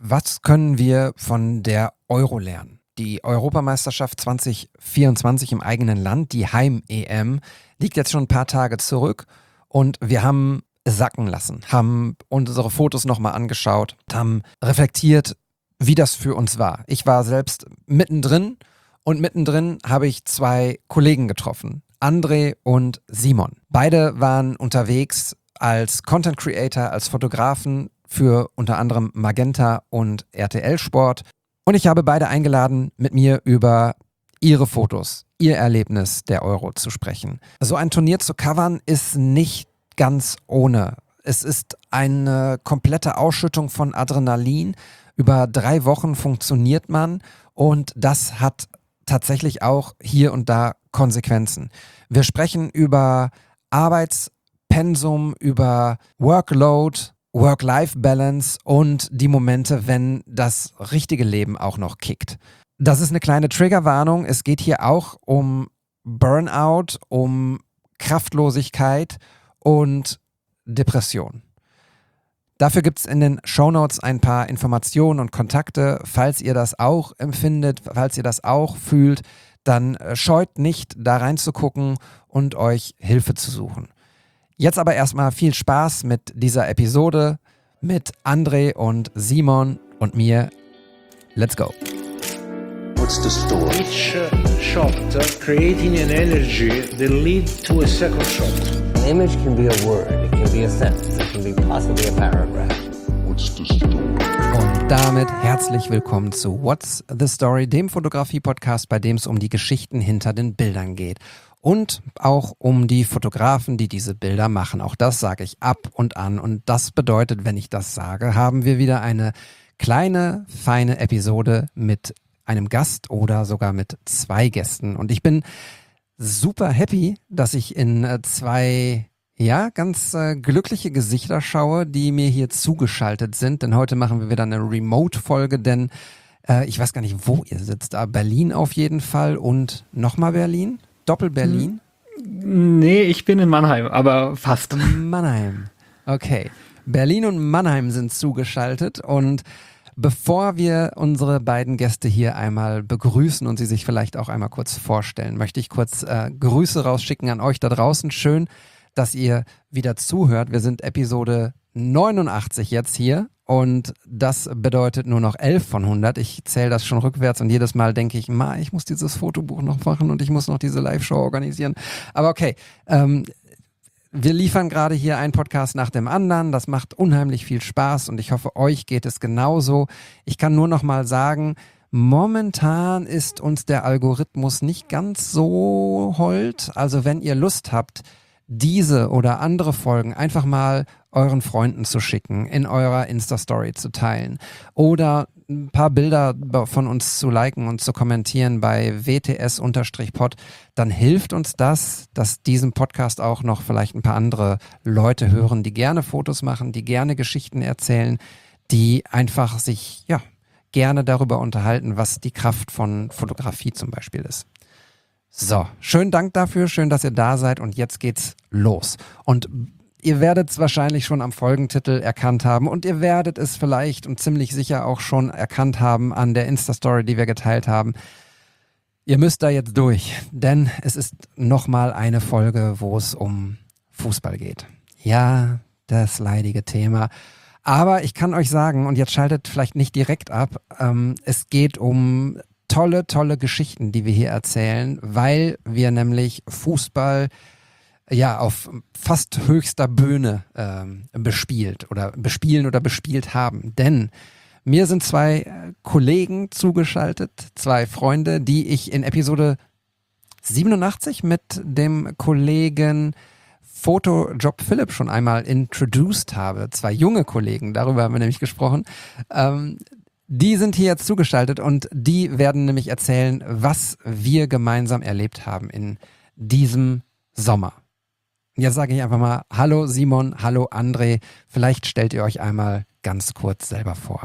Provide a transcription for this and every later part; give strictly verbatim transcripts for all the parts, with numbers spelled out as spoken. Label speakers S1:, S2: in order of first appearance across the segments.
S1: Was können wir von der Euro lernen? Die Europameisterschaft zwanzig vierundzwanzig im eigenen Land, die Heim-E M, liegt jetzt schon ein paar Tage zurück und wir haben es sacken lassen, haben unsere Fotos nochmal angeschaut, haben reflektiert, wie das für uns war. Ich war selbst mittendrin und mittendrin habe ich zwei Kollegen getroffen, André und Simon. Beide waren unterwegs als Content Creator, als Fotografen für unter anderem Magenta und R T L Sport. Und ich habe beide eingeladen, mit mir über ihre Fotos, ihr Erlebnis der Euro zu sprechen. So ein Turnier zu covern ist nicht ganz ohne. Es ist eine komplette Ausschüttung von Adrenalin. Über drei Wochen funktioniert man und das hat tatsächlich auch hier und da Konsequenzen. Wir sprechen über Arbeitspensum, über Workload, Work-Life-Balance und die Momente, wenn das richtige Leben auch noch kickt. Das ist eine kleine Triggerwarnung. Es geht hier auch um Burnout, um Kraftlosigkeit und Depression. Dafür gibt es in den Shownotes ein paar Informationen und Kontakte. Falls ihr das auch empfindet, falls ihr das auch fühlt, dann scheut nicht, da reinzugucken und euch Hilfe zu suchen. Jetzt aber erstmal viel Spaß mit dieser Episode mit André und Simon und mir. Let's go.
S2: What's the story?
S3: Each uh, shot uh, creating an energy that leads to a second shot.
S4: An image can be a word, it can be a sentence, it can be possibly a paragraph.
S2: What's the story?
S1: Und damit herzlich willkommen zu What's the Story, dem Fotografie-Podcast, bei dem es um die Geschichten hinter den Bildern geht. Und auch um die Fotografen, die diese Bilder machen. Auch das sage ich ab und an. Und das bedeutet, wenn ich das sage, haben wir wieder eine kleine, feine Episode mit einem Gast oder sogar mit zwei Gästen. Und ich bin super happy, dass ich in zwei, ja, ganz äh, glückliche Gesichter schaue, die mir hier zugeschaltet sind. Denn heute machen wir wieder eine Remote-Folge, denn äh, ich weiß gar nicht, wo ihr sitzt. Da Berlin auf jeden Fall und nochmal Berlin. Doppel-Berlin?
S5: Nee, ich bin in Mannheim, aber fast.
S1: Mannheim. Okay. Berlin und Mannheim sind zugeschaltet und bevor wir unsere beiden Gäste hier einmal begrüßen und sie sich vielleicht auch einmal kurz vorstellen, möchte ich kurz äh, Grüße rausschicken an euch da draußen. Schön, dass ihr wieder zuhört. Wir sind Episode neunundachtzig jetzt hier und das bedeutet nur noch elf von hundert. Ich zähle das schon rückwärts und jedes Mal denke ich, ma, ich muss dieses Fotobuch noch machen und ich muss noch diese Live-Show organisieren. Aber okay, ähm, wir liefern gerade hier einen Podcast nach dem anderen. Das macht unheimlich viel Spaß und ich hoffe, euch geht es genauso. Ich kann nur noch mal sagen, momentan ist uns der Algorithmus nicht ganz so hold. Also wenn ihr Lust habt, diese oder andere Folgen einfach mal euren Freunden zu schicken, in eurer Insta-Story zu teilen oder ein paar Bilder von uns zu liken und zu kommentieren bei W T S-Pod, dann hilft uns das, dass diesen Podcast auch noch vielleicht ein paar andere Leute hören, die gerne Fotos machen, die gerne Geschichten erzählen, die einfach sich ja gerne darüber unterhalten, was die Kraft von Fotografie zum Beispiel ist. So, schönen Dank dafür, schön, dass ihr da seid und jetzt geht's los. Und ihr werdet es wahrscheinlich schon am Folgentitel erkannt haben und ihr werdet es vielleicht und ziemlich sicher auch schon erkannt haben an der Insta-Story, die wir geteilt haben. Ihr müsst da jetzt durch, denn es ist nochmal eine Folge, wo es um Fußball geht. Ja, das leidige Thema. Aber ich kann euch sagen, und jetzt schaltet vielleicht nicht direkt ab, ähm, es geht um tolle, tolle Geschichten, die wir hier erzählen, weil wir nämlich Fußball ja auf fast höchster Bühne ähm, bespielt oder bespielen oder bespielt haben. Denn mir sind zwei Kollegen zugeschaltet, zwei Freunde, die ich in Episode siebenundachtzig mit dem Kollegen Fotojob Philipp schon einmal introduced habe. Zwei junge Kollegen, darüber haben wir nämlich gesprochen. Ähm, Die sind hier jetzt zugeschaltet und die werden nämlich erzählen, was wir gemeinsam erlebt haben in diesem Sommer. Jetzt sage ich einfach mal, hallo Simon, hallo André, vielleicht stellt ihr euch einmal ganz kurz selber vor.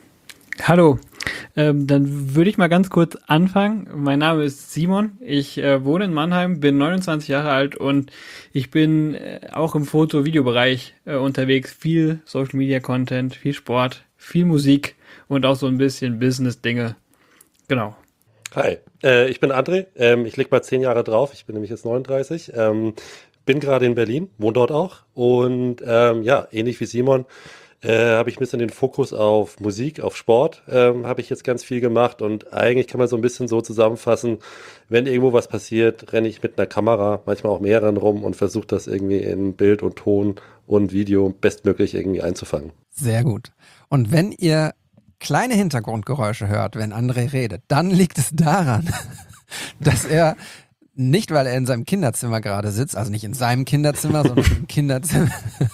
S5: Hallo, ähm, dann würde ich mal ganz kurz anfangen. Mein Name ist Simon, ich äh, wohne in Mannheim, bin neunundzwanzig Jahre alt und ich bin äh, auch im Foto-Video-Bereich äh, unterwegs. Viel Social-Media-Content, viel Sport, viel Musik und auch so ein bisschen Business-Dinge. Genau.
S6: Hi, äh, ich bin André. Ähm, ich leg mal zehn Jahre drauf. Ich bin nämlich jetzt neununddreißig. Ähm, bin gerade in Berlin, wohne dort auch. Und ähm, ja, ähnlich wie Simon äh, habe ich ein bisschen den Fokus auf Musik, auf Sport. Ähm, habe ich jetzt ganz viel gemacht. Und eigentlich kann man so ein bisschen so zusammenfassen, wenn irgendwo was passiert, renne ich mit einer Kamera, manchmal auch mehreren rum und versuche das irgendwie in Bild und Ton und Video bestmöglich irgendwie einzufangen.
S1: Sehr gut. Und wenn ihr kleine Hintergrundgeräusche hört, wenn André redet, dann liegt es daran, dass er nicht, weil er in seinem Kinderzimmer gerade sitzt, also nicht in seinem Kinderzimmer, sondern im Kinderzimmer,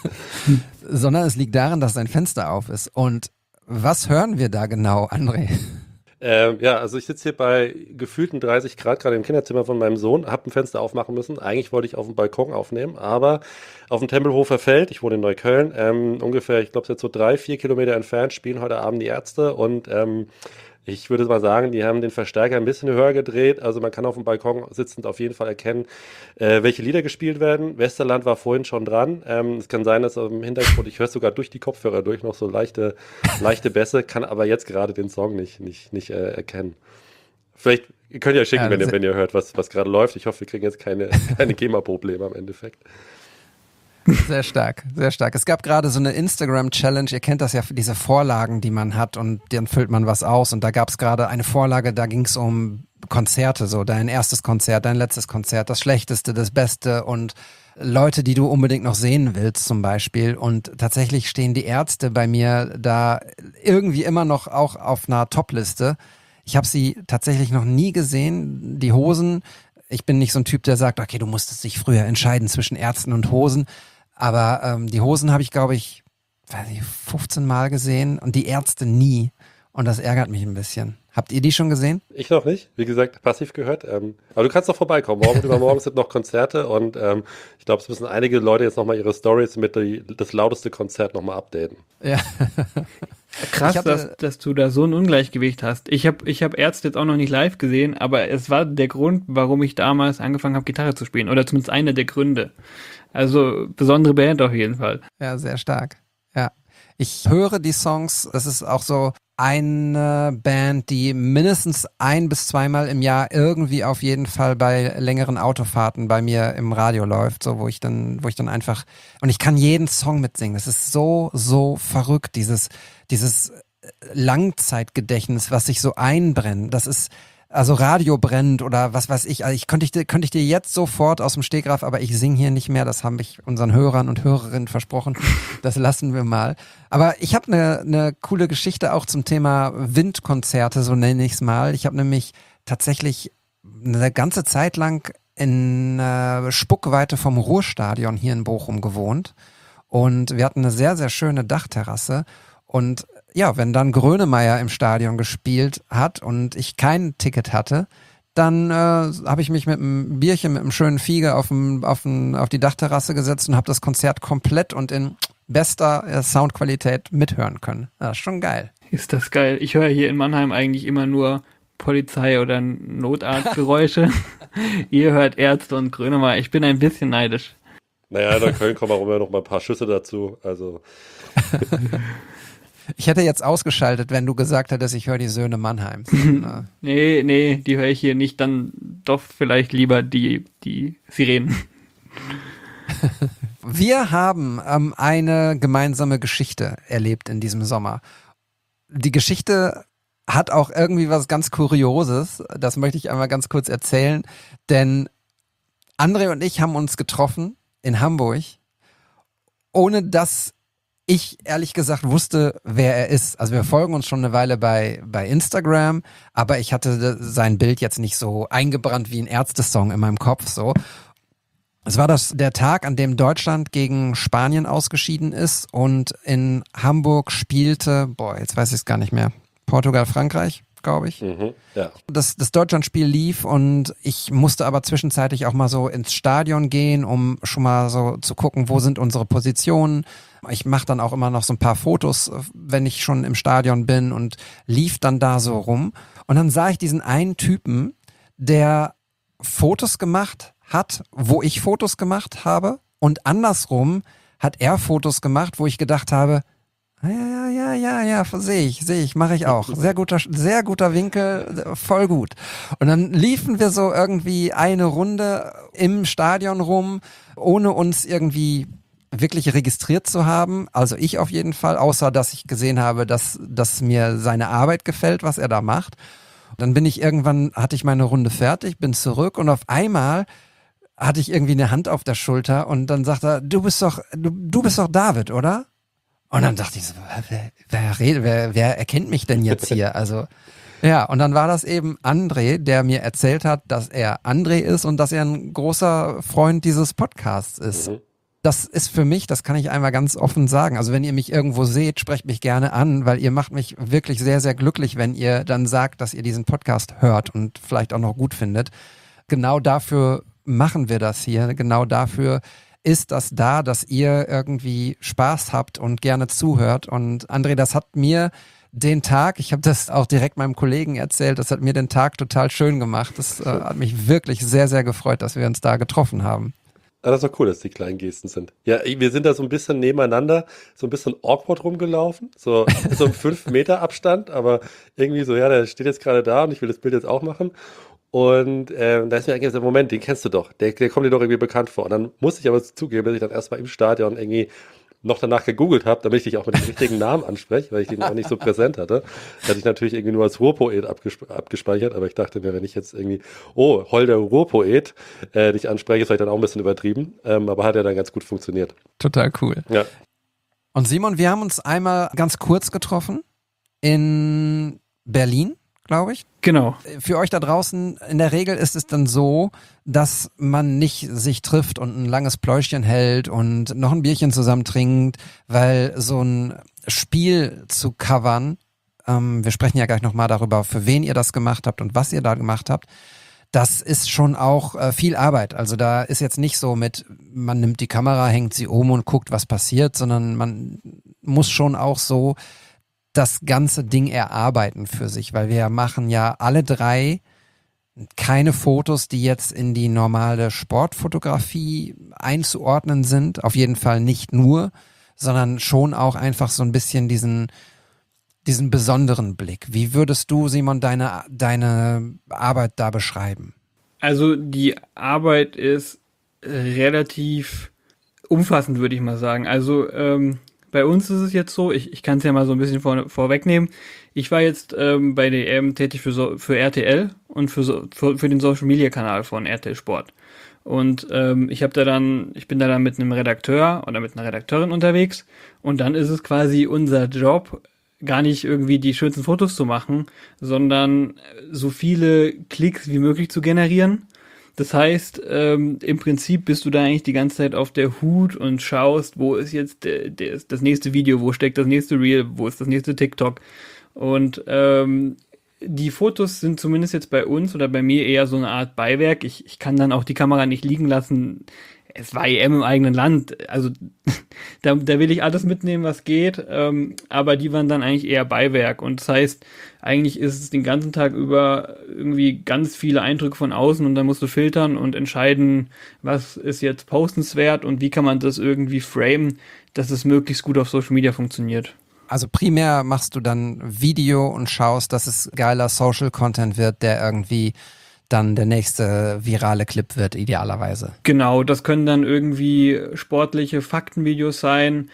S1: sondern es liegt daran, dass sein Fenster auf ist. Und was hören wir da genau, André?
S6: Ähm, ja, also ich sitze hier bei gefühlten dreißig Grad gerade im Kinderzimmer von meinem Sohn, habe ein Fenster aufmachen müssen. Eigentlich wollte ich auf dem Balkon aufnehmen, aber auf dem Tempelhofer Feld, ich wohne in Neukölln, ähm, ungefähr, ich glaube, es ist jetzt so drei, vier Kilometer entfernt, spielen heute Abend die Ärzte und ähm, ich würde mal sagen, die haben den Verstärker ein bisschen höher gedreht. Also man kann auf dem Balkon sitzend auf jeden Fall erkennen, äh, welche Lieder gespielt werden. Westerland war vorhin schon dran. Ähm, es kann sein, dass im Hintergrund, ich höre sogar durch die Kopfhörer durch noch so leichte, leichte Bässe, kann aber jetzt gerade den Song nicht, nicht, nicht äh, erkennen. Vielleicht könnt ihr ja schicken,
S1: Ja,
S6: wenn, ihr,
S1: sehr-
S6: wenn ihr hört, was, was gerade läuft. Ich hoffe, wir kriegen jetzt keine, keine GEMA-Probleme am Endeffekt.
S1: Sehr stark, sehr stark. Es gab gerade so eine Instagram-Challenge, ihr kennt das ja, diese Vorlagen, die man hat und dann füllt man was aus und da gab es gerade eine Vorlage, da ging es um Konzerte, so dein erstes Konzert, dein letztes Konzert, das Schlechteste, das Beste und Leute, die du unbedingt noch sehen willst zum Beispiel und tatsächlich stehen die Ärzte bei mir da irgendwie immer noch auch auf einer Top-Liste. Ich habe sie tatsächlich noch nie gesehen, die Hosen. Ich bin nicht so ein Typ, der sagt, okay, du musstest dich früher entscheiden zwischen Ärzten und Hosen. Aber ähm, die Hosen habe ich, glaube ich, weiß ich, fünfzehn Mal gesehen und die Ärzte nie. Und das ärgert mich ein bisschen. Habt ihr die schon gesehen?
S6: Ich noch nicht, wie gesagt, passiv gehört. Ähm, aber du kannst doch vorbeikommen. Morgen und übermorgen sind noch Konzerte und ähm, ich glaube, es müssen einige Leute jetzt nochmal ihre Stories mit die, das lauteste Konzert nochmal updaten.
S1: Ja.
S5: Krass,
S1: Ich hatte-
S5: dass, dass du da so ein Ungleichgewicht hast. Ich habe ich hab Ärzte jetzt auch noch nicht live gesehen, aber es war der Grund, warum ich damals angefangen habe, Gitarre zu spielen. Oder zumindest einer der Gründe. Also besondere Band auf jeden Fall.
S1: Ja, sehr stark. Ja. Ich höre die Songs, es ist auch so eine Band, die mindestens ein bis zweimal im Jahr irgendwie auf jeden Fall bei längeren Autofahrten bei mir im Radio läuft, so wo ich dann, wo ich dann einfach, und ich kann jeden Song mitsingen. Das ist so, so verrückt, dieses, dieses Langzeitgedächtnis, was sich so einbrennt. Das ist, also Radio brennt oder was weiß ich. Also ich könnte ich, dir- könnte ich dir jetzt sofort aus dem Stegreif, aber ich singe hier nicht mehr. Das habe ich unseren Hörern und Hörerinnen versprochen. Das lassen wir mal. Aber ich habe eine ne coole Geschichte auch zum Thema Windkonzerte, so nenne ich es mal. Ich habe nämlich tatsächlich eine ganze Zeit lang in äh, Spuckweite vom Ruhrstadion hier in Bochum gewohnt. Und wir hatten eine sehr, sehr schöne Dachterrasse. Und ja, wenn dann Grönemeyer im Stadion gespielt hat und ich kein Ticket hatte, dann äh, habe ich mich mit einem Bierchen, mit einem schönen Fiege auf, dem, auf, dem, auf die Dachterrasse gesetzt und habe das Konzert komplett und in bester äh, Soundqualität mithören können. Das ist schon geil.
S5: Ist das geil. Ich höre hier in Mannheim eigentlich immer nur Polizei oder Notarztgeräusche. Ihr hört Ärzte und Grönemeyer. Ich bin ein bisschen neidisch.
S6: Naja, in Köln kommen auch immer noch mal ein paar Schüsse dazu. Also
S1: Ich hätte jetzt ausgeschaltet, wenn du gesagt hättest, ich höre die Söhne Mannheims. Dann,
S5: Nee, nee, die höre ich hier nicht. Dann doch vielleicht lieber die, die Sirenen.
S1: Wir haben ähm, eine gemeinsame Geschichte erlebt in diesem Sommer. Die Geschichte hat auch irgendwie was ganz Kurioses. Das möchte ich einmal ganz kurz erzählen. Denn André und ich haben uns getroffen in Hamburg, ohne dass ich ehrlich gesagt wusste, wer er ist. Also wir folgen uns schon eine Weile bei, bei Instagram, aber ich hatte sein Bild jetzt nicht so eingebrannt wie ein Ärzte-Song in meinem Kopf. So. Es war das, der Tag, an dem Deutschland gegen Spanien ausgeschieden ist und in Hamburg spielte, boah, jetzt weiß ich es gar nicht mehr, Portugal, Frankreich, glaube ich.
S6: mhm, ja.
S1: Das, das Deutschlandspiel lief und ich musste aber zwischenzeitlich auch mal so ins Stadion gehen, um schon mal so zu gucken, wo sind unsere Positionen. Ich mache dann auch immer noch so ein paar Fotos, wenn ich schon im Stadion bin und lief dann da so rum. Und dann sah ich diesen einen Typen, der Fotos gemacht hat, wo ich Fotos gemacht habe und andersrum hat er Fotos gemacht, wo ich gedacht habe, Ja, ja, ja, ja, ja, sehe ich, sehe ich, mache ich auch. Sehr guter, sehr guter Winkel, voll gut. Und dann liefen wir so irgendwie eine Runde im Stadion rum, ohne uns irgendwie wirklich registriert zu haben. Also ich auf jeden Fall, außer dass ich gesehen habe, dass, dass mir seine Arbeit gefällt, was er da macht. Dann bin ich irgendwann, hatte ich meine Runde fertig, bin zurück und auf einmal hatte ich irgendwie eine Hand auf der Schulter und dann sagt er, du bist doch, du, du bist doch David, oder? Und dann dachte ich so, wer, wer, redet, wer, wer erkennt mich denn jetzt hier? Also, ja, und dann war das eben André, der mir erzählt hat, dass er André ist und dass er ein großer Freund dieses Podcasts ist. Mhm. Das ist für mich, das kann ich einmal ganz offen sagen. Also wenn ihr mich irgendwo seht, sprecht mich gerne an, weil ihr macht mich wirklich sehr, sehr glücklich, wenn ihr dann sagt, dass ihr diesen Podcast hört und vielleicht auch noch gut findet. Genau dafür machen wir das hier. Genau dafür ist das da, dass ihr irgendwie Spaß habt und gerne zuhört. Und André, das hat mir den Tag, ich habe das auch direkt meinem Kollegen erzählt, das hat mir den Tag total schön gemacht. Das äh, hat mich wirklich sehr, sehr gefreut, dass wir uns da getroffen haben.
S6: Ah, das ist doch cool, dass die kleinen Gesten sind. Ja, wir sind da so ein bisschen nebeneinander, so ein bisschen awkward rumgelaufen, so, so im fünf Meter Abstand, aber irgendwie so, ja, der steht jetzt gerade da und ich will das Bild jetzt auch machen. Und ähm, da ist mir eigentlich der Moment, den kennst du doch, der, der kommt dir doch irgendwie bekannt vor. Und dann musste ich aber zugeben, dass ich dann erstmal im Stadion irgendwie noch danach gegoogelt habe, damit ich dich auch mit dem richtigen Namen anspreche, weil ich den auch nicht so präsent hatte. Da hatte ich natürlich irgendwie nur als Ruhrpoet abgespe- abgespeichert, aber ich dachte mir, wenn ich jetzt irgendwie, oh, Holder Ruhrpoet, äh, dich anspreche, ist vielleicht dann auch ein bisschen übertrieben, ähm, aber hat ja dann ganz gut funktioniert.
S1: Total cool.
S6: Ja.
S1: Und Simon, wir haben uns einmal ganz kurz getroffen in Berlin, glaube ich.
S5: Genau.
S1: Für euch da draußen, in der Regel ist es dann so, dass man nicht sich trifft und ein langes Pläuschchen hält und noch ein Bierchen zusammen trinkt, weil so ein Spiel zu covern, ähm, wir sprechen ja gleich nochmal darüber, für wen ihr das gemacht habt und was ihr da gemacht habt, das ist schon auch äh, viel Arbeit. Also da ist jetzt nicht so mit, man nimmt die Kamera, hängt sie um und guckt, was passiert, sondern man muss schon auch so das ganze Ding erarbeiten für sich, weil wir machen ja alle drei keine Fotos, die jetzt in die normale Sportfotografie einzuordnen sind, auf jeden Fall nicht nur, sondern schon auch einfach so ein bisschen diesen, diesen besonderen Blick. Wie würdest du, Simon, deine, deine Arbeit da beschreiben?
S5: Also die Arbeit ist relativ umfassend, würde ich mal sagen. Also ähm, bei uns ist es jetzt so, ich, ich kann es ja mal so ein bisschen vor, vorwegnehmen. Ich war jetzt ähm, bei der E M tätig für, so, für R T L und für, so, für, für den Social-Media-Kanal von R T L Sport. Und ähm, ich habe da dann, ich bin da dann mit einem Redakteur oder mit einer Redakteurin unterwegs und dann ist es quasi unser Job, gar nicht irgendwie die schönsten Fotos zu machen, sondern so viele Klicks wie möglich zu generieren. Das heißt, ähm, im Prinzip bist du da eigentlich die ganze Zeit auf der Hut und schaust, wo ist jetzt der, der, das nächste Video, wo steckt das nächste Reel, wo ist das nächste TikTok. Und ähm, die Fotos sind zumindest jetzt bei uns oder bei mir eher so eine Art Beiwerk. Ich, ich kann dann auch die Kamera nicht liegen lassen. Es war E M im eigenen Land, also da, da will ich alles mitnehmen, was geht, ähm, aber die waren dann eigentlich eher Beiwerk und das heißt, eigentlich ist es den ganzen Tag über irgendwie ganz viele Eindrücke von außen und dann musst du filtern und entscheiden, was ist jetzt postenswert und wie kann man das irgendwie framen, dass es möglichst gut auf Social Media funktioniert.
S1: Also primär machst du dann Video und schaust, dass es geiler Social Content wird, der irgendwie dann der nächste virale Clip wird, idealerweise.
S5: Genau, das können dann irgendwie sportliche Faktenvideos sein,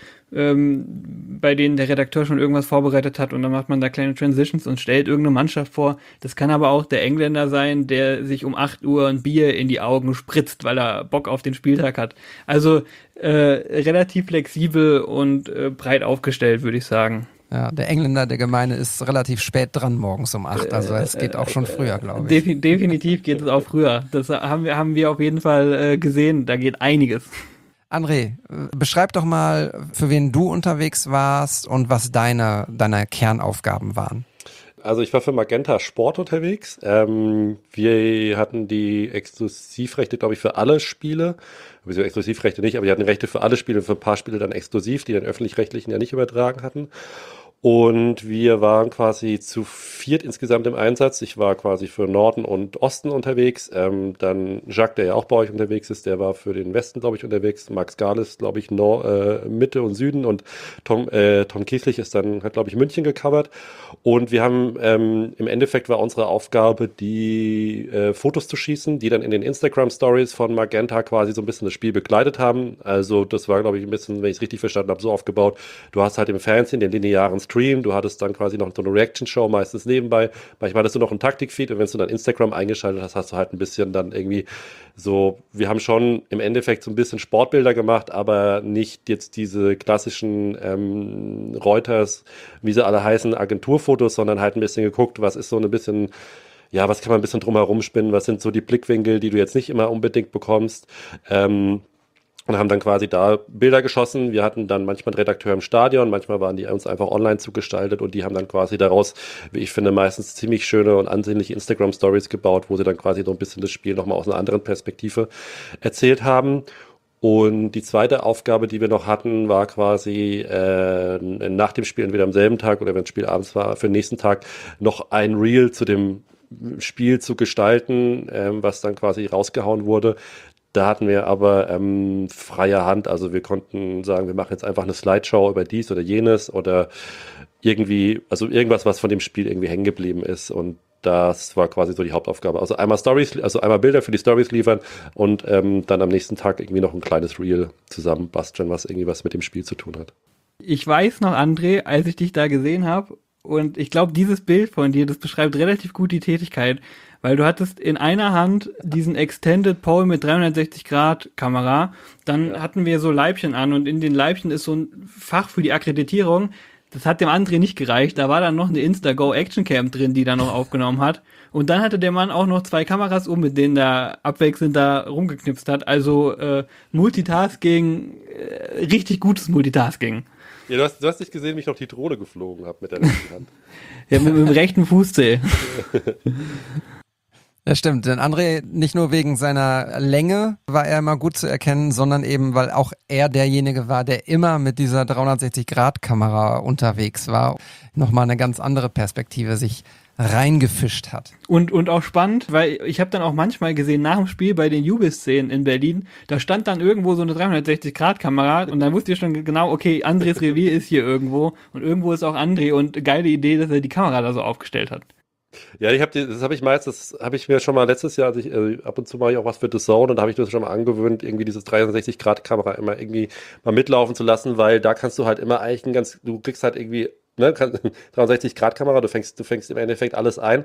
S5: ähm, bei denen der Redakteur schon irgendwas vorbereitet hat und dann macht man da kleine Transitions und stellt irgendeine Mannschaft vor. Das kann aber auch der Engländer sein, der sich um acht Uhr ein Bier in die Augen spritzt, weil er Bock auf den Spieltag hat. Also äh, relativ flexibel und äh, breit aufgestellt, würde ich sagen.
S1: Ja, der Engländer, der Gemeine, ist relativ spät dran morgens um acht, also es geht auch schon früher, glaube ich.
S5: Defin- definitiv geht es auch früher. Das haben wir, haben wir auf jeden Fall äh, gesehen, da geht einiges.
S1: André, beschreib doch mal, für wen du unterwegs warst und was deine, deine Kernaufgaben waren.
S6: Also ich war für Magenta Sport unterwegs. Ähm, wir hatten die Exklusivrechte, glaube ich, für alle Spiele. Also Exklusivrechte nicht, aber die hatten Rechte für alle Spiele, für ein paar Spiele dann exklusiv, die dann öffentlich-rechtlichen ja nicht übertragen hatten. Und wir waren quasi zu viert insgesamt im Einsatz. Ich war quasi für Norden und Osten unterwegs. Ähm, dann Jacques, der ja auch bei euch unterwegs ist, der war für den Westen, glaube ich, unterwegs. Max Gales, glaube ich, Nor äh, Mitte und Süden. Und Tom, äh, Tom Kieslich ist dann, hat, glaube ich, München gecovert. Und wir haben, ähm, im Endeffekt war unsere Aufgabe, die äh, Fotos zu schießen, die dann in den Instagram-Stories von Magenta quasi so ein bisschen das Spiel begleitet haben. Also das war, glaube ich, ein bisschen, wenn ich es richtig verstanden habe, so aufgebaut. Du hast halt im Fernsehen den linearen Stream. Du hattest dann quasi noch so eine Reaction-Show meistens nebenbei. Manchmal hattest du noch einen Taktik-Feed und wenn du dann Instagram eingeschaltet hast, hast du halt ein bisschen dann irgendwie so, wir haben schon im Endeffekt so ein bisschen Sportbilder gemacht, aber nicht jetzt diese klassischen ähm, Reuters, wie sie alle heißen, Agenturfotos, sondern halt ein bisschen geguckt, was ist so ein bisschen, ja, was kann man ein bisschen drumherum spinnen, was sind so die Blickwinkel, die du jetzt nicht immer unbedingt bekommst. Ähm, Und haben dann quasi da Bilder geschossen. Wir hatten dann manchmal einen Redakteur im Stadion, manchmal waren die uns einfach online zugestaltet und die haben dann quasi daraus, wie ich finde, meistens ziemlich schöne und ansehnliche Instagram-Stories gebaut, wo sie dann quasi so ein bisschen das Spiel nochmal aus einer anderen Perspektive erzählt haben. Und die zweite Aufgabe, die wir noch hatten, war quasi äh, nach dem Spiel, entweder am selben Tag oder wenn das Spiel abends war, für den nächsten Tag noch ein Reel zu dem Spiel zu gestalten, ähm, was dann quasi rausgehauen wurde. Da hatten wir aber ähm, freie Hand, also wir konnten sagen, wir machen jetzt einfach eine Slideshow über dies oder jenes oder irgendwie, also irgendwas, was von dem Spiel irgendwie hängen geblieben ist und das war quasi so die Hauptaufgabe. Also einmal Stories, also einmal Bilder für die Stories liefern und ähm, dann am nächsten Tag irgendwie noch ein kleines Reel zusammenbasteln, was irgendwie was mit dem Spiel zu tun hat.
S5: Ich weiß noch, André, als ich dich da gesehen habe, und ich glaube, dieses Bild von dir, das beschreibt relativ gut die Tätigkeit, weil du hattest in einer Hand diesen Extended Pole mit dreihundertsechzig Grad Kamera, dann ja. hatten wir so Leibchen an und in den Leibchen ist so ein Fach für die Akkreditierung. Das hat dem André nicht gereicht, da war dann noch eine Instago Action Cam drin, die da noch aufgenommen hat. Und dann hatte der Mann auch noch zwei Kameras um, mit denen er abwechselnd da rumgeknipst hat. Also äh, Multitasking, äh, richtig gutes Multitasking.
S6: Ja, du hast, du hast nicht gesehen, wie ich noch die Drohne geflogen habe mit der rechten Hand.
S5: Ja, mit, mit dem rechten Fußzeh.
S1: Das stimmt, denn André, nicht nur wegen seiner Länge war er immer gut zu erkennen, sondern eben, weil auch er derjenige war, der immer mit dieser dreihundertsechzig Grad Kamera unterwegs war. Nochmal eine ganz andere Perspektive sich reingefischt hat.
S5: Und und auch spannend, weil ich habe dann auch manchmal gesehen, nach dem Spiel bei den Jubelszenen in Berlin, da stand dann irgendwo so eine dreihundertsechzig Grad Kamera und dann wusst ihr schon genau, okay, Andres Revier ist hier irgendwo und irgendwo ist auch André und geile Idee, dass er die Kamera da so aufgestellt hat.
S6: Ja, ich hab die, das habe ich meistens, das habe ich mir schon mal letztes Jahr, also ich, äh, ab und zu mache ich auch was für The Zone und da habe ich das schon mal angewöhnt, irgendwie dieses dreihundertsechzig Grad Kamera immer irgendwie mal mitlaufen zu lassen, weil da kannst du halt immer eigentlich ein ganz, du kriegst halt irgendwie Ne, dreihundertsechzig Grad Kamera, du fängst, du fängst im Endeffekt alles ein.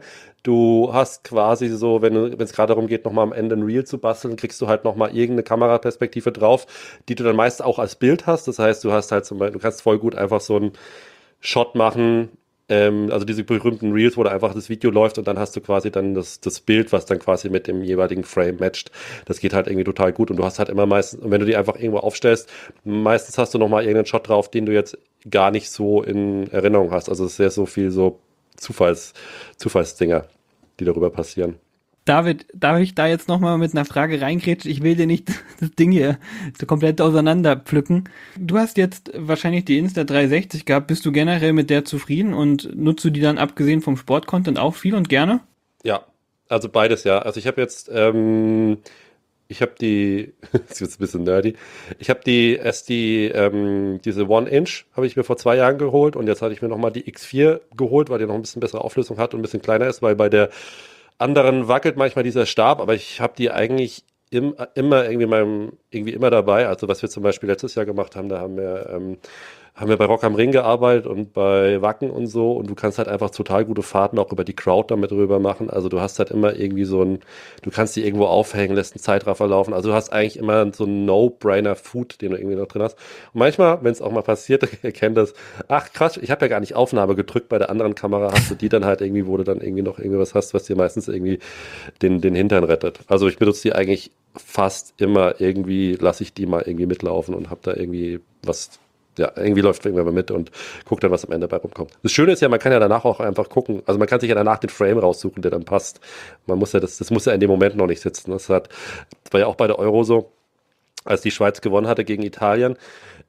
S6: Du hast quasi so, wenn du, wenn es gerade darum geht, nochmal am Ende ein Reel zu basteln, kriegst du halt nochmal irgendeine Kameraperspektive drauf, die du dann meist auch als Bild hast. Das heißt, du hast halt zum Beispiel, du kannst voll gut einfach so einen Shot machen, ähm, also diese berühmten Reels, wo da einfach das Video läuft und dann hast du quasi dann das, das Bild, was dann quasi mit dem jeweiligen Frame matcht. Das geht halt irgendwie total gut und du hast halt immer meistens, und wenn du die einfach irgendwo aufstellst, meistens hast du nochmal irgendeinen Shot drauf, den du jetzt gar nicht so in Erinnerung hast. Also es ist sehr so viel so Zufalls, Zufallsdinger, die darüber passieren.
S5: David, darf ich da jetzt nochmal mit einer Frage reingrätschen? Ich will dir nicht das Ding hier so komplett auseinander pflücken. Du hast jetzt wahrscheinlich die Insta dreihundertsechzig gehabt. Bist du generell mit der zufrieden und nutzt du die dann abgesehen vom Sport-Content auch viel und gerne?
S6: Ja, also beides, ja. Also ich habe jetzt ähm, Ich habe die, das ist jetzt ein bisschen nerdy, ich habe die, erst die, ähm, diese One-Inch habe ich mir vor zwei Jahren geholt und jetzt hatte ich mir nochmal die X vier geholt, weil die noch ein bisschen bessere Auflösung hat und ein bisschen kleiner ist, weil bei der anderen wackelt manchmal dieser Stab, aber ich habe die eigentlich im, immer irgendwie meinem, irgendwie immer dabei. Also was wir zum Beispiel letztes Jahr gemacht haben, da haben wir, ähm, haben wir bei Rock am Ring gearbeitet und bei Wacken und so und du kannst halt einfach total gute Fahrten auch über die Crowd damit rüber machen. Also du hast halt immer irgendwie so ein, du kannst die irgendwo aufhängen, lässt einen Zeitraffer laufen. Also du hast eigentlich immer so einen No-Brainer-Food, den du irgendwie noch drin hast. Und manchmal, wenn es auch mal passiert, erkennt das, ach krass, ich habe ja gar nicht Aufnahme gedrückt, bei der anderen Kamera hast du die dann halt irgendwie, wo du dann irgendwie noch irgendwie was hast, was dir meistens irgendwie den, den Hintern rettet. Also ich benutze die eigentlich fast immer irgendwie, lasse ich die mal irgendwie mitlaufen und habe da irgendwie was. Ja, irgendwie läuft irgendwann mal mit und guckt dann, was am Ende bei rumkommt. Das Schöne ist ja, man kann ja danach auch einfach gucken, also man kann sich ja danach den Frame raussuchen, der dann passt. Man muss ja, das, das muss ja in dem Moment noch nicht sitzen. Das hat, das war ja auch bei der Euro so, als die Schweiz gewonnen hatte gegen Italien.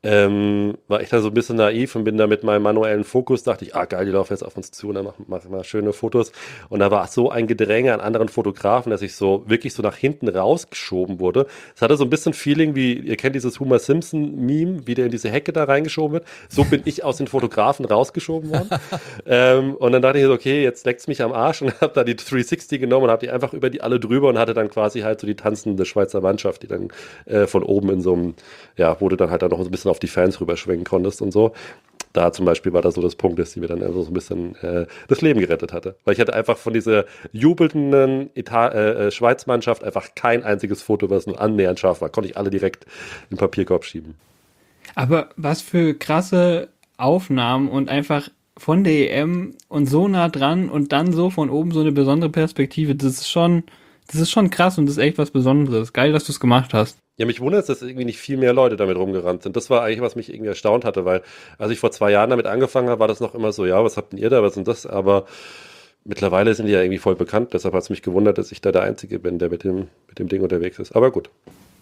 S6: ähm, war ich da so ein bisschen naiv und bin da mit meinem manuellen Fokus, dachte ich, ah geil, die laufen jetzt auf uns zu und dann machen mach mal schöne Fotos. Und da war so ein Gedränge an anderen Fotografen, dass ich so wirklich so nach hinten rausgeschoben wurde. Es hatte so ein bisschen Feeling wie, ihr kennt dieses Homer Simpson-Meme, wie der in diese Hecke da reingeschoben wird. So bin ich aus den Fotografen rausgeschoben worden. ähm, und dann dachte ich so, okay, jetzt leckt's mich am Arsch und habe da die dreihundertsechzig genommen und habe die einfach über die alle drüber und hatte dann quasi halt so die tanzende Schweizer Mannschaft, die dann äh, von oben in so einem, ja, wo du dann halt dann noch so ein bisschen auf die Fans rüberschwenken konntest und so. Da zum Beispiel war das so das Punkt, dass die mir dann also so ein bisschen äh, das Leben gerettet hatte. Weil ich hatte einfach von dieser jubelnden Ita- äh, Schweiz-Mannschaft einfach kein einziges Foto, was nur annähernd scharf war. Konnte ich alle direkt in den Papierkorb schieben.
S5: Aber was für krasse Aufnahmen und einfach von der E M und so nah dran und dann so von oben so eine besondere Perspektive. Das ist schon, das ist schon krass und das ist echt was Besonderes. Geil, dass du es gemacht hast.
S6: Ja, mich wundert es, dass irgendwie nicht viel mehr Leute damit rumgerannt sind. Das war eigentlich, was mich irgendwie erstaunt hatte, weil als ich vor zwei Jahren damit angefangen habe, war das noch immer so, ja, was habt denn ihr da, was ist denn das? Aber mittlerweile sind die ja irgendwie voll bekannt, deshalb hat es mich gewundert, dass ich da der Einzige bin, der mit dem, mit dem Ding unterwegs ist. Aber gut.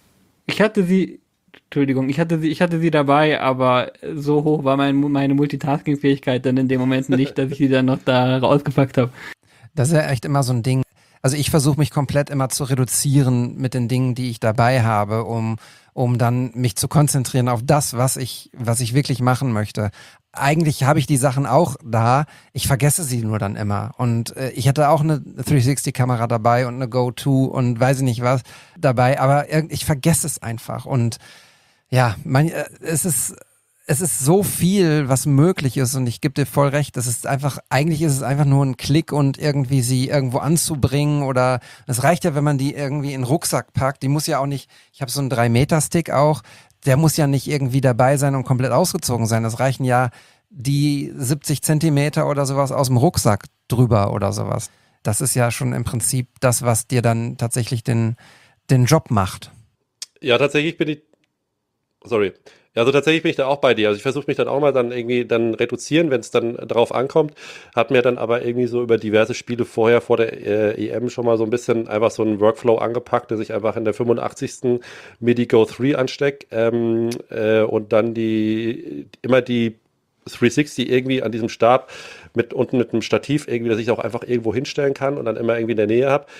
S5: Ich hatte sie, Entschuldigung, ich hatte sie, ich hatte sie dabei, aber so hoch war mein, meine Multitasking-Fähigkeit dann in dem Moment nicht, dass ich sie dann noch da rausgepackt habe.
S1: Das ist ja echt immer so ein Ding. Also ich versuche mich komplett immer zu reduzieren mit den Dingen, die ich dabei habe, um, um dann mich zu konzentrieren auf das, was ich, was ich wirklich machen möchte. Eigentlich habe ich die Sachen auch da, ich vergesse sie nur dann immer. Und äh, ich hatte auch eine dreihundertsechzig-Kamera dabei und eine Go zwei und weiß ich nicht was dabei, aber ich vergesse es einfach. Und ja, man, äh, es ist... Es ist so viel, was möglich ist und ich gebe dir voll recht, das ist einfach, eigentlich ist es einfach nur ein Klick und irgendwie sie irgendwo anzubringen oder es reicht ja, wenn man die irgendwie in den Rucksack packt, die muss ja auch nicht, ich habe so einen drei Meter Stick auch, der muss ja nicht irgendwie dabei sein und komplett ausgezogen sein, das reichen ja die siebzig Zentimeter oder sowas aus dem Rucksack drüber oder sowas. Das ist ja schon im Prinzip das, was dir dann tatsächlich den, den Job macht.
S6: Ja, tatsächlich bin ich, sorry, Ja, also tatsächlich bin ich da auch bei dir. Also ich versuche mich dann auch mal dann irgendwie dann reduzieren, wenn es dann drauf ankommt. Hat mir dann aber irgendwie so über diverse Spiele vorher vor der äh, E M schon mal so ein bisschen einfach so einen Workflow angepackt, dass ich einfach in der fünfundachtzigsten MIDI Go drei anstecke ähm, äh, und dann die immer die dreihundertsechzig irgendwie an diesem Stab mit unten mit einem Stativ irgendwie, dass ich auch einfach irgendwo hinstellen kann und dann immer irgendwie in der Nähe habe,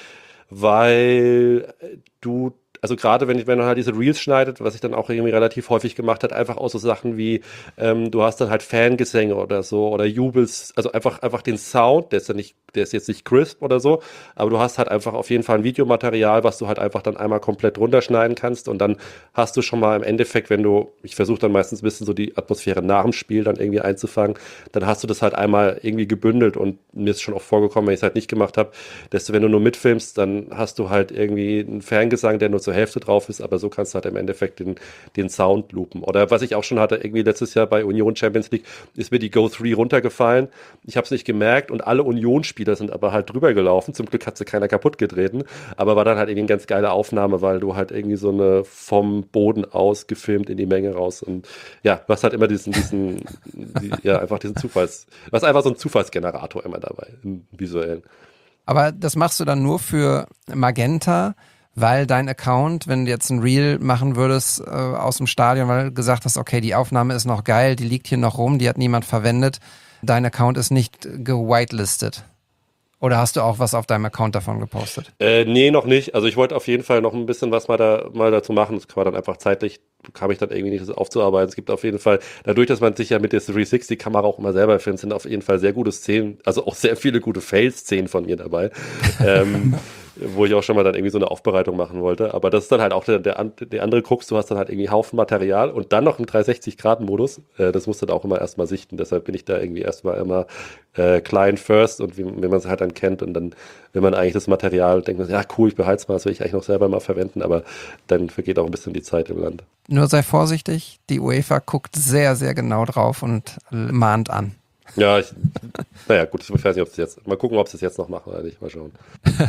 S6: weil du also gerade wenn, wenn man halt diese Reels schneidet, was ich dann auch irgendwie relativ häufig gemacht hat, einfach auch so Sachen wie, ähm, du hast dann halt Fangesänge oder so oder Jubels, also einfach, einfach den Sound, der ist ja nicht, der ist jetzt nicht crisp oder so, aber du hast halt einfach auf jeden Fall ein Videomaterial, was du halt einfach dann einmal komplett runterschneiden kannst und dann hast du schon mal im Endeffekt, wenn du, ich versuche dann meistens ein bisschen so die Atmosphäre nach dem Spiel dann irgendwie einzufangen, dann hast du das halt einmal irgendwie gebündelt und mir ist schon auch vorgekommen, wenn ich es halt nicht gemacht habe, dass du, wenn du nur mitfilmst, dann hast du halt irgendwie einen Fangesang, der nur zur Hälfte drauf ist, aber so kannst du halt im Endeffekt den, den Sound loopen. Oder was ich auch schon hatte, irgendwie letztes Jahr bei Union Champions League, ist mir die Go drei runtergefallen. Ich habe es nicht gemerkt und alle Union-Spieler sind aber halt drüber gelaufen. Zum Glück hat sie keiner kaputt getreten, aber war dann halt irgendwie eine ganz geile Aufnahme, weil du halt irgendwie so eine vom Boden aus gefilmt in die Menge raus und ja, du hast halt immer diesen, diesen, die, ja, einfach diesen Zufalls, du hast einfach so einen Zufallsgenerator immer dabei, im visuellen.
S1: Aber das machst du dann nur für Magenta, weil dein Account, wenn du jetzt ein Reel machen würdest äh, aus dem Stadion, weil du gesagt hast, okay, die Aufnahme ist noch geil, die liegt hier noch rum, die hat niemand verwendet, dein Account ist nicht gewhitelistet. Oder hast du auch was auf deinem Account davon gepostet?
S6: Äh, nee, noch nicht. Also ich wollte auf jeden Fall noch ein bisschen was mal, da, mal dazu machen. Das war dann einfach zeitlich, kam ich dann irgendwie nicht, das aufzuarbeiten. Es gibt auf jeden Fall, dadurch, dass man sich ja mit der dreihundertsechzig-Kamera auch immer selber filmt, sind auf jeden Fall sehr gute Szenen, also auch sehr viele gute Fail-Szenen von mir dabei. ähm, wo ich auch schon mal dann irgendwie so eine Aufbereitung machen wollte. Aber das ist dann halt auch der, der, der andere Krux, du hast dann halt irgendwie Haufen Material und dann noch einen dreihundertsechzig-Grad-Modus. Äh, das musst du dann auch immer erstmal sichten. Deshalb bin ich da irgendwie erstmal immer äh, Client first und wie, wie man es halt dann kennt und dann, wenn man eigentlich das Material denkt, ja cool, ich behalte es mal, das will ich eigentlich noch selber mal verwenden, aber dann vergeht auch ein bisschen die Zeit im Land.
S1: Nur sei vorsichtig, die UEFA guckt sehr, sehr genau drauf und mahnt an.
S6: Ja, ich, naja, gut, ich weiß nicht, ob es jetzt, mal gucken, ob sie es jetzt noch machen oder nicht, mal schauen.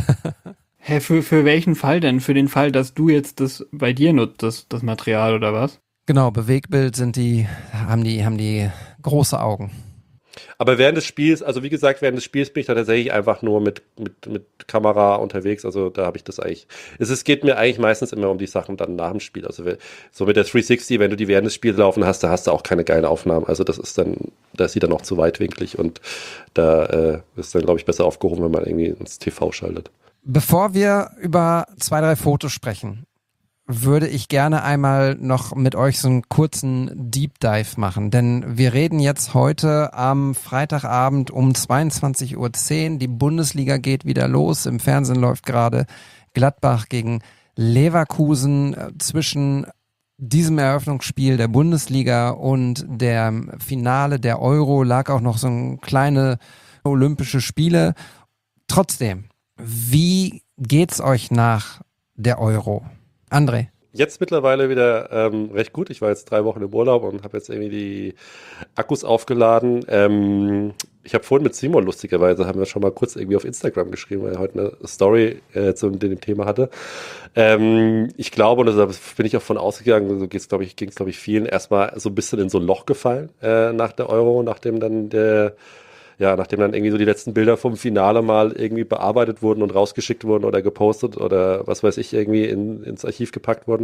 S5: Hä, hey, für, für welchen Fall denn? Für den Fall, dass du jetzt das bei dir nutzt, das, das Material oder was?
S1: Genau, Bewegbild sind die, haben die, haben die große Augen.
S6: Aber während des Spiels, also wie gesagt, während des Spiels bin ich da tatsächlich einfach nur mit, mit, mit Kamera unterwegs. Also da habe ich das eigentlich. Es ist, geht mir eigentlich meistens immer um die Sachen dann nach dem Spiel. Also so mit der dreihundertsechzig, wenn du die während des Spiels laufen hast, da hast du auch keine geilen Aufnahmen. Also das ist dann, da ist sie dann auch zu weitwinklig und da äh, ist dann, glaube ich, besser aufgehoben, wenn man irgendwie ins T V schaltet.
S1: Bevor wir über zwei, drei Fotos sprechen, würde ich gerne einmal noch mit euch so einen kurzen Deep Dive machen, denn wir reden jetzt heute am Freitagabend um zweiundzwanzig Uhr zehn, die Bundesliga geht wieder los, im Fernsehen läuft gerade Gladbach gegen Leverkusen. Zwischen diesem Eröffnungsspiel der Bundesliga und dem Finale der Euro lag auch noch so ein kleine Olympische Spiele. Trotzdem, wie geht's euch nach der Euro? André?
S6: Jetzt mittlerweile wieder ähm, recht gut. Ich war jetzt drei Wochen im Urlaub und habe jetzt irgendwie die Akkus aufgeladen. Ähm, ich habe vorhin mit Simon, lustigerweise, haben wir schon mal kurz irgendwie auf Instagram geschrieben, weil er heute eine Story äh, zu dem Thema hatte. Ähm, ich glaube, und da bin ich auch von ausgegangen, so geht's, glaube ich, ging es, glaube ich, vielen, erstmal so ein bisschen in so ein Loch gefallen äh, nach der Euro, nachdem dann der Ja, nachdem dann irgendwie so die letzten Bilder vom Finale mal irgendwie bearbeitet wurden und rausgeschickt wurden oder gepostet oder was weiß ich, irgendwie in, ins Archiv gepackt wurden.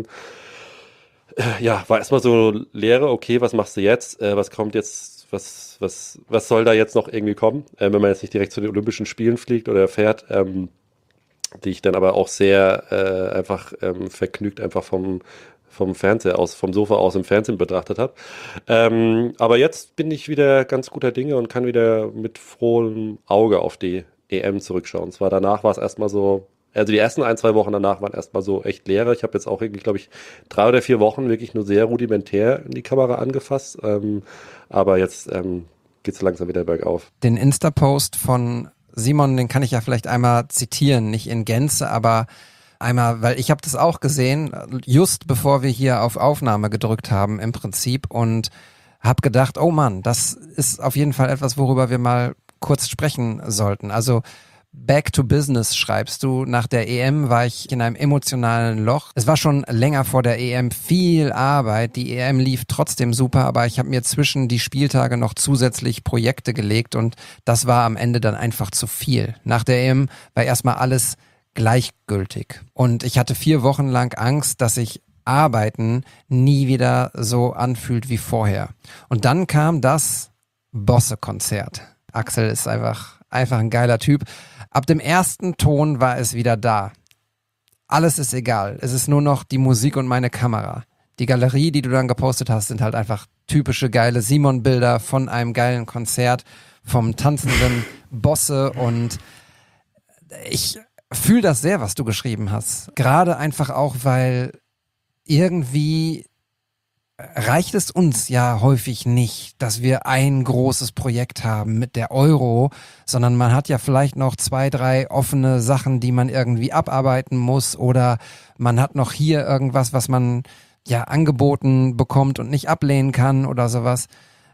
S6: Äh, ja, war erstmal so Leere, okay, was machst du jetzt? Äh, was kommt jetzt, was, was, was soll da jetzt noch irgendwie kommen? Äh, wenn man jetzt nicht direkt zu den Olympischen Spielen fliegt oder fährt, ähm, die ich dann aber auch sehr äh, einfach ähm, vergnügt einfach vom vom Fernseher aus, vom Sofa aus im Fernsehen betrachtet habe. Ähm, aber jetzt bin ich wieder ganz guter Dinge und kann wieder mit frohem Auge auf die E M zurückschauen. Zwar danach war es erstmal so, also die ersten ein, zwei Wochen danach waren erstmal so echt leere. Ich habe jetzt auch irgendwie, glaube ich, drei oder vier Wochen wirklich nur sehr rudimentär in die Kamera angefasst. Ähm, aber jetzt ähm, geht es langsam wieder bergauf.
S1: Den Insta-Post von Simon, den kann ich ja vielleicht einmal zitieren, nicht in Gänze, aber einmal, weil ich habe das auch gesehen, just bevor wir hier auf Aufnahme gedrückt haben im Prinzip und habe gedacht, oh Mann, das ist auf jeden Fall etwas, worüber wir mal kurz sprechen sollten. Also Back to Business schreibst du. Nach der E M war ich in einem emotionalen Loch. Es war schon länger vor der E M viel Arbeit. Die E M lief trotzdem super, aber ich habe mir zwischen die Spieltage noch zusätzlich Projekte gelegt und das war am Ende dann einfach zu viel. Nach der E M war erstmal alles gleichgültig. Und ich hatte vier Wochen lang Angst, dass sich Arbeiten nie wieder so anfühlt wie vorher. Und dann kam das Bosse-Konzert. Axel ist einfach, einfach ein geiler Typ. Ab dem ersten Ton war es wieder da. Alles ist egal. Es ist nur noch die Musik und meine Kamera. Die Galerie, die du dann gepostet hast, sind halt einfach typische geile Simon-Bilder von einem geilen Konzert, vom tanzenden Bosse und ich fühl das sehr, was du geschrieben hast. Gerade einfach auch, weil irgendwie reicht es uns ja häufig nicht, dass wir ein großes Projekt haben mit der Euro, sondern man hat ja vielleicht noch zwei, drei offene Sachen, die man irgendwie abarbeiten muss oder man hat noch hier irgendwas, was man ja angeboten bekommt und nicht ablehnen kann oder sowas.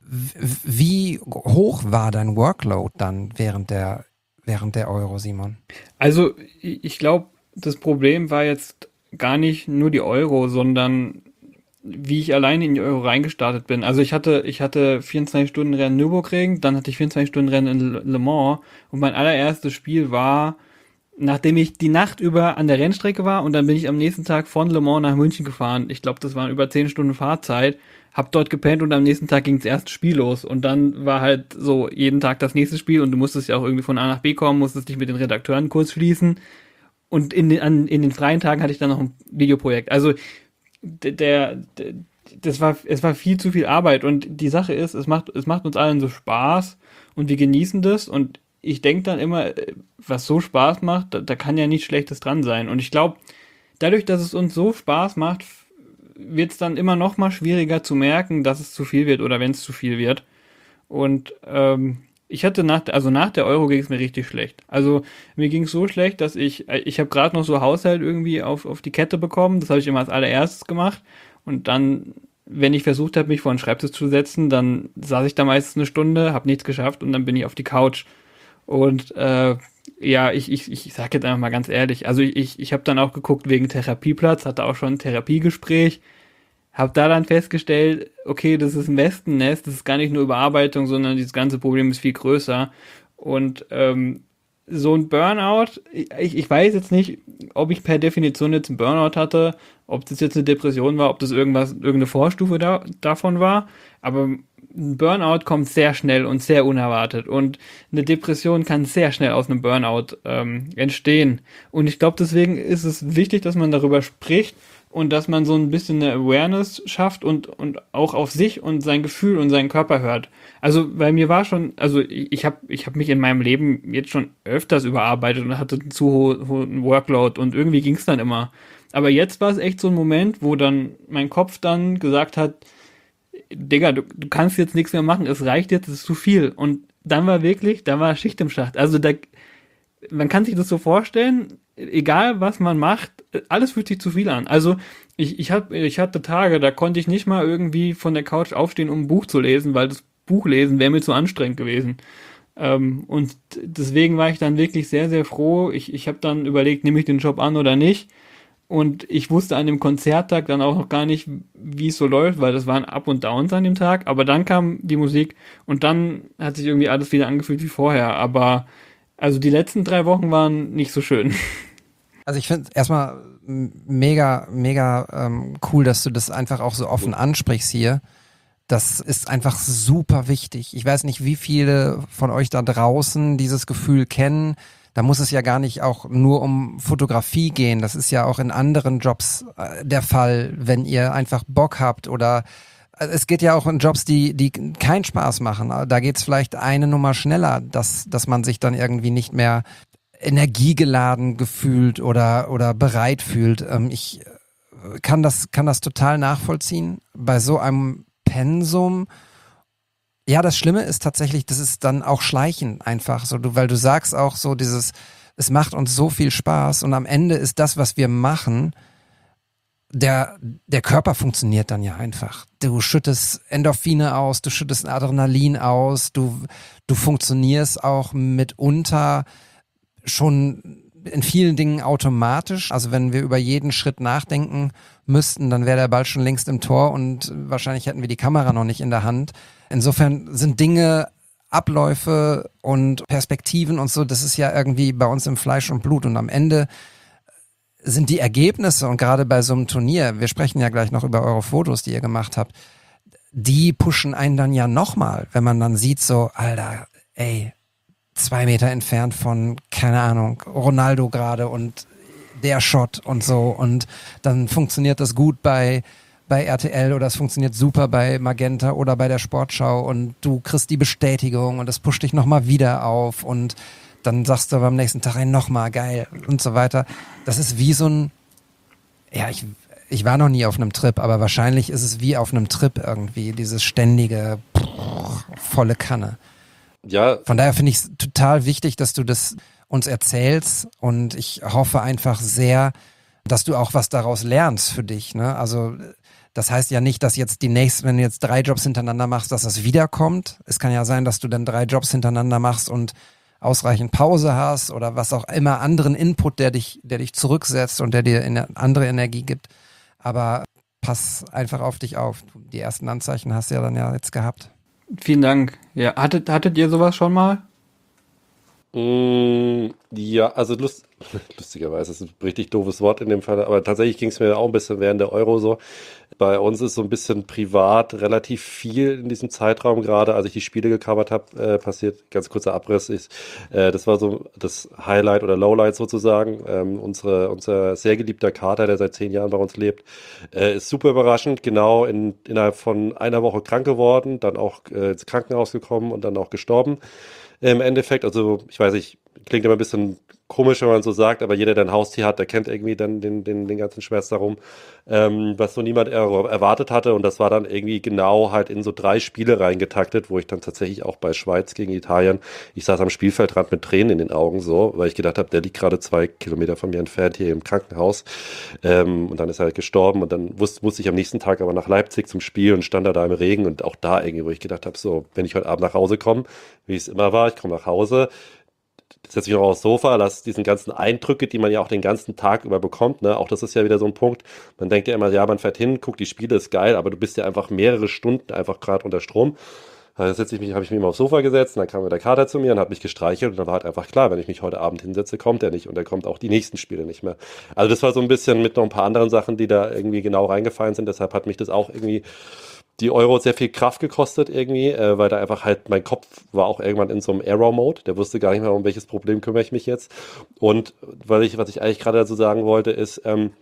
S1: Wie hoch war dein Workload dann während der während der Euro, Simon?
S5: Also ich glaube, das Problem war jetzt gar nicht nur die Euro, sondern wie ich alleine in die Euro reingestartet bin. Also ich hatte ich hatte vierundzwanzig Stunden Rennen Nürburgring, dann hatte ich vierundzwanzig Stunden Rennen in Le Mans und mein allererstes Spiel war, nachdem ich die Nacht über an der Rennstrecke war und dann bin ich am nächsten Tag von Le Mans nach München gefahren. Ich glaube, das waren über zehn Stunden Fahrzeit. Hab dort gepennt und am nächsten Tag ging das erste Spiel los. Und dann war halt so jeden Tag das nächste Spiel und du musstest ja auch irgendwie von A nach B kommen, musstest dich mit den Redakteuren kurz schließen. Und in den, an, in den freien Tagen hatte ich dann noch ein Videoprojekt. Also der, der, das war, es war viel zu viel Arbeit. Und die Sache ist, es macht, es macht uns allen so Spaß und wir genießen das. Und ich denke dann immer, was so Spaß macht, da, da kann ja nichts Schlechtes dran sein. Und ich glaube, dadurch, dass es uns so Spaß macht, wird es dann immer noch mal schwieriger zu merken, dass es zu viel wird oder wenn es zu viel wird. Und ähm, ich hatte nach, also nach der Euro ging es mir richtig schlecht. Also mir ging es so schlecht, dass ich, ich habe gerade noch so Haushalt irgendwie auf, auf die Kette bekommen. Das habe ich immer als allererstes gemacht. Und dann, wenn ich versucht habe, mich vor den Schreibtisch zu setzen, dann saß ich da meistens eine Stunde, habe nichts geschafft und dann bin ich auf die Couch. Und äh, ja, ich, ich, ich sag jetzt einfach mal ganz ehrlich, also ich, ich habe dann auch geguckt wegen Therapieplatz, hatte auch schon ein Therapiegespräch. Hab da dann festgestellt, okay, das ist ein Wespennest, das ist gar nicht nur Überarbeitung, sondern dieses ganze Problem ist viel größer. Und ähm, so ein Burnout, ich, ich weiß jetzt nicht, ob ich per Definition jetzt einen Burnout hatte, ob das jetzt eine Depression war, ob das irgendwas, irgendeine Vorstufe da, davon war, aber ein Burnout kommt sehr schnell und sehr unerwartet und eine Depression kann sehr schnell aus einem Burnout ähm, entstehen. Und ich glaube, deswegen ist es wichtig, dass man darüber spricht und dass man so ein bisschen eine Awareness schafft und, und auch auf sich und sein Gefühl und seinen Körper hört. Also, weil mir war schon, also ich, ich habe ich hab mich in meinem Leben jetzt schon öfters überarbeitet und hatte einen zu ho- hohen Workload und irgendwie ging es dann immer. Aber jetzt war es echt so ein Moment, wo dann mein Kopf dann gesagt hat, Digga, du, du kannst jetzt nichts mehr machen, es reicht jetzt, es ist zu viel. Und dann war wirklich, da war Schicht im Schacht. Also da, man kann sich das so vorstellen, egal was man macht, alles fühlt sich zu viel an. Also ich, ich, hab, ich hatte Tage, da konnte ich nicht mal irgendwie von der Couch aufstehen, um ein Buch zu lesen, weil das Buchlesen wäre mir zu anstrengend gewesen. Ähm, und deswegen war ich dann wirklich sehr, sehr froh. Ich, ich habe dann überlegt, nehme ich den Job an oder nicht. Und ich wusste an dem Konzerttag dann auch noch gar nicht, wie es so läuft, weil das waren Up und Downs an dem Tag. Aber dann kam die Musik und dann hat sich irgendwie alles wieder angefühlt wie vorher. Aber also die letzten drei Wochen waren nicht so schön.
S1: Also ich finde erstmal mega, mega ähm, cool, dass du das einfach auch so offen ansprichst hier. Das ist einfach super wichtig. Ich weiß nicht, wie viele von euch da draußen dieses Gefühl kennen. Da muss es ja gar nicht auch nur um Fotografie gehen. Das ist ja auch in anderen Jobs äh, der Fall, wenn ihr einfach Bock habt oder äh, es geht ja auch in Jobs, die die keinen Spaß machen. Da geht es vielleicht eine Nummer schneller, dass dass man sich dann irgendwie nicht mehr energiegeladen gefühlt oder oder bereit fühlt. Ähm, ich kann das kann das total nachvollziehen bei so einem Pensum. Ja, das Schlimme ist tatsächlich, das ist dann auch Schleichen einfach so, du, weil du sagst auch so dieses, es macht uns so viel Spaß und am Ende ist das, was wir machen, der, der Körper funktioniert dann ja einfach. Du schüttest Endorphine aus, du schüttest Adrenalin aus, du, du funktionierst auch mitunter schon in vielen Dingen automatisch. Also wenn wir über jeden Schritt nachdenken müssten, dann wäre der Ball schon längst im Tor und wahrscheinlich hätten wir die Kamera noch nicht in der Hand. Insofern sind Dinge, Abläufe und Perspektiven und so, das ist ja irgendwie bei uns im Fleisch und Blut. Und am Ende sind die Ergebnisse und gerade bei so einem Turnier, wir sprechen ja gleich noch über eure Fotos, die ihr gemacht habt, die pushen einen dann ja nochmal, wenn man dann sieht so, Alter, ey, zwei Meter entfernt von, keine Ahnung, Ronaldo gerade und der Shot und so und dann funktioniert das gut bei bei R T L oder es funktioniert super bei Magenta oder bei der Sportschau und du kriegst die Bestätigung und das pusht dich nochmal wieder auf und dann sagst du beim nächsten Tag, ey, nochmal geil und so weiter. Das ist wie so ein, ja, ich, ich war noch nie auf einem Trip, aber wahrscheinlich ist es wie auf einem Trip irgendwie, dieses ständige pff, volle Kanne.
S6: Ja.
S1: Von daher finde ich es total wichtig, dass du das uns erzählst und ich hoffe einfach sehr, dass du auch was daraus lernst für dich, ne? Also das heißt ja nicht, dass jetzt die nächsten, wenn du jetzt drei Jobs hintereinander machst, dass das wiederkommt. Es kann ja sein, dass du dann drei Jobs hintereinander machst und ausreichend Pause hast oder was auch immer, anderen Input, der dich, der dich zurücksetzt und der dir eine andere Energie gibt. Aber pass einfach auf dich auf. Die ersten Anzeichen hast du ja dann ja jetzt gehabt.
S5: Vielen Dank. Ja, hattet, hattet ihr sowas schon mal?
S6: Mm, ja, also lust, lustigerweise, das ist ein richtig doofes Wort in dem Fall, aber tatsächlich ging es mir auch ein bisschen während der Euro so. Bei uns ist so ein bisschen privat relativ viel in diesem Zeitraum gerade, als ich die Spiele gecovert habe, äh, passiert. Ganz kurzer Abriss. Ich, äh, das war so das Highlight oder Lowlight sozusagen. Ähm, unsere, unser sehr geliebter Kater, der seit zehn Jahren bei uns lebt, äh, ist super überraschend, genau in, innerhalb von einer Woche krank geworden, dann auch äh, ins Krankenhaus gekommen und dann auch gestorben. Im Endeffekt, also ich weiß nicht, klingt immer ein bisschen komisch, wenn man so sagt, aber jeder, der ein Haustier hat, der kennt irgendwie dann den, den, den ganzen Schmerz darum, ähm, was so niemand er- erwartet hatte und das war dann irgendwie genau halt in so drei Spiele reingetaktet, wo ich dann tatsächlich auch bei Schweiz gegen Italien, ich saß am Spielfeldrand mit Tränen in den Augen so, weil ich gedacht habe, der liegt gerade zwei Kilometer von mir entfernt hier im Krankenhaus ähm, und dann ist er halt gestorben und dann wusste, musste ich am nächsten Tag aber nach Leipzig zum Spiel und stand da, da im Regen und auch da irgendwie, wo ich gedacht habe, so, wenn ich heute Abend nach Hause komme, wie es immer war, ich komme nach Hause, setze mich noch aufs Sofa, lass diesen ganzen Eindrücke, die man ja auch den ganzen Tag über bekommt, ne, auch das ist ja wieder so ein Punkt, man denkt ja immer, ja, man fährt hin, guckt die Spiele, ist geil, aber du bist ja einfach mehrere Stunden einfach gerade unter Strom. Dann setze ich mich, habe ich mich mal aufs Sofa gesetzt und dann kam der Kater zu mir und hat mich gestreichelt und dann war halt einfach klar, wenn ich mich heute Abend hinsetze, kommt er nicht und er kommt auch die nächsten Spiele nicht mehr. Also das war so ein bisschen mit noch ein paar anderen Sachen, die da irgendwie genau reingefallen sind, deshalb hat mich das auch irgendwie die Euro sehr viel Kraft gekostet irgendwie, äh, weil da einfach halt mein Kopf war auch irgendwann in so einem Error-Mode, der wusste gar nicht mehr, um welches Problem kümmere ich mich jetzt und weil ich, was ich eigentlich gerade dazu sagen wollte, ist, ähm,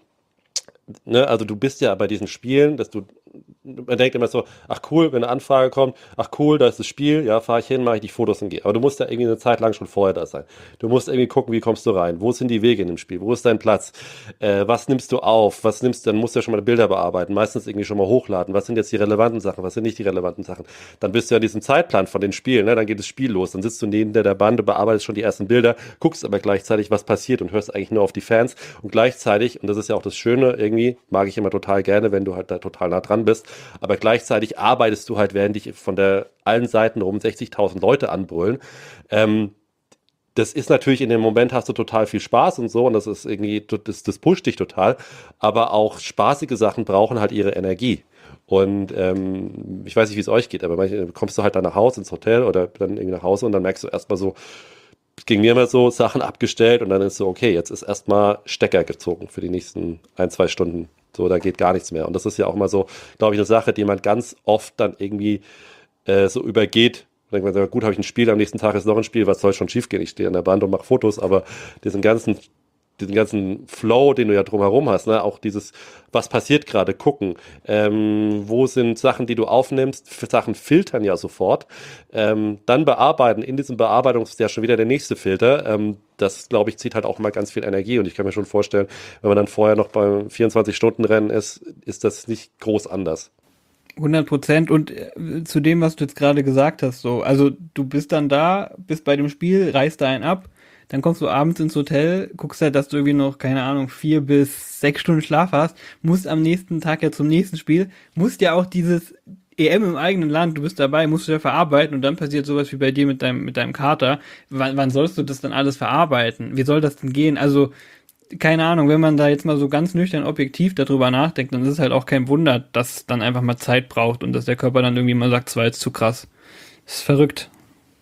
S6: ne, also du bist ja bei diesen Spielen, dass du, man denkt immer so, ach cool, wenn eine Anfrage kommt, ach cool, da ist das Spiel, ja, fahre ich hin, mache ich die Fotos und gehe. Aber du musst ja irgendwie eine Zeit lang schon vorher da sein. Du musst irgendwie gucken, wie kommst du rein, wo sind die Wege in dem Spiel, wo ist dein Platz, äh, was nimmst du auf, was nimmst du, dann musst du ja schon mal Bilder bearbeiten, meistens irgendwie schon mal hochladen, was sind jetzt die relevanten Sachen, was sind nicht die relevanten Sachen. Dann bist du ja in diesem Zeitplan von den Spielen, ne? Dann geht das Spiel los, dann sitzt du neben der, der Bande, bearbeitest schon die ersten Bilder, guckst aber gleichzeitig, was passiert und hörst eigentlich nur auf die Fans und gleichzeitig, und das ist ja auch das Schöne, irgendwie mag ich immer total gerne, wenn du halt da total nah dran bist, aber gleichzeitig arbeitest du halt, während dich von der allen Seiten rum sechzigtausend Leute anbrüllen. Ähm, das ist natürlich, in dem Moment hast du total viel Spaß und so und das ist irgendwie, das, das pusht dich total, aber auch spaßige Sachen brauchen halt ihre Energie. Und ähm, ich weiß nicht, wie es euch geht, aber manchmal kommst du halt dann nach Hause ins Hotel oder dann irgendwie nach Hause und dann merkst du erstmal so, es ging mir immer so, Sachen abgestellt und dann ist so, okay, jetzt ist erstmal Stecker gezogen für die nächsten ein, zwei Stunden. So, da geht gar nichts mehr. Und das ist ja auch mal so, glaube ich, eine Sache, die man ganz oft dann irgendwie äh, so übergeht. Dann denkt man, gut, habe ich ein Spiel, am nächsten Tag ist noch ein Spiel, was soll schon schief gehen? Ich stehe an der Band und mache Fotos, aber diesen ganzen, diesen ganzen Flow, den du ja drumherum hast, ne, auch dieses, was passiert gerade, gucken, ähm, wo sind Sachen, die du aufnimmst, für Sachen filtern ja sofort, ähm, dann bearbeiten, in diesem Bearbeitungs- ja schon wieder der nächste Filter, ähm, das, glaube ich, zieht halt auch mal ganz viel Energie und ich kann mir schon vorstellen, wenn man dann vorher noch beim vierundzwanzig-Stunden-Rennen ist, ist das nicht groß anders.
S5: hundert Prozent und äh, zu dem, was du jetzt gerade gesagt hast, so, also du bist dann da, bist bei dem Spiel, reißt da einen ab, dann kommst du abends ins Hotel, guckst halt, dass du irgendwie noch, keine Ahnung, vier bis sechs Stunden Schlaf hast, musst am nächsten Tag ja zum nächsten Spiel, musst ja auch dieses E M im eigenen Land, du bist dabei, musst du ja verarbeiten und dann passiert sowas wie bei dir mit deinem, mit deinem Kater. W- wann sollst du das dann alles verarbeiten? Wie soll das denn gehen? Also, keine Ahnung, wenn man da jetzt mal so ganz nüchtern objektiv darüber nachdenkt, dann ist es halt auch kein Wunder, dass es dann einfach mal Zeit braucht und dass der Körper dann irgendwie mal sagt, das war jetzt zu krass. Das ist verrückt.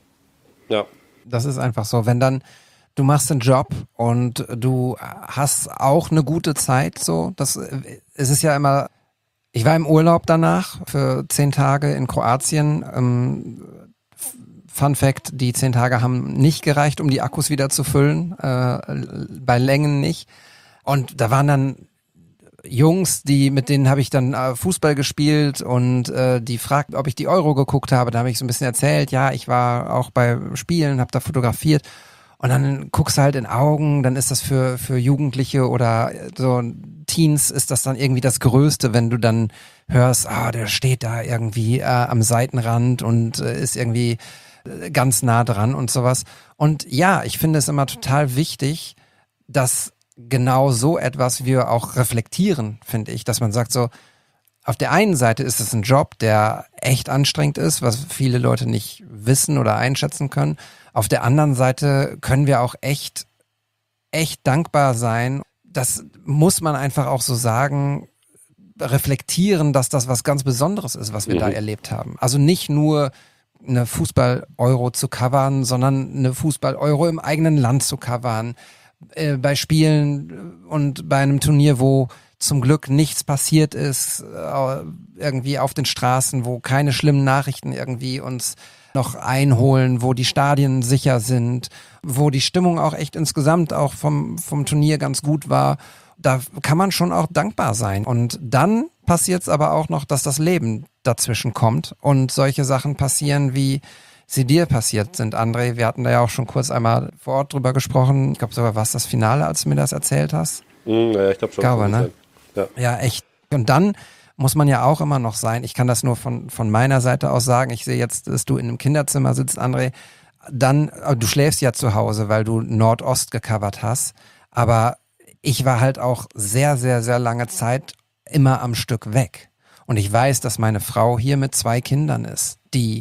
S6: Ja.
S1: Das ist einfach so, wenn dann du machst den Job und du hast auch eine gute Zeit, so, das, es ist ja immer, ich war im Urlaub danach für zehn Tage in Kroatien, ähm, Fun Fact, die zehn Tage haben nicht gereicht, um die Akkus wieder zu füllen, äh, bei Längen nicht. Und da waren dann Jungs, die mit denen habe ich dann äh, Fußball gespielt und äh, die fragten, ob ich die Euro geguckt habe. Da habe ich so ein bisschen erzählt, ja, ich war auch bei Spielen, habe da fotografiert. Und dann guckst du halt in Augen, dann ist das für für Jugendliche oder so Teens ist das dann irgendwie das Größte, wenn du dann hörst, ah, der steht da irgendwie äh, am Seitenrand und äh, ist irgendwie ganz nah dran und sowas. Und ja, ich finde es immer total wichtig, dass genau so etwas wir auch reflektieren, finde ich, dass man sagt so, auf der einen Seite ist es ein Job, der echt anstrengend ist, was viele Leute nicht wissen oder einschätzen können. Auf der anderen Seite können wir auch echt, echt dankbar sein. Das muss man einfach auch so sagen, reflektieren, dass das was ganz Besonderes ist, was wir mhm. da erlebt haben. Also nicht nur eine Fußball-Euro zu covern, sondern eine Fußball-Euro im eigenen Land zu covern. Äh, bei Spielen und bei einem Turnier, wo zum Glück nichts passiert ist, äh, irgendwie auf den Straßen, wo keine schlimmen Nachrichten irgendwie uns noch einholen, wo die Stadien sicher sind, wo die Stimmung auch echt insgesamt auch vom, vom Turnier ganz gut war. Da kann man schon auch dankbar sein. Und dann passiert es aber auch noch, dass das Leben dazwischen kommt und solche Sachen passieren, wie sie dir passiert sind, André. Wir hatten da ja auch schon kurz einmal vor Ort drüber gesprochen. Ich glaube sogar, war es das Finale, als du mir das erzählt hast?
S6: Mm, ja, ich glaube schon.
S1: Ich glaube, ne?
S6: Ja.
S1: ja, echt. Und dann muss man ja auch immer noch sein, ich kann das nur von, von meiner Seite aus sagen, ich sehe jetzt, dass du in einem Kinderzimmer sitzt, André, dann, du schläfst ja zu Hause, weil du Nordost gecovert hast, aber ich war halt auch sehr, sehr, sehr lange Zeit immer am Stück weg. Und ich weiß, dass meine Frau hier mit zwei Kindern ist, die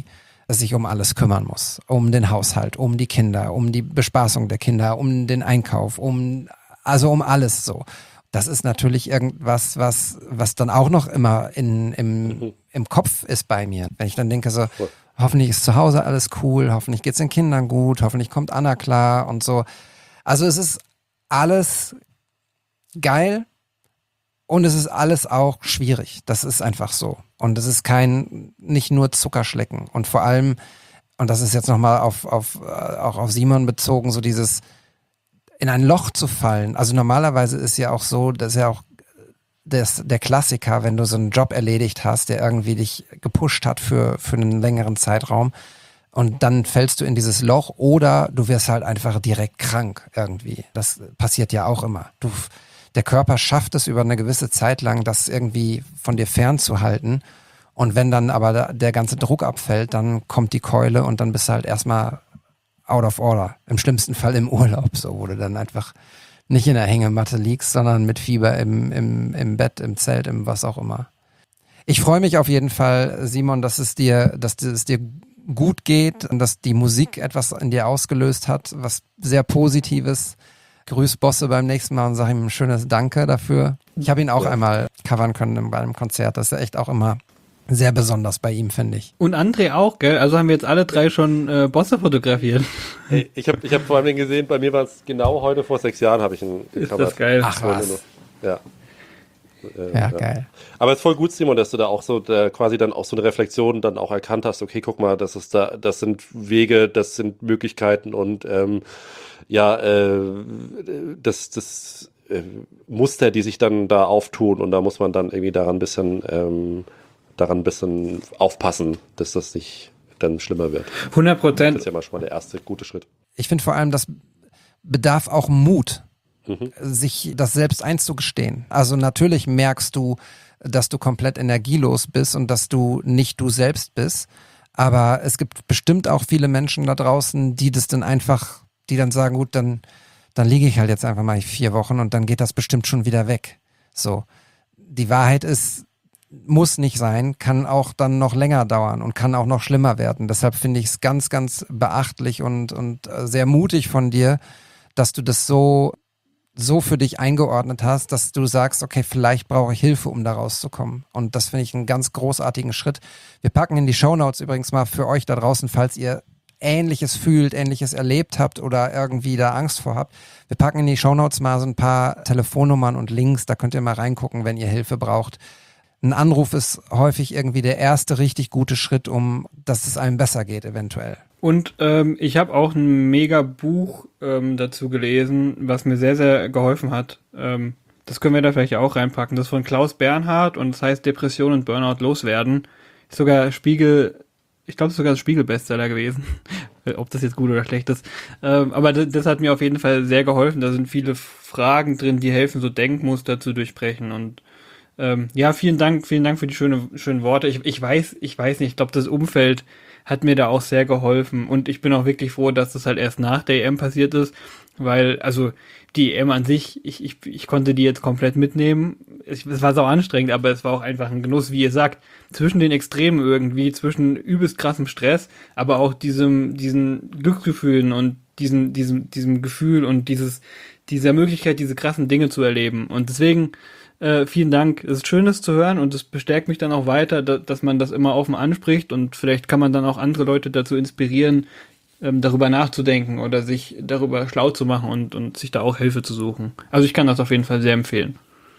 S1: sich um alles kümmern muss. Um den Haushalt, um die Kinder, um die Bespaßung der Kinder, um den Einkauf, um, also um alles so. Das ist natürlich irgendwas, was, was dann auch noch immer in, im, im Kopf ist bei mir. Wenn ich dann denke so, hoffentlich ist zu Hause alles cool, hoffentlich geht's den Kindern gut, hoffentlich kommt Anna klar und so. Also es ist alles geil und es ist alles auch schwierig. Das ist einfach so. Und es ist kein, nicht nur Zuckerschlecken. Und vor allem, und das ist jetzt nochmal auf, auf, auch auf Simon bezogen, so dieses in ein Loch zu fallen. Also normalerweise ist ja auch so, dass ja auch das, der Klassiker, wenn du so einen Job erledigt hast, der irgendwie dich gepusht hat für, für einen längeren Zeitraum und dann fällst du in dieses Loch oder du wirst halt einfach direkt krank irgendwie. Das passiert ja auch immer. Du, der Körper schafft es über eine gewisse Zeit lang, das irgendwie von dir fernzuhalten und wenn dann aber der, der ganze Druck abfällt, dann kommt die Keule und dann bist du halt erstmal out of order. Im schlimmsten Fall im Urlaub, so, wo du dann einfach nicht in der Hängematte liegst, sondern mit Fieber im, im, im Bett, im Zelt, im was auch immer. Ich freue mich auf jeden Fall, Simon, dass es dir, dass es dir gut geht und dass die Musik etwas in dir ausgelöst hat, was sehr Positives. Grüß Bosse beim nächsten Mal und sage ihm ein schönes Danke dafür. Ich habe ihn auch ja. einmal covern können bei einem Konzert. Das ist ja echt auch immer sehr besonders bei ihm, finde ich.
S5: Und André auch, gell? Also haben wir jetzt alle drei schon äh, Bosse fotografiert.
S6: Hey, ich habe ich hab vor allem gesehen, bei mir war es genau heute vor sechs Jahren habe ich einen
S5: Ist das geil.
S1: Ach was.
S6: Ja.
S1: Äh, ja, ja, geil.
S6: Aber es ist voll gut, Simon, dass du da auch so da quasi dann auch so eine Reflexion dann auch erkannt hast, okay, guck mal, das ist da, das sind Wege, das sind Möglichkeiten und ähm, ja, äh, das, das äh, Muster, die sich dann da auftun und da muss man dann irgendwie daran ein bisschen ähm, daran ein bisschen aufpassen, dass das nicht dann schlimmer wird.
S5: hundert Prozent.
S6: Das ist ja mal schon mal der erste gute Schritt.
S1: Ich finde vor allem, das bedarf auch Mut, mhm. sich das selbst einzugestehen. Also natürlich merkst du, dass du komplett energielos bist und dass du nicht du selbst bist, aber es gibt bestimmt auch viele Menschen da draußen, die das dann einfach, die dann sagen, gut, dann, dann liege ich halt jetzt einfach mal vier Wochen und dann geht das bestimmt schon wieder weg. So. Die Wahrheit ist, muss nicht sein, kann auch dann noch länger dauern und kann auch noch schlimmer werden. Deshalb finde ich es ganz, ganz beachtlich und, und sehr mutig von dir, dass du das so, so für dich eingeordnet hast, dass du sagst, okay, vielleicht brauche ich Hilfe, um da rauszukommen. Und das finde ich einen ganz großartigen Schritt. Wir packen in die Shownotes übrigens mal für euch da draußen, falls ihr Ähnliches fühlt, Ähnliches erlebt habt oder irgendwie da Angst vor habt. Wir packen in die Shownotes mal so ein paar Telefonnummern und Links, da könnt ihr mal reingucken, wenn ihr Hilfe braucht. Ein Anruf ist häufig irgendwie der erste richtig gute Schritt, um dass es einem besser geht eventuell.
S5: Und ähm, ich habe auch ein mega Buch ähm, dazu gelesen, was mir sehr, sehr geholfen hat. Ähm, das können wir da vielleicht auch reinpacken. Das ist von Klaus Bernhard und das heißt Depression und Burnout loswerden. Ist sogar Spiegel, ich glaube, es ist sogar das Spiegel-Bestseller gewesen. Ob das jetzt gut oder schlecht ist. Ähm, aber das, das hat mir auf jeden Fall sehr geholfen. Da sind viele Fragen drin, die helfen, so Denkmuster zu durchbrechen und Ähm, ja, vielen Dank, vielen Dank für die schöne, schönen Worte. Ich, ich weiß, ich weiß nicht, ich glaube, das Umfeld hat mir da auch sehr geholfen und ich bin auch wirklich froh, dass das halt erst nach der E M passiert ist, weil, also, die E M an sich, ich, ich, ich konnte die jetzt komplett mitnehmen. Es, es war sau anstrengend, aber es war auch einfach ein Genuss, wie ihr sagt, zwischen den Extremen irgendwie, zwischen übelst krassem Stress, aber auch diesem, diesen Glücksgefühlen und diesen, diesem, diesem Gefühl und dieses, dieser Möglichkeit, diese krassen Dinge zu erleben. Und deswegen, Äh, vielen Dank. Es ist schön, das zu hören und es bestärkt mich dann auch weiter, da, dass man das immer offen anspricht und vielleicht kann man dann auch andere Leute dazu inspirieren, ähm, darüber nachzudenken oder sich darüber schlau zu machen und, und sich da auch Hilfe zu suchen. Also ich kann das auf jeden Fall sehr empfehlen.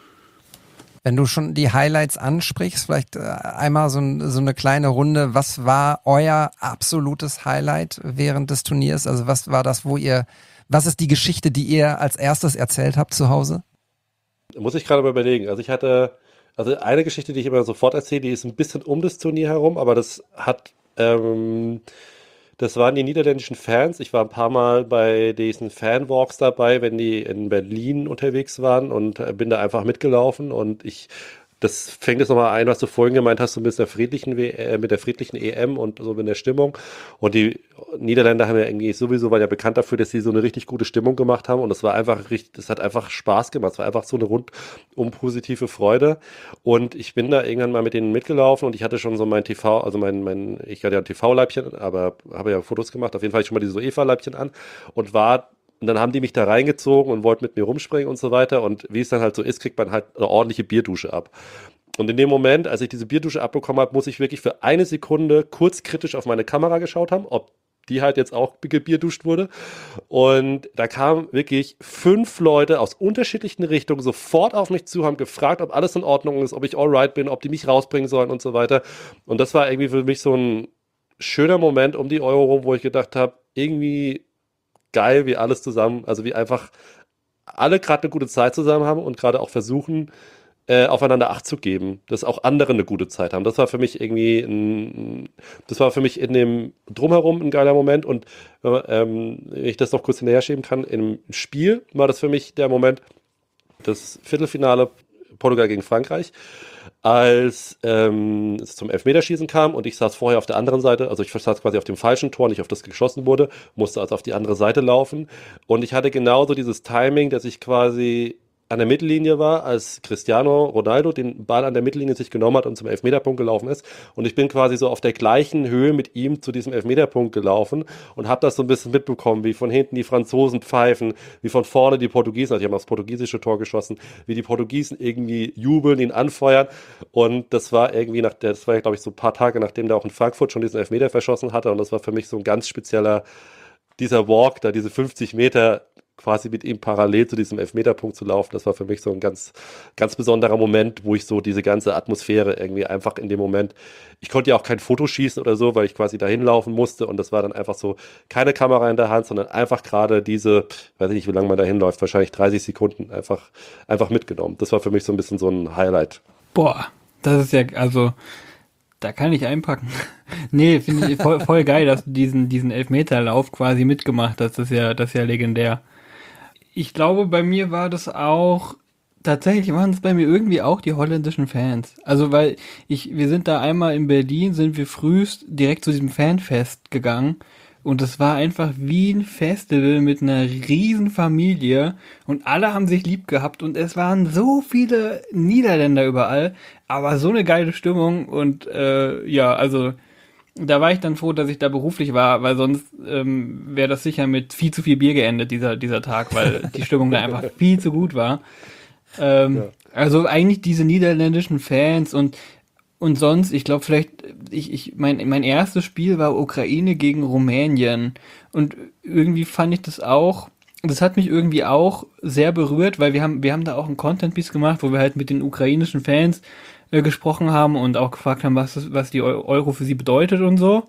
S1: Wenn du schon die Highlights ansprichst, vielleicht äh, einmal so, ein, so eine kleine Runde. Was war euer absolutes Highlight während des Turniers? Also was war das, wo ihr, was ist die Geschichte, die ihr als erstes erzählt habt zu Hause?
S6: Muss ich gerade mal überlegen. Also ich hatte, also eine Geschichte, die ich immer sofort erzähle, die ist ein bisschen um das Turnier herum, aber das hat, ähm, das waren die niederländischen Fans. Ich war ein paar Mal bei diesen Fanwalks dabei, wenn die in Berlin unterwegs waren und bin da einfach mitgelaufen und ich das fängt jetzt nochmal ein, was du vorhin gemeint hast, so mit der friedlichen w- äh, mit der friedlichen E M und so mit der Stimmung. Und die Niederländer haben ja irgendwie sowieso, waren ja bekannt dafür, dass sie so eine richtig gute Stimmung gemacht haben. Und das war einfach richtig, das hat einfach Spaß gemacht. Es war einfach so eine rundum positive Freude. Und ich bin da irgendwann mal mit denen mitgelaufen und ich hatte schon so mein T V, also mein, mein, ich hatte ja ein T V-Leibchen, aber habe ja Fotos gemacht. Auf jeden Fall hatte ich schon mal diese UEFA-Leibchen an und war Und dann haben die mich da reingezogen und wollten mit mir rumspringen und so weiter. Und wie es dann halt so ist, kriegt man halt eine ordentliche Bierdusche ab. Und in dem Moment, als ich diese Bierdusche abbekommen habe, muss ich wirklich für eine Sekunde kurz kritisch auf meine Kamera geschaut haben, ob die halt jetzt auch gebierduscht wurde. Und da kamen wirklich fünf Leute aus unterschiedlichen Richtungen sofort auf mich zu, haben gefragt, ob alles in Ordnung ist, ob ich alright bin, ob die mich rausbringen sollen und so weiter. Und das war irgendwie für mich so ein schöner Moment um die Euro rum, wo ich gedacht habe, irgendwie geil, wie alles zusammen, also wie einfach alle gerade eine gute Zeit zusammen haben und gerade auch versuchen, äh, aufeinander Acht zu geben, dass auch andere eine gute Zeit haben. Das war für mich irgendwie, ein, das war für mich in dem Drumherum ein geiler Moment und ähm, wenn ich das noch kurz hinterher schieben kann, im Spiel war das für mich der Moment, das Viertelfinale Portugal gegen Frankreich, als ähm, es zum Elfmeterschießen kam und ich saß vorher auf der anderen Seite, also ich saß quasi auf dem falschen Tor, nicht auf das geschossen wurde, musste also auf die andere Seite laufen und ich hatte genauso dieses Timing, dass ich quasi an der Mittellinie war, als Cristiano Ronaldo den Ball an der Mittellinie sich genommen hat und zum Elfmeterpunkt gelaufen ist und ich bin quasi so auf der gleichen Höhe mit ihm zu diesem Elfmeterpunkt gelaufen und habe das so ein bisschen mitbekommen, wie von hinten die Franzosen pfeifen, wie von vorne die Portugiesen, also die haben aufs portugiesische Tor geschossen, wie die Portugiesen irgendwie jubeln, ihn anfeuern und das war irgendwie nach der, das war glaube ich so ein paar Tage, nachdem der auch in Frankfurt schon diesen Elfmeter verschossen hatte und das war für mich so ein ganz spezieller, dieser Walk, da diese fünfzig Meter quasi mit ihm parallel zu diesem Elfmeterpunkt zu laufen, das war für mich so ein ganz, ganz besonderer Moment, wo ich so diese ganze Atmosphäre irgendwie einfach in dem Moment, ich konnte ja auch kein Foto schießen oder so, weil ich quasi dahin laufen musste und das war dann einfach so, keine Kamera in der Hand, sondern einfach gerade diese, weiß ich nicht, wie lange man da hinläuft, wahrscheinlich dreißig Sekunden einfach, einfach mitgenommen. Das war für mich so ein bisschen so ein Highlight.
S5: Boah, das ist ja, also, da kann ich einpacken. Nee, finde ich voll, voll geil, dass du diesen, diesen Elfmeterlauf quasi mitgemacht hast. Das ist ja, das ist ja legendär. Ich glaube, bei mir war das auch, tatsächlich waren es bei mir irgendwie auch die holländischen Fans. Also, weil ich, wir sind da einmal in Berlin, sind wir frühst direkt zu diesem Fanfest gegangen. Und das war einfach wie ein Festival mit einer riesen Familie und alle haben sich lieb gehabt und es waren so viele Niederländer überall, aber so eine geile Stimmung und äh, ja, also da war ich dann froh, dass ich da beruflich war, weil sonst ähm, wäre das sicher mit viel zu viel Bier geendet, dieser dieser Tag, weil die Stimmung da einfach viel zu gut war. Ähm, ja. Also eigentlich diese niederländischen Fans und Und sonst, ich glaube vielleicht, ich, ich, mein, mein erstes Spiel war Ukraine gegen Rumänien. Und irgendwie fand ich das auch, das hat mich irgendwie auch sehr berührt, weil wir haben, wir haben da auch ein Content-Piece gemacht, wo wir halt mit den ukrainischen Fans äh, gesprochen haben und auch gefragt haben, was, das, was die Euro für sie bedeutet und so.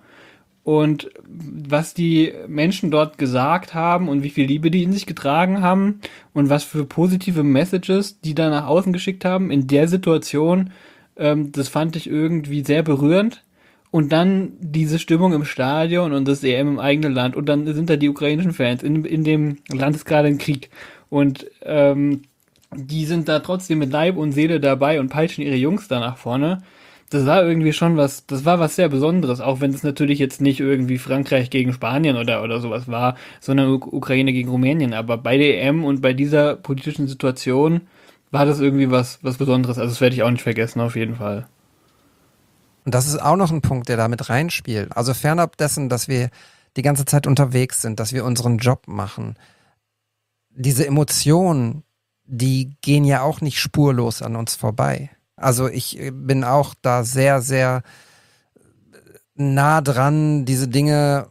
S5: Und was die Menschen dort gesagt haben und wie viel Liebe die in sich getragen haben und was für positive Messages die da nach außen geschickt haben in der Situation. Das fand ich irgendwie sehr berührend. Und dann diese Stimmung im Stadion und das E M im eigenen Land. Und dann sind da die ukrainischen Fans. In, in dem Land ist gerade ein Krieg. Und ähm, die sind da trotzdem mit Leib und Seele dabei und peitschen ihre Jungs da nach vorne. Das war irgendwie schon was, das war was sehr Besonderes. Auch wenn es natürlich jetzt nicht irgendwie Frankreich gegen Spanien oder, oder sowas war, sondern U- Ukraine gegen Rumänien. Aber bei der E M und bei dieser politischen Situation war das irgendwie was, was Besonderes. Also das werde ich auch nicht vergessen, auf jeden Fall.
S1: Und das ist auch noch ein Punkt, der da mit reinspielt. Also fernab dessen, dass wir die ganze Zeit unterwegs sind, dass wir unseren Job machen. Diese Emotionen, die gehen ja auch nicht spurlos an uns vorbei. Also ich bin auch da sehr, sehr nah dran, diese Dinge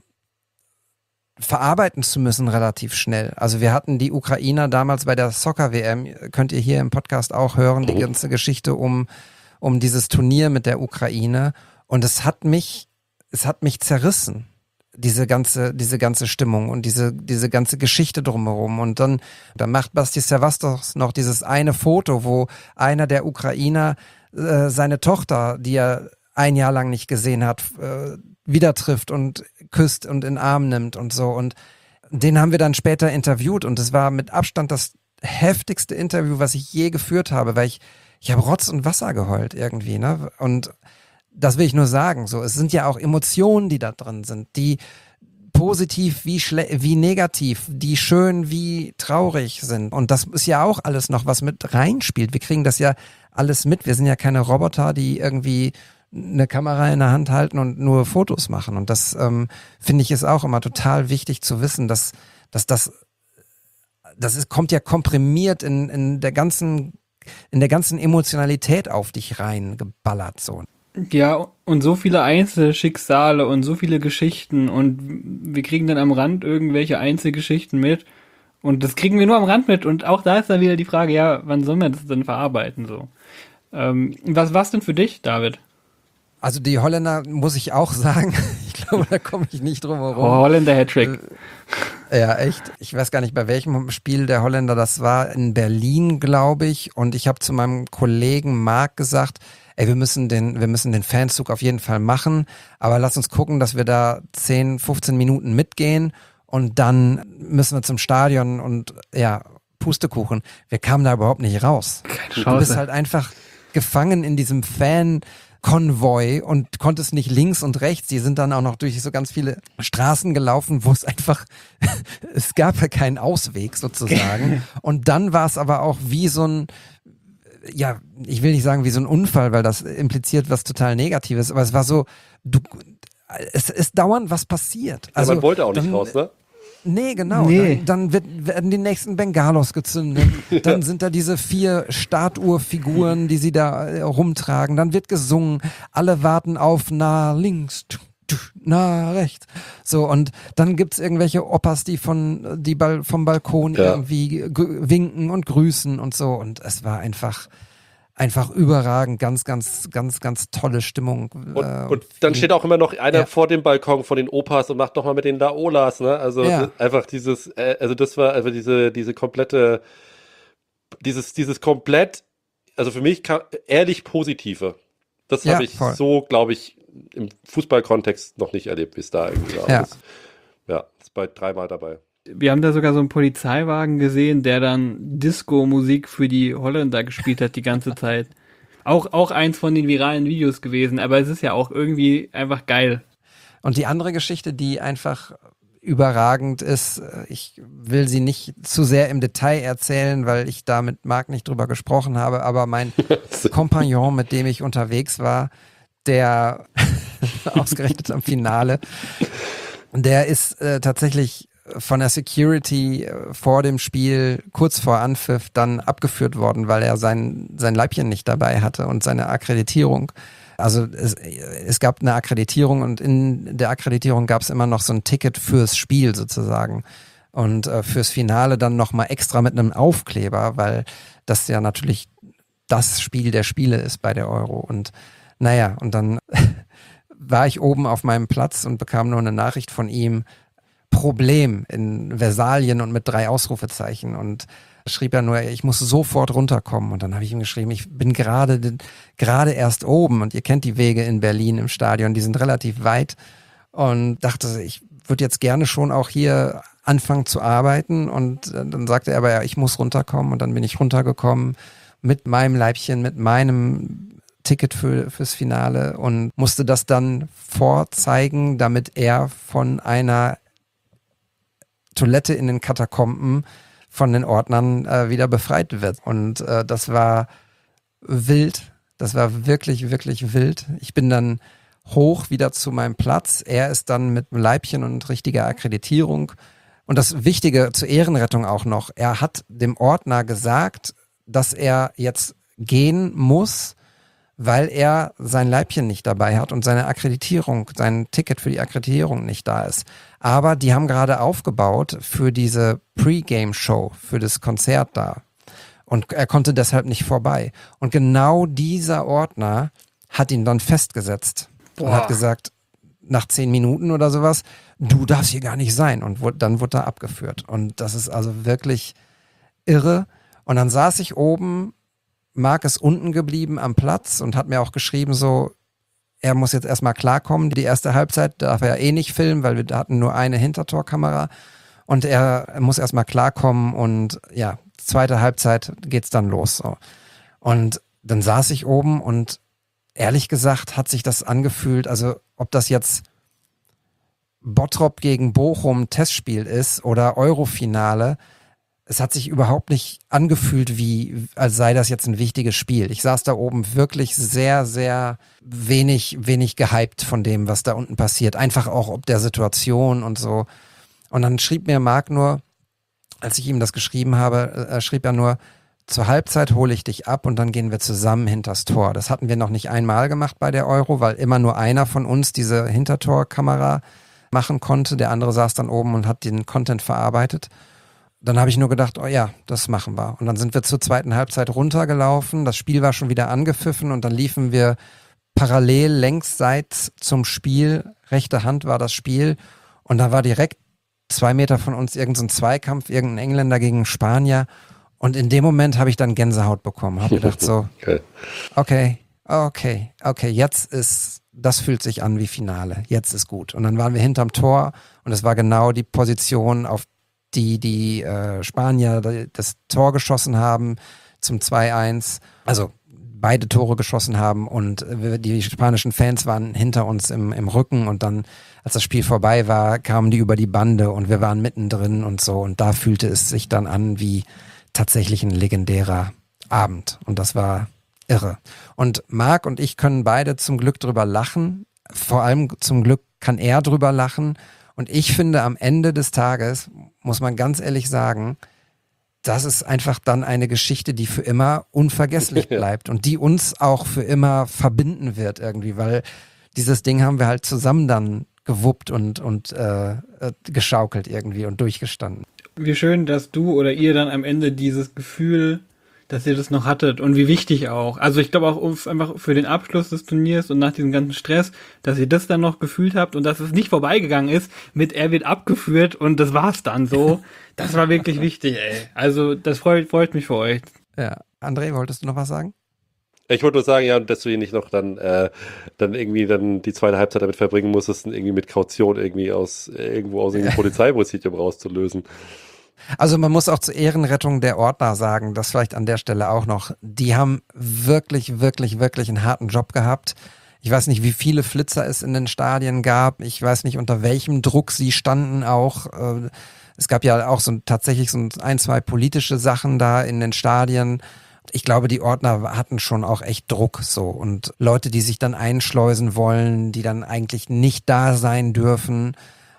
S1: verarbeiten zu müssen relativ schnell. Also wir hatten die Ukrainer damals bei der Soccer-W M, könnt ihr hier im Podcast auch hören, die ganze Geschichte um, um dieses Turnier mit der Ukraine und es hat mich, es hat mich zerrissen, diese ganze, diese ganze Stimmung und diese, diese ganze Geschichte drumherum und dann, dann macht Basti Sevastos noch dieses eine Foto, wo einer der Ukrainer äh, seine Tochter, die er ein Jahr lang nicht gesehen hat, äh, wieder trifft und küsst und in den Arm nimmt und so. Und den haben wir dann später interviewt und es war mit Abstand das heftigste Interview, was ich je geführt habe, weil ich ich habe Rotz und Wasser geheult irgendwie, ne? Und das will ich nur sagen, so, es sind ja auch Emotionen, die da drin sind, die positiv wie schle- wie negativ, die schön wie traurig sind. Und das ist ja auch alles noch, was mit reinspielt. Wir kriegen das ja alles mit. Wir sind ja keine Roboter, die irgendwie eine Kamera in der Hand halten und nur Fotos machen. Und das ähm, finde ich ist auch immer total wichtig zu wissen, dass, dass das, das ist, kommt ja komprimiert in, in der ganzen, in der ganzen Emotionalität auf dich reingeballert, so.
S5: Ja, und so viele Einzelschicksale und so viele Geschichten und wir kriegen dann am Rand irgendwelche Einzelgeschichten mit und das kriegen wir nur am Rand mit und auch da ist dann wieder die Frage, ja, wann sollen wir das denn verarbeiten, so. Ähm, was war's denn für dich, David?
S1: Also die Holländer, muss ich auch sagen, ich glaube, da komme ich nicht drum herum.
S5: Oh, Holländer Hattrick.
S1: Äh, ja, echt. Ich weiß gar nicht, bei welchem Spiel der Holländer das war. In Berlin, glaube ich. Und ich habe zu meinem Kollegen Marc gesagt, ey, wir müssen den, wir müssen den Fanzug auf jeden Fall machen. Aber lass uns gucken, dass wir da zehn, fünfzehn Minuten mitgehen. Und dann müssen wir zum Stadion und ja, Pustekuchen. Wir kamen da überhaupt nicht raus.
S5: Keine
S1: Du bist
S5: Chance.
S1: halt einfach gefangen in diesem Fan- Konvoi und konntest nicht links und rechts. Die sind dann auch noch durch so ganz viele Straßen gelaufen, wo es einfach, es gab ja keinen Ausweg sozusagen. Und dann war es aber auch wie so ein, ja, ich will nicht sagen wie so ein Unfall, weil das impliziert was total Negatives, aber es war so, du, es ist dauernd was passiert.
S6: Also, man wollte auch nicht
S1: dann,
S6: raus, ne?
S1: Nee, genau.
S5: Nee.
S1: Dann, dann wird, werden die nächsten Bengalos gezündet. Dann sind da diese vier Statuhrfiguren, die sie da äh, rumtragen. Dann wird gesungen. Alle warten auf na links, tsch, tsch, na rechts. So, und dann gibt's irgendwelche Opas, die von die Bal- vom Balkon
S6: Ja.
S1: irgendwie g- winken und grüßen und so. Und es war einfach einfach überragend, ganz, ganz, ganz, ganz tolle Stimmung.
S6: Und,
S1: äh,
S6: und dann steht auch immer noch einer
S1: Ja.
S6: vor dem Balkon von den Opas und macht nochmal mit den Laolas, ne? Also
S1: Ja.
S6: das- einfach dieses, äh, also das war einfach diese, diese komplette, dieses, dieses komplett, also für mich kam, ehrlich Positive. Das
S1: Ja,
S6: habe ich
S1: voll.
S6: so, glaube ich, im Fußballkontext noch nicht erlebt, wie es da irgendwie war.
S1: Ja.
S6: Das, ja, ist bei dreimal dabei.
S5: Wir haben da sogar so einen Polizeiwagen gesehen, der dann Disco-Musik für die Holländer gespielt hat die ganze Zeit. Auch, auch eins von den viralen Videos gewesen, aber es ist ja auch irgendwie einfach geil.
S1: Und die andere Geschichte, die einfach überragend ist, äh, ich will sie nicht zu sehr im Detail erzählen, weil ich da mit Marc nicht drüber gesprochen habe, aber mein Kompagnon, mit dem ich unterwegs war, der ausgerechnet am Finale, der ist äh, tatsächlich von der Security äh, vor dem Spiel, kurz vor Anpfiff, dann abgeführt worden, weil er sein, sein Leibchen nicht dabei hatte und seine Akkreditierung. Also es, es gab eine Akkreditierung und in der Akkreditierung gab es immer noch so ein Ticket fürs Spiel sozusagen. Und äh, fürs Finale dann nochmal extra mit einem Aufkleber, weil das ja natürlich das Spiel der Spiele ist bei der Euro. Und naja, und dann war ich oben auf meinem Platz und bekam nur eine Nachricht von ihm, Problem in Versalien und mit drei Ausrufezeichen, und schrieb er nur, ich muss sofort runterkommen. Und dann habe ich ihm geschrieben, ich bin gerade gerade erst oben und ihr kennt die Wege in Berlin im Stadion, die sind relativ weit, und dachte, ich würde jetzt gerne schon auch hier anfangen zu arbeiten. Und dann sagte er aber, ja, ich muss runterkommen, und dann bin ich runtergekommen mit meinem Leibchen, mit meinem Ticket für, fürs Finale und musste das dann vorzeigen, damit er von einer Toilette in den Katakomben von den Ordnern äh, wieder befreit wird. Und äh, das war wild. Das war wirklich, wirklich wild. Ich bin dann hoch wieder zu meinem Platz. Er ist dann mit einem Leibchen und richtiger Akkreditierung. Und das Wichtige zur Ehrenrettung auch noch, er hat dem Ordner gesagt, dass er jetzt gehen muss, weil er sein Leibchen nicht dabei hat und seine Akkreditierung, sein Ticket für die Akkreditierung nicht da ist. Aber die haben gerade aufgebaut für diese Pre-Game-Show, für das Konzert da. Und er konnte deshalb nicht vorbei. Und genau dieser Ordner hat ihn dann festgesetzt.
S5: Boah.
S1: Und hat gesagt, nach zehn Minuten oder sowas, du darfst hier gar nicht sein. Und wurde, dann wurde er abgeführt. Und das ist also wirklich irre. Und dann saß ich oben, Marc ist unten geblieben am Platz und hat mir auch geschrieben, so, er muss jetzt erstmal klarkommen. Die erste Halbzeit darf er ja eh nicht filmen, weil wir hatten nur eine Hintertorkamera. Und er muss erstmal klarkommen und ja, zweite Halbzeit geht's dann los. So. Und dann saß ich oben und ehrlich gesagt hat sich das angefühlt, also ob das jetzt Bottrop gegen Bochum Testspiel ist oder Eurofinale, es hat sich überhaupt nicht angefühlt, wie als sei das jetzt ein wichtiges Spiel. Ich saß da oben wirklich sehr, sehr wenig, wenig gehypt von dem, was da unten passiert. Einfach auch ob der Situation und so. Und dann schrieb mir Marc nur, als ich ihm das geschrieben habe, äh, schrieb er nur, zur Halbzeit hole ich dich ab und dann gehen wir zusammen hinters Tor. Das hatten wir noch nicht einmal gemacht bei der Euro, weil immer nur einer von uns diese Hintertorkamera machen konnte. Der andere saß dann oben und hat den Content verarbeitet. Dann habe ich nur gedacht, oh ja, das machen wir. Und dann sind wir zur zweiten Halbzeit runtergelaufen. Das Spiel war schon wieder angepfiffen und dann liefen wir parallel längsseits zum Spiel. Rechte Hand war das Spiel. Und da war direkt zwei Meter von uns irgendein Zweikampf, irgendein Engländer gegen einen Spanier. Und in dem Moment habe ich dann Gänsehaut bekommen. Habe gedacht so,
S6: Okay.
S1: okay, okay, okay, jetzt ist, das fühlt sich an wie Finale. Jetzt ist gut. Und dann waren wir hinterm Tor und es war genau die Position, auf die die äh, Spanier das Tor geschossen haben zum zwei eins. Also beide Tore geschossen haben und die spanischen Fans waren hinter uns im, im Rücken und dann, als das Spiel vorbei war, kamen die über die Bande und wir waren mittendrin und so und da fühlte es sich dann an wie tatsächlich ein legendärer Abend und das war irre. Und Marc und ich können beide zum Glück drüber lachen, vor allem zum Glück kann er drüber lachen und ich finde am Ende des Tages, muss man ganz ehrlich sagen, das ist einfach dann eine Geschichte, die für immer unvergesslich bleibt und die uns auch für immer verbinden wird irgendwie, weil dieses Ding haben wir halt zusammen dann gewuppt und, und äh, geschaukelt irgendwie und durchgestanden.
S5: Wie schön, dass du oder ihr dann am Ende dieses Gefühl, dass ihr das noch hattet und wie wichtig auch. Also ich glaube auch um, einfach für den Abschluss des Turniers und nach diesem ganzen Stress, dass ihr das dann noch gefühlt habt und dass es nicht vorbeigegangen ist mit er wird abgeführt und das war's dann so. Das war wirklich wichtig, ey. Also das freut, freut mich für euch.
S1: Ja, André, wolltest du noch was sagen?
S6: Ich wollte nur sagen, ja, dass du ihn nicht noch dann, äh, dann irgendwie dann die zweite Halbzeit damit verbringen musstest, irgendwie mit Kaution irgendwie aus irgendwo aus dem Polizeipräsidium rauszulösen.
S1: Also man muss auch zur Ehrenrettung der Ordner sagen, das vielleicht an der Stelle auch noch, die haben wirklich, wirklich, wirklich einen harten Job gehabt. Ich weiß nicht, wie viele Flitzer es in den Stadien gab. Ich weiß nicht, unter welchem Druck sie standen auch. Es gab ja auch so tatsächlich so ein, zwei politische Sachen da in den Stadien. Ich glaube, die Ordner hatten schon auch echt Druck so und Leute, die sich dann einschleusen wollen, die dann eigentlich nicht da sein dürfen.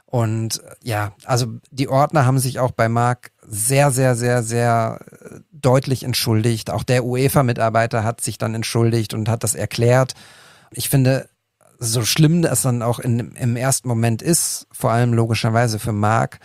S1: Und ja, also die Ordner haben sich auch bei Marc sehr, sehr, sehr, sehr deutlich entschuldigt. Auch der UEFA-Mitarbeiter hat sich dann entschuldigt und hat das erklärt. Ich finde, so schlimm das dann auch in, im ersten Moment ist, vor allem logischerweise für Marc,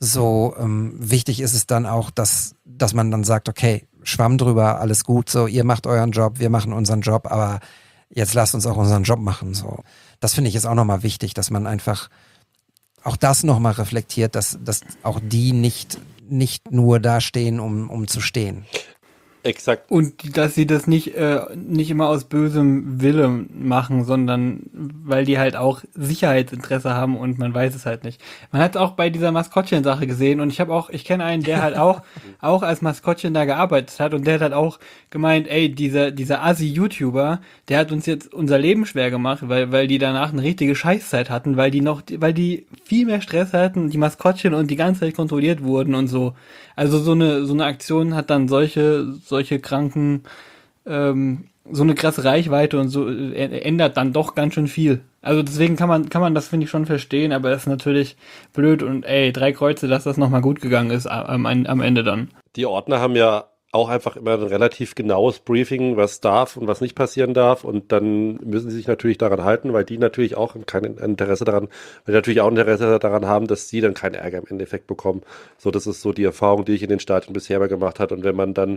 S1: so ähm, wichtig ist es dann auch, dass, dass man dann sagt, okay, Schwamm drüber, alles gut, so ihr macht euren Job, wir machen unseren Job, aber jetzt lasst uns auch unseren Job machen. So, das finde ich ist auch nochmal wichtig, dass man einfach auch das nochmal reflektiert, dass, dass auch die nicht, nicht nur da stehen, um, um zu stehen.
S6: Exakt.
S5: Und dass sie das nicht äh, nicht immer aus bösem Wille machen, sondern weil die halt auch Sicherheitsinteresse haben und man weiß es halt nicht. Man hat es auch bei dieser Maskottchen-Sache gesehen und ich habe auch, ich kenne einen, der halt auch auch als Maskottchen da gearbeitet hat und der hat halt auch gemeint, ey, dieser dieser Assi-YouTuber, der hat uns jetzt unser Leben schwer gemacht, weil weil die danach eine richtige Scheißzeit hatten, weil die noch, weil die viel mehr Stress hatten, die Maskottchen und die ganze Zeit kontrolliert wurden und so. Also so eine so eine Aktion hat dann solche solche kranken, ähm, so eine krasse Reichweite und so äh, ändert dann doch ganz schön viel. Also deswegen kann man kann man das, finde ich, schon verstehen, aber das ist natürlich blöd und ey, drei Kreuze, dass das nochmal gut gegangen ist am, am Ende dann.
S6: Die Ordner haben ja auch einfach immer ein relativ genaues Briefing, was darf und was nicht passieren darf und dann müssen sie sich natürlich daran halten, weil die natürlich auch kein Interesse daran, weil die natürlich auch Interesse daran haben, dass sie dann keinen Ärger im Endeffekt bekommen. So, das ist so die Erfahrung, die ich in den Stadien bisher immer gemacht habe und wenn man dann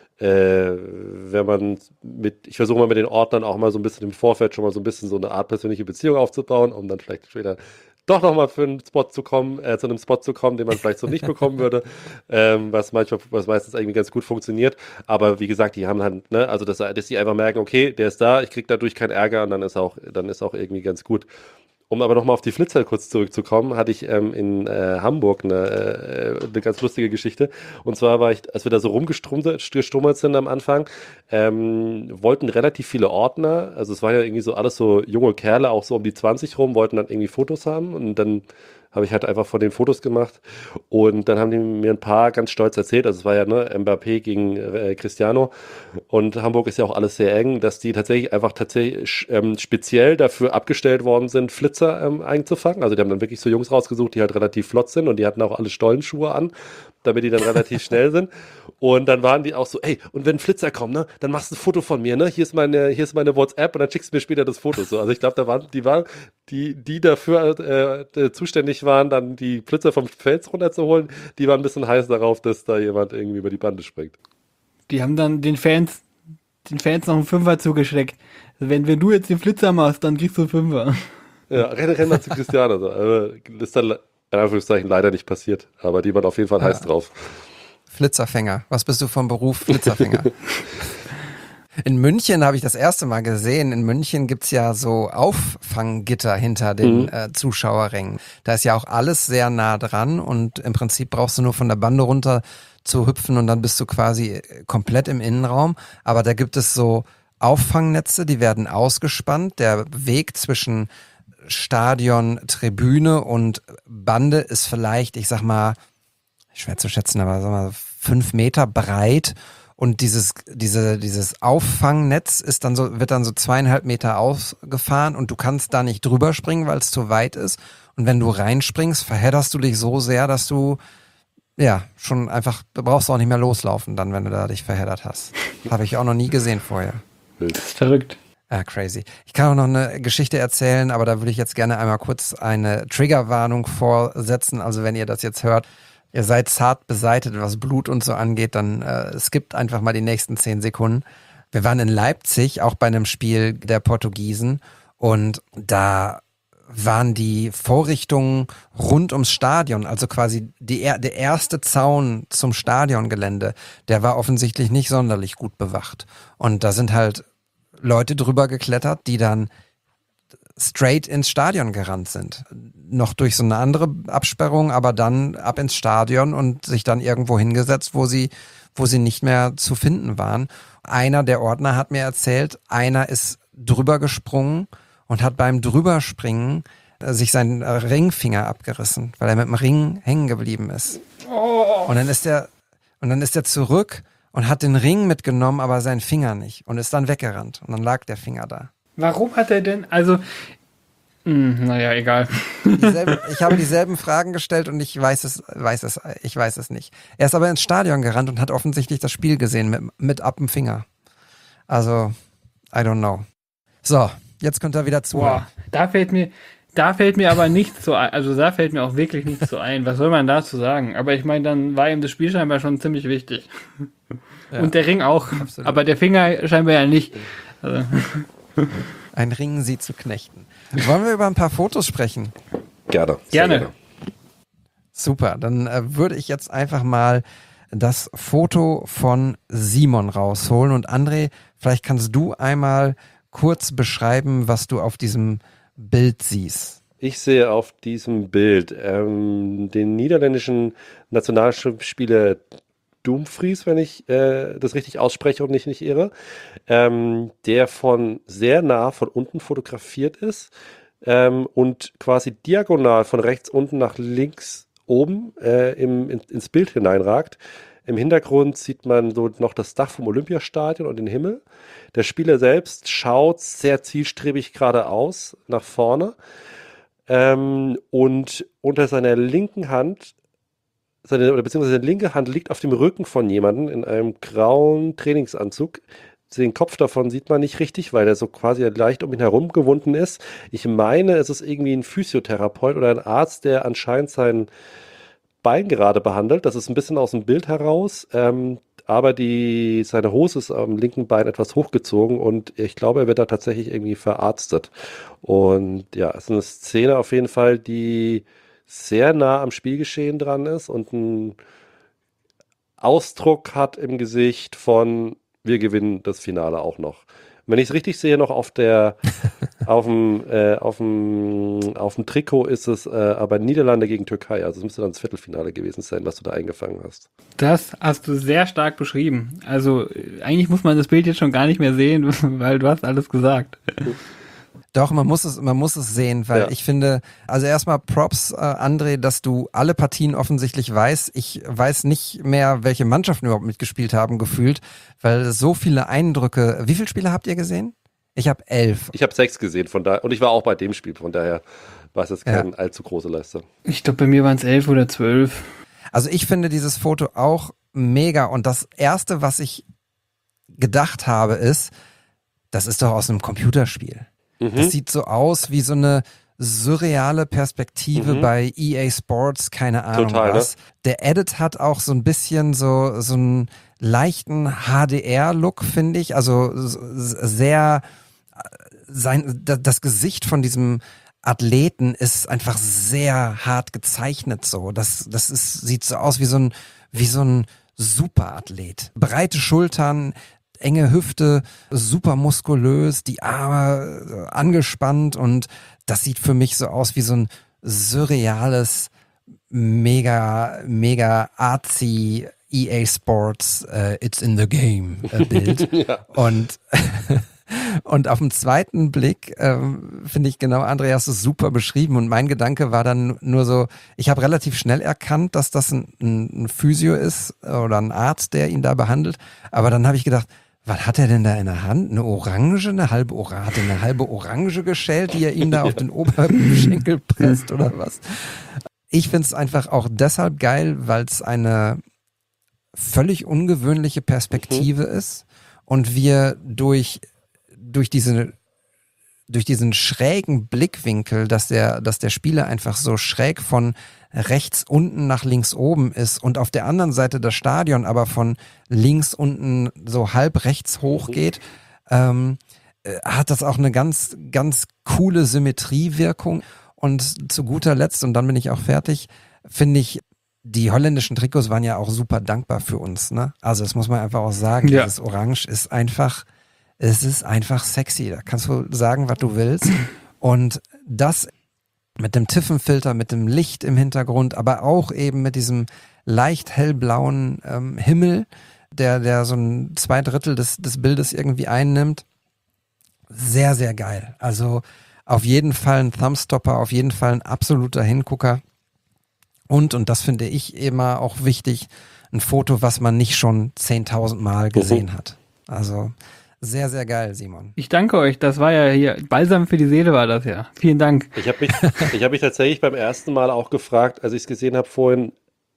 S6: Äh, wenn man mit, ich versuche mal mit den Ordnern auch mal so ein bisschen im Vorfeld schon mal so ein bisschen so eine Art persönliche Beziehung aufzubauen, um dann vielleicht später doch nochmal für einen Spot zu kommen, äh, zu einem Spot zu kommen, den man vielleicht so nicht bekommen würde, ähm, was manchmal, was meistens irgendwie ganz gut funktioniert. Aber wie gesagt, die haben halt, ne, also dass, dass die einfach merken, okay, der ist da, ich krieg dadurch keinen Ärger und dann ist auch, dann ist auch irgendwie ganz gut. Um aber nochmal auf die Flitzer kurz zurückzukommen, hatte ich ähm, in äh, Hamburg eine, äh, eine ganz lustige Geschichte. Und zwar war ich, als wir da so rumgestrummelt sind am Anfang, ähm, wollten relativ viele Ordner, also es waren ja irgendwie so alles so junge Kerle, auch so um die zwanzig rum, wollten dann irgendwie Fotos haben. Und dann habe ich halt einfach von den Fotos gemacht. Und dann haben die mir ein paar ganz stolz erzählt, also es war ja ne, Mbappé gegen äh, Cristiano. Und Hamburg ist ja auch alles sehr eng, dass die tatsächlich einfach tatsächlich ähm, speziell dafür abgestellt worden sind, Flitzer ähm, einzufangen. Also die haben dann wirklich so Jungs rausgesucht, die halt relativ flott sind und die hatten auch alle Stollenschuhe an, damit die dann relativ schnell sind. Und dann waren die auch so, ey, und wenn ein Flitzer kommt, ne, dann machst du ein Foto von mir, ne? Hier ist meine, hier ist meine WhatsApp und dann schickst du mir später das Foto. So, also ich glaube, da waren, die waren, die, die dafür äh, zuständig waren, dann die Flitzer vom Fels runterzuholen, die waren ein bisschen heiß darauf, dass da jemand irgendwie über die Bande springt.
S5: Die haben dann den Fans, den Fans noch einen Fünfer zugesteckt. Also wenn, wenn du jetzt den Flitzer machst, dann kriegst du einen Fünfer.
S6: Ja, renn, renn mal zu Cristiano. So. Also, das ist dann in Anführungszeichen leider nicht passiert, aber die waren auf jeden Fall
S1: Ja.
S6: heiß drauf.
S1: Flitzerfänger. Was bist du vom Beruf? Flitzerfänger. In München habe ich das erste Mal gesehen. In München gibt's ja so Auffanggitter hinter den
S6: Mhm.
S1: äh, Zuschauerrängen. Da ist ja auch alles sehr nah dran und im Prinzip brauchst du nur von der Bande runter zu hüpfen und dann bist du quasi komplett im Innenraum. Aber da gibt es so Auffangnetze, die werden ausgespannt. Der Weg zwischen Stadion, Tribüne und Bande ist vielleicht, ich sag mal, schwer zu schätzen, aber sag mal, fünf Meter breit. Und dieses, diese, dieses Auffangnetz ist dann so, wird dann so zweieinhalb Meter ausgefahren und du kannst da nicht drüber springen, weil es zu weit ist. Und wenn du reinspringst, verhedderst du dich so sehr, dass du, ja, schon einfach, du brauchst auch nicht mehr loslaufen dann, wenn du da dich verheddert hast. Habe ich auch noch nie gesehen vorher.
S5: Das ist verrückt.
S1: Ah, crazy. Ich kann auch noch eine Geschichte erzählen, aber da würde ich jetzt gerne einmal kurz eine Triggerwarnung vorsetzen. Also wenn ihr das jetzt hört, ihr seid zart beseitet, was Blut und so angeht, dann äh, skippt einfach mal die nächsten zehn Sekunden. Wir waren in Leipzig, auch bei einem Spiel der Portugiesen und da waren die Vorrichtungen rund ums Stadion, also quasi die, der erste Zaun zum Stadiongelände, der war offensichtlich nicht sonderlich gut bewacht. Und da sind halt Leute drüber geklettert, die dann straight ins Stadion gerannt sind. Noch durch so eine andere Absperrung, aber dann ab ins Stadion und sich dann irgendwo hingesetzt, wo sie, wo sie nicht mehr zu finden waren. Einer der Ordner hat mir erzählt, einer ist drüber gesprungen und hat beim Drüberspringen äh, sich seinen äh, Ringfinger abgerissen, weil er mit dem Ring hängen geblieben ist. Und dann ist er, und dann ist er zurück und hat den Ring mitgenommen, aber seinen Finger nicht und ist dann weggerannt und dann lag der Finger da.
S5: Warum hat er denn, also, mh, naja, egal.
S1: Dieselben, ich habe dieselben Fragen gestellt und ich weiß es, weiß es, ich weiß es nicht. Er ist aber ins Stadion gerannt und hat offensichtlich das Spiel gesehen mit, mit ab dem Finger. Also, I don't know. So, jetzt könnt ihr wieder zuhören.
S5: Boah, da fällt mir, da fällt mir aber nichts so ein, also da fällt mir auch wirklich nichts so ein. Was soll man dazu sagen? Aber ich meine, dann war ihm das Spiel scheinbar schon ziemlich wichtig.
S1: Ja,
S5: und der Ring auch.
S1: absolut.
S5: Aber der Finger scheinbar ja nicht. Also,
S1: Ein Ring, sie zu knechten. Wollen wir über ein paar Fotos sprechen?
S6: Gerne. sehr
S5: Gerne.
S1: Super, dann äh, würde ich jetzt einfach mal das Foto von Simon rausholen. Und André, vielleicht kannst du einmal kurz beschreiben, was du auf diesem Bild siehst.
S6: Ich sehe auf diesem Bild ähm, den niederländischen Nationalspieler Dumfries, wenn ich äh, das richtig ausspreche und nicht, nicht irre, ähm, der von sehr nah von unten fotografiert ist ähm, und quasi diagonal von rechts unten nach links oben äh, im, in, ins Bild hineinragt. Im Hintergrund sieht man so noch das Dach vom Olympiastadion und den Himmel. Der Spieler selbst schaut sehr zielstrebig geradeaus nach vorne ähm, und unter seiner linken Hand Seine, oder beziehungsweise seine linke Hand liegt auf dem Rücken von jemandem in einem grauen Trainingsanzug. Den Kopf davon sieht man nicht richtig, weil der so quasi leicht um ihn herum gewunden ist. Ich meine, es ist irgendwie ein Physiotherapeut oder ein Arzt, der anscheinend sein Bein gerade behandelt. Das ist ein bisschen aus dem Bild heraus, ähm, aber die, seine Hose ist am linken Bein etwas hochgezogen und ich glaube, er wird da tatsächlich irgendwie verarztet. Und ja, es ist eine Szene auf jeden Fall, die sehr nah am Spielgeschehen dran ist und einen Ausdruck hat im Gesicht von wir gewinnen das Finale auch noch. Wenn ich es richtig sehe, noch auf der auf dem, äh, auf dem, auf dem Trikot ist es äh, aber Niederlande gegen Türkei. Also es müsste dann das Viertelfinale gewesen sein, was du da eingefangen hast.
S5: Das hast du sehr stark beschrieben. Also äh, eigentlich muss man das Bild jetzt schon gar nicht mehr sehen, weil du hast alles gesagt.
S1: Doch, man muss es, man muss es sehen, weil
S6: Ja.
S1: ich finde, also erstmal Props, äh, André, dass du alle Partien offensichtlich weißt. Ich weiß nicht mehr, welche Mannschaften überhaupt mitgespielt haben, gefühlt, weil so viele Eindrücke. Wie viele Spiele habt ihr gesehen? Ich habe elf.
S6: Ich habe sechs gesehen, von da und ich war auch bei dem Spiel, von daher war es jetzt keine allzu große Leistung.
S5: Ich glaube, bei mir waren es elf oder zwölf.
S1: Also ich finde dieses Foto auch mega und das Erste, was ich gedacht habe, ist, das ist doch aus einem Computerspiel.
S6: Mhm.
S1: Das sieht so aus wie so eine surreale Perspektive
S6: Mhm.
S1: bei E A Sports, keine Ahnung
S6: Total,
S1: was. Der Edit hat auch so ein bisschen so, so einen leichten H D R-Look, finde ich. Also s- s- sehr, sein, da- das Gesicht von diesem Athleten ist einfach sehr hart gezeichnet so. Das, das ist, sieht so aus wie so ein, wie so ein Superathlet. Breite Schultern, enge Hüfte, super muskulös, die Arme äh, angespannt und das sieht für mich so aus wie so ein surreales, mega, mega artsy E A Sports äh, It's in the Game äh, Bild.
S6: Ja.
S1: Und und auf den zweiten Blick ähm, finde ich genau, André, hast es super beschrieben und mein Gedanke war dann nur so, ich habe relativ schnell erkannt, dass das ein, ein, ein Physio ist oder ein Arzt, der ihn da behandelt, aber dann habe ich gedacht, was hat er denn da in der Hand? Eine Orange, eine halbe Orange, hat er eine halbe Orange geschält, die er ihm da auf den Oberschenkel presst oder was? Ich finde es einfach auch deshalb geil, weil es eine völlig ungewöhnliche Perspektive ist und wir durch durch diese durch diesen schrägen Blickwinkel, dass der dass der Spieler einfach so schräg von rechts unten nach links oben ist und auf der anderen Seite das Stadion aber von links unten so halb rechts hoch geht, ähm, äh, hat das auch eine ganz ganz coole Symmetriewirkung und zu guter Letzt, und dann bin ich auch fertig, finde ich, die holländischen Trikots waren ja auch super dankbar für uns, ne? Also das muss man einfach auch sagen,
S5: Ja.
S1: dieses Orange ist einfach, es ist einfach sexy, da kannst du sagen, was du willst und das mit dem Tiffenfilter, mit dem Licht im Hintergrund, aber auch eben mit diesem leicht hellblauen ähm, Himmel, der, der so ein zwei Drittel des, des Bildes irgendwie einnimmt. Sehr, sehr geil. Also auf jeden Fall ein Thumbstopper, auf jeden Fall ein absoluter Hingucker. Und, und das finde ich immer auch wichtig, ein Foto, was man nicht schon zehntausend Mal gesehen hat. Also sehr, sehr geil, Simon.
S5: Ich danke euch, das war ja hier, Balsam für die Seele war das ja. Vielen Dank.
S6: Ich habe mich, ich hab mich tatsächlich beim ersten Mal auch gefragt, als ich es gesehen habe vorhin,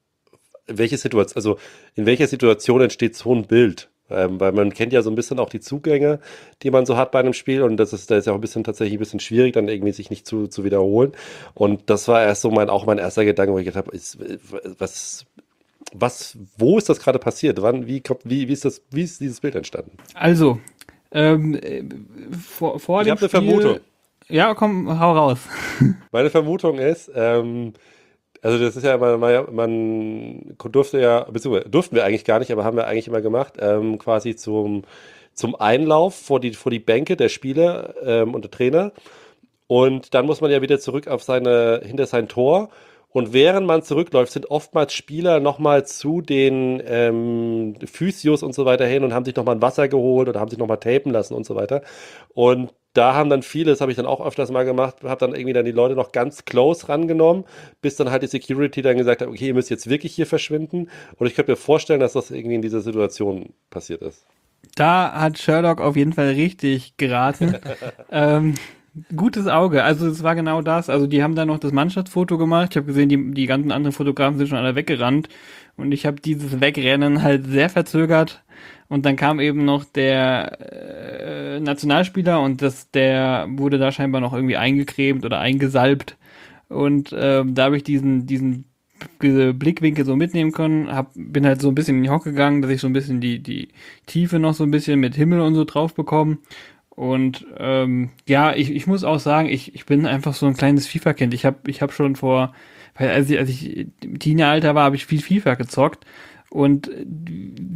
S6: welche Situation, also in welcher Situation entsteht so ein Bild? Ähm, weil man kennt ja so ein bisschen auch die Zugänge, die man so hat bei einem Spiel und das ist, da ist ja auch ein bisschen tatsächlich ein bisschen schwierig, dann irgendwie sich nicht zu, zu wiederholen. Und das war erst so mein, auch mein erster Gedanke, wo ich gedacht habe, ist, was, was, wo ist das gerade passiert? Wann, wie kommt, wie, wie ist das, wie ist dieses Bild entstanden?
S5: Also, ähm, äh, vor, vor
S6: Ich
S5: dem
S6: habe eine
S5: Spiel,
S6: Vermutung.
S5: Ja, komm, hau raus.
S6: Meine Vermutung ist, ähm, also das ist ja immer, man, man durfte ja, beziehungsweise durften wir eigentlich gar nicht, aber haben wir eigentlich immer gemacht, ähm, quasi zum, zum Einlauf vor die, vor die Bänke der Spieler ähm, und der Trainer. Und dann muss man ja wieder zurück auf seine, hinter sein Tor. Und während man zurückläuft, sind oftmals Spieler nochmal zu den ähm, Physios und so weiter hin und haben sich nochmal ein Wasser geholt oder haben sich nochmal tapen lassen und so weiter. Und da haben dann viele, das habe ich dann auch öfters mal gemacht, habe dann irgendwie dann die Leute noch ganz close rangenommen, bis dann halt die Security dann gesagt hat, okay, ihr müsst jetzt wirklich hier verschwinden. Und ich könnte mir vorstellen, dass das irgendwie in dieser Situation passiert ist.
S5: Da hat Sherlock auf jeden Fall richtig geraten. ähm, gutes Auge, also es war genau das. Also die haben dann noch das Mannschaftsfoto gemacht. Ich habe gesehen, die, die ganzen anderen Fotografen sind schon alle weggerannt. Und ich habe dieses Wegrennen halt sehr verzögert. Und dann kam eben noch der äh, Nationalspieler und das, der wurde da scheinbar noch irgendwie eingecremt oder eingesalbt. Und ähm, da habe ich diesen, diesen Blickwinkel so mitnehmen können, hab, bin halt so ein bisschen in die Hocke gegangen, dass ich so ein bisschen die, die Tiefe noch so ein bisschen mit Himmel und so drauf bekomme. Und ähm, ja, ich, ich muss auch sagen, ich, ich bin einfach so ein kleines FIFA-Kind. Ich habe ich hab schon vor, weil als ich, als ich im Teenie-Alter war, habe ich viel FIFA gezockt. Und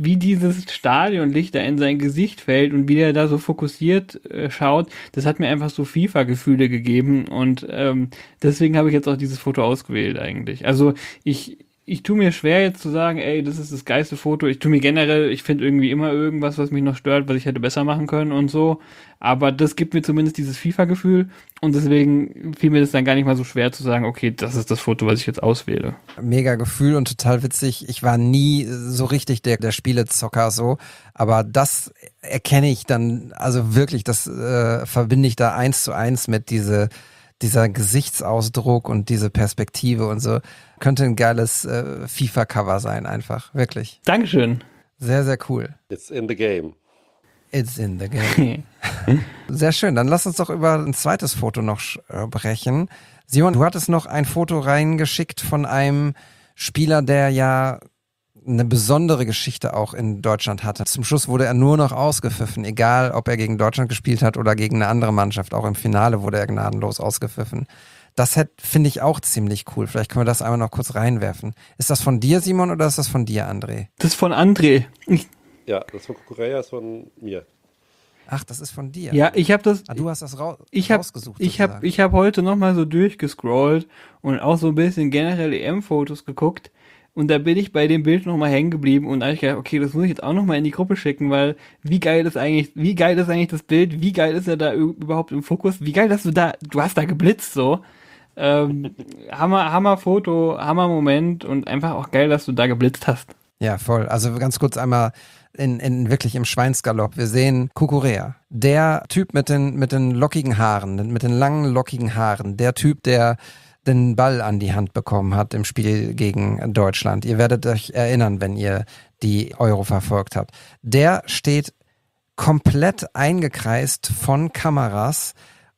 S5: wie dieses Stadionlicht da in sein Gesicht fällt und wie er da so fokussiert äh, schaut, das hat mir einfach so FIFA-Gefühle gegeben und ähm, deswegen habe ich jetzt auch dieses Foto ausgewählt eigentlich. Also ich Ich tue mir schwer jetzt zu sagen, ey, das ist das geilste Foto. Ich tue mir generell, ich finde irgendwie immer irgendwas, was mich noch stört, was ich hätte besser machen können und so. Aber das gibt mir zumindest dieses FIFA-Gefühl und deswegen fiel mir das dann gar nicht mal so schwer zu sagen, okay, das ist das Foto, was ich jetzt auswähle.
S1: Mega Gefühl und total witzig. Ich war nie so richtig der, der Spielezocker so, aber das erkenne ich dann, also wirklich, das äh, verbinde ich da eins zu eins mit diese dieser Gesichtsausdruck und diese Perspektive und so. Könnte ein geiles äh, FIFA-Cover sein, einfach. Wirklich.
S5: Dankeschön.
S1: Sehr, sehr cool.
S6: It's in the game.
S1: It's in the game. Sehr schön. Dann lass uns doch über ein zweites Foto noch sprechen. Simon, du hattest noch ein Foto reingeschickt von einem Spieler, der ja eine besondere Geschichte auch in Deutschland hatte. Zum Schluss wurde er nur noch ausgepfiffen, egal ob er gegen Deutschland gespielt hat oder gegen eine andere Mannschaft. Auch im Finale wurde er gnadenlos ausgepfiffen. Das finde ich auch ziemlich cool. Vielleicht können wir das einmal noch kurz reinwerfen. Ist das von dir, Simon, oder ist das von dir, André?
S5: Das ist von André. Ich
S6: Ja, das von Kukureya ist von mir.
S1: Ach, das ist von dir.
S5: Ja, ich habe das.
S1: Ah, du hast das rau
S5: ich hab,
S1: rausgesucht.
S5: Ich habe ich hab heute nochmal so durchgescrollt und auch so ein bisschen generell E M-Fotos geguckt. Und da bin ich bei dem Bild nochmal hängen geblieben und da hab ich gedacht, okay, das muss ich jetzt auch nochmal in die Gruppe schicken, weil wie geil ist eigentlich, wie geil ist eigentlich das Bild, wie geil ist er da überhaupt im Fokus, wie geil, dass du da, du hast da geblitzt so. Ähm, Hammer, Hammer Foto, Hammer Moment und einfach auch geil, dass du da geblitzt hast.
S1: Ja, voll. Also ganz kurz einmal in, in wirklich im Schweinsgalopp. Wir sehen Kukureya. Der Typ mit den, mit den lockigen Haaren, mit den langen lockigen Haaren. Der Typ, der den Ball an die Hand bekommen hat im Spiel gegen Deutschland. Ihr werdet euch erinnern, wenn ihr die Euro verfolgt habt. Der steht komplett eingekreist von Kameras,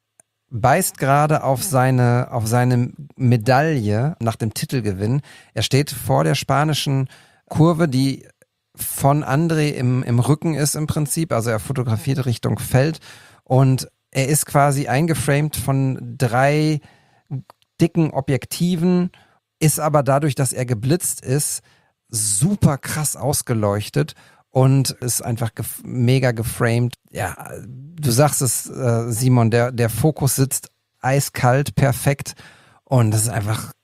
S1: beißt gerade auf seine, auf seine Medaille nach dem Titelgewinn. Er steht vor der spanischen Kurve, die von André im, im Rücken ist im Prinzip. Also er fotografiert Richtung Feld und er ist quasi eingeframed von drei dicken Objektiven, ist aber dadurch, dass er geblitzt ist, super krass ausgeleuchtet und ist einfach gef- mega geframed. Ja, du sagst es, äh, Simon, der, der Fokus sitzt eiskalt, perfekt und das ist einfach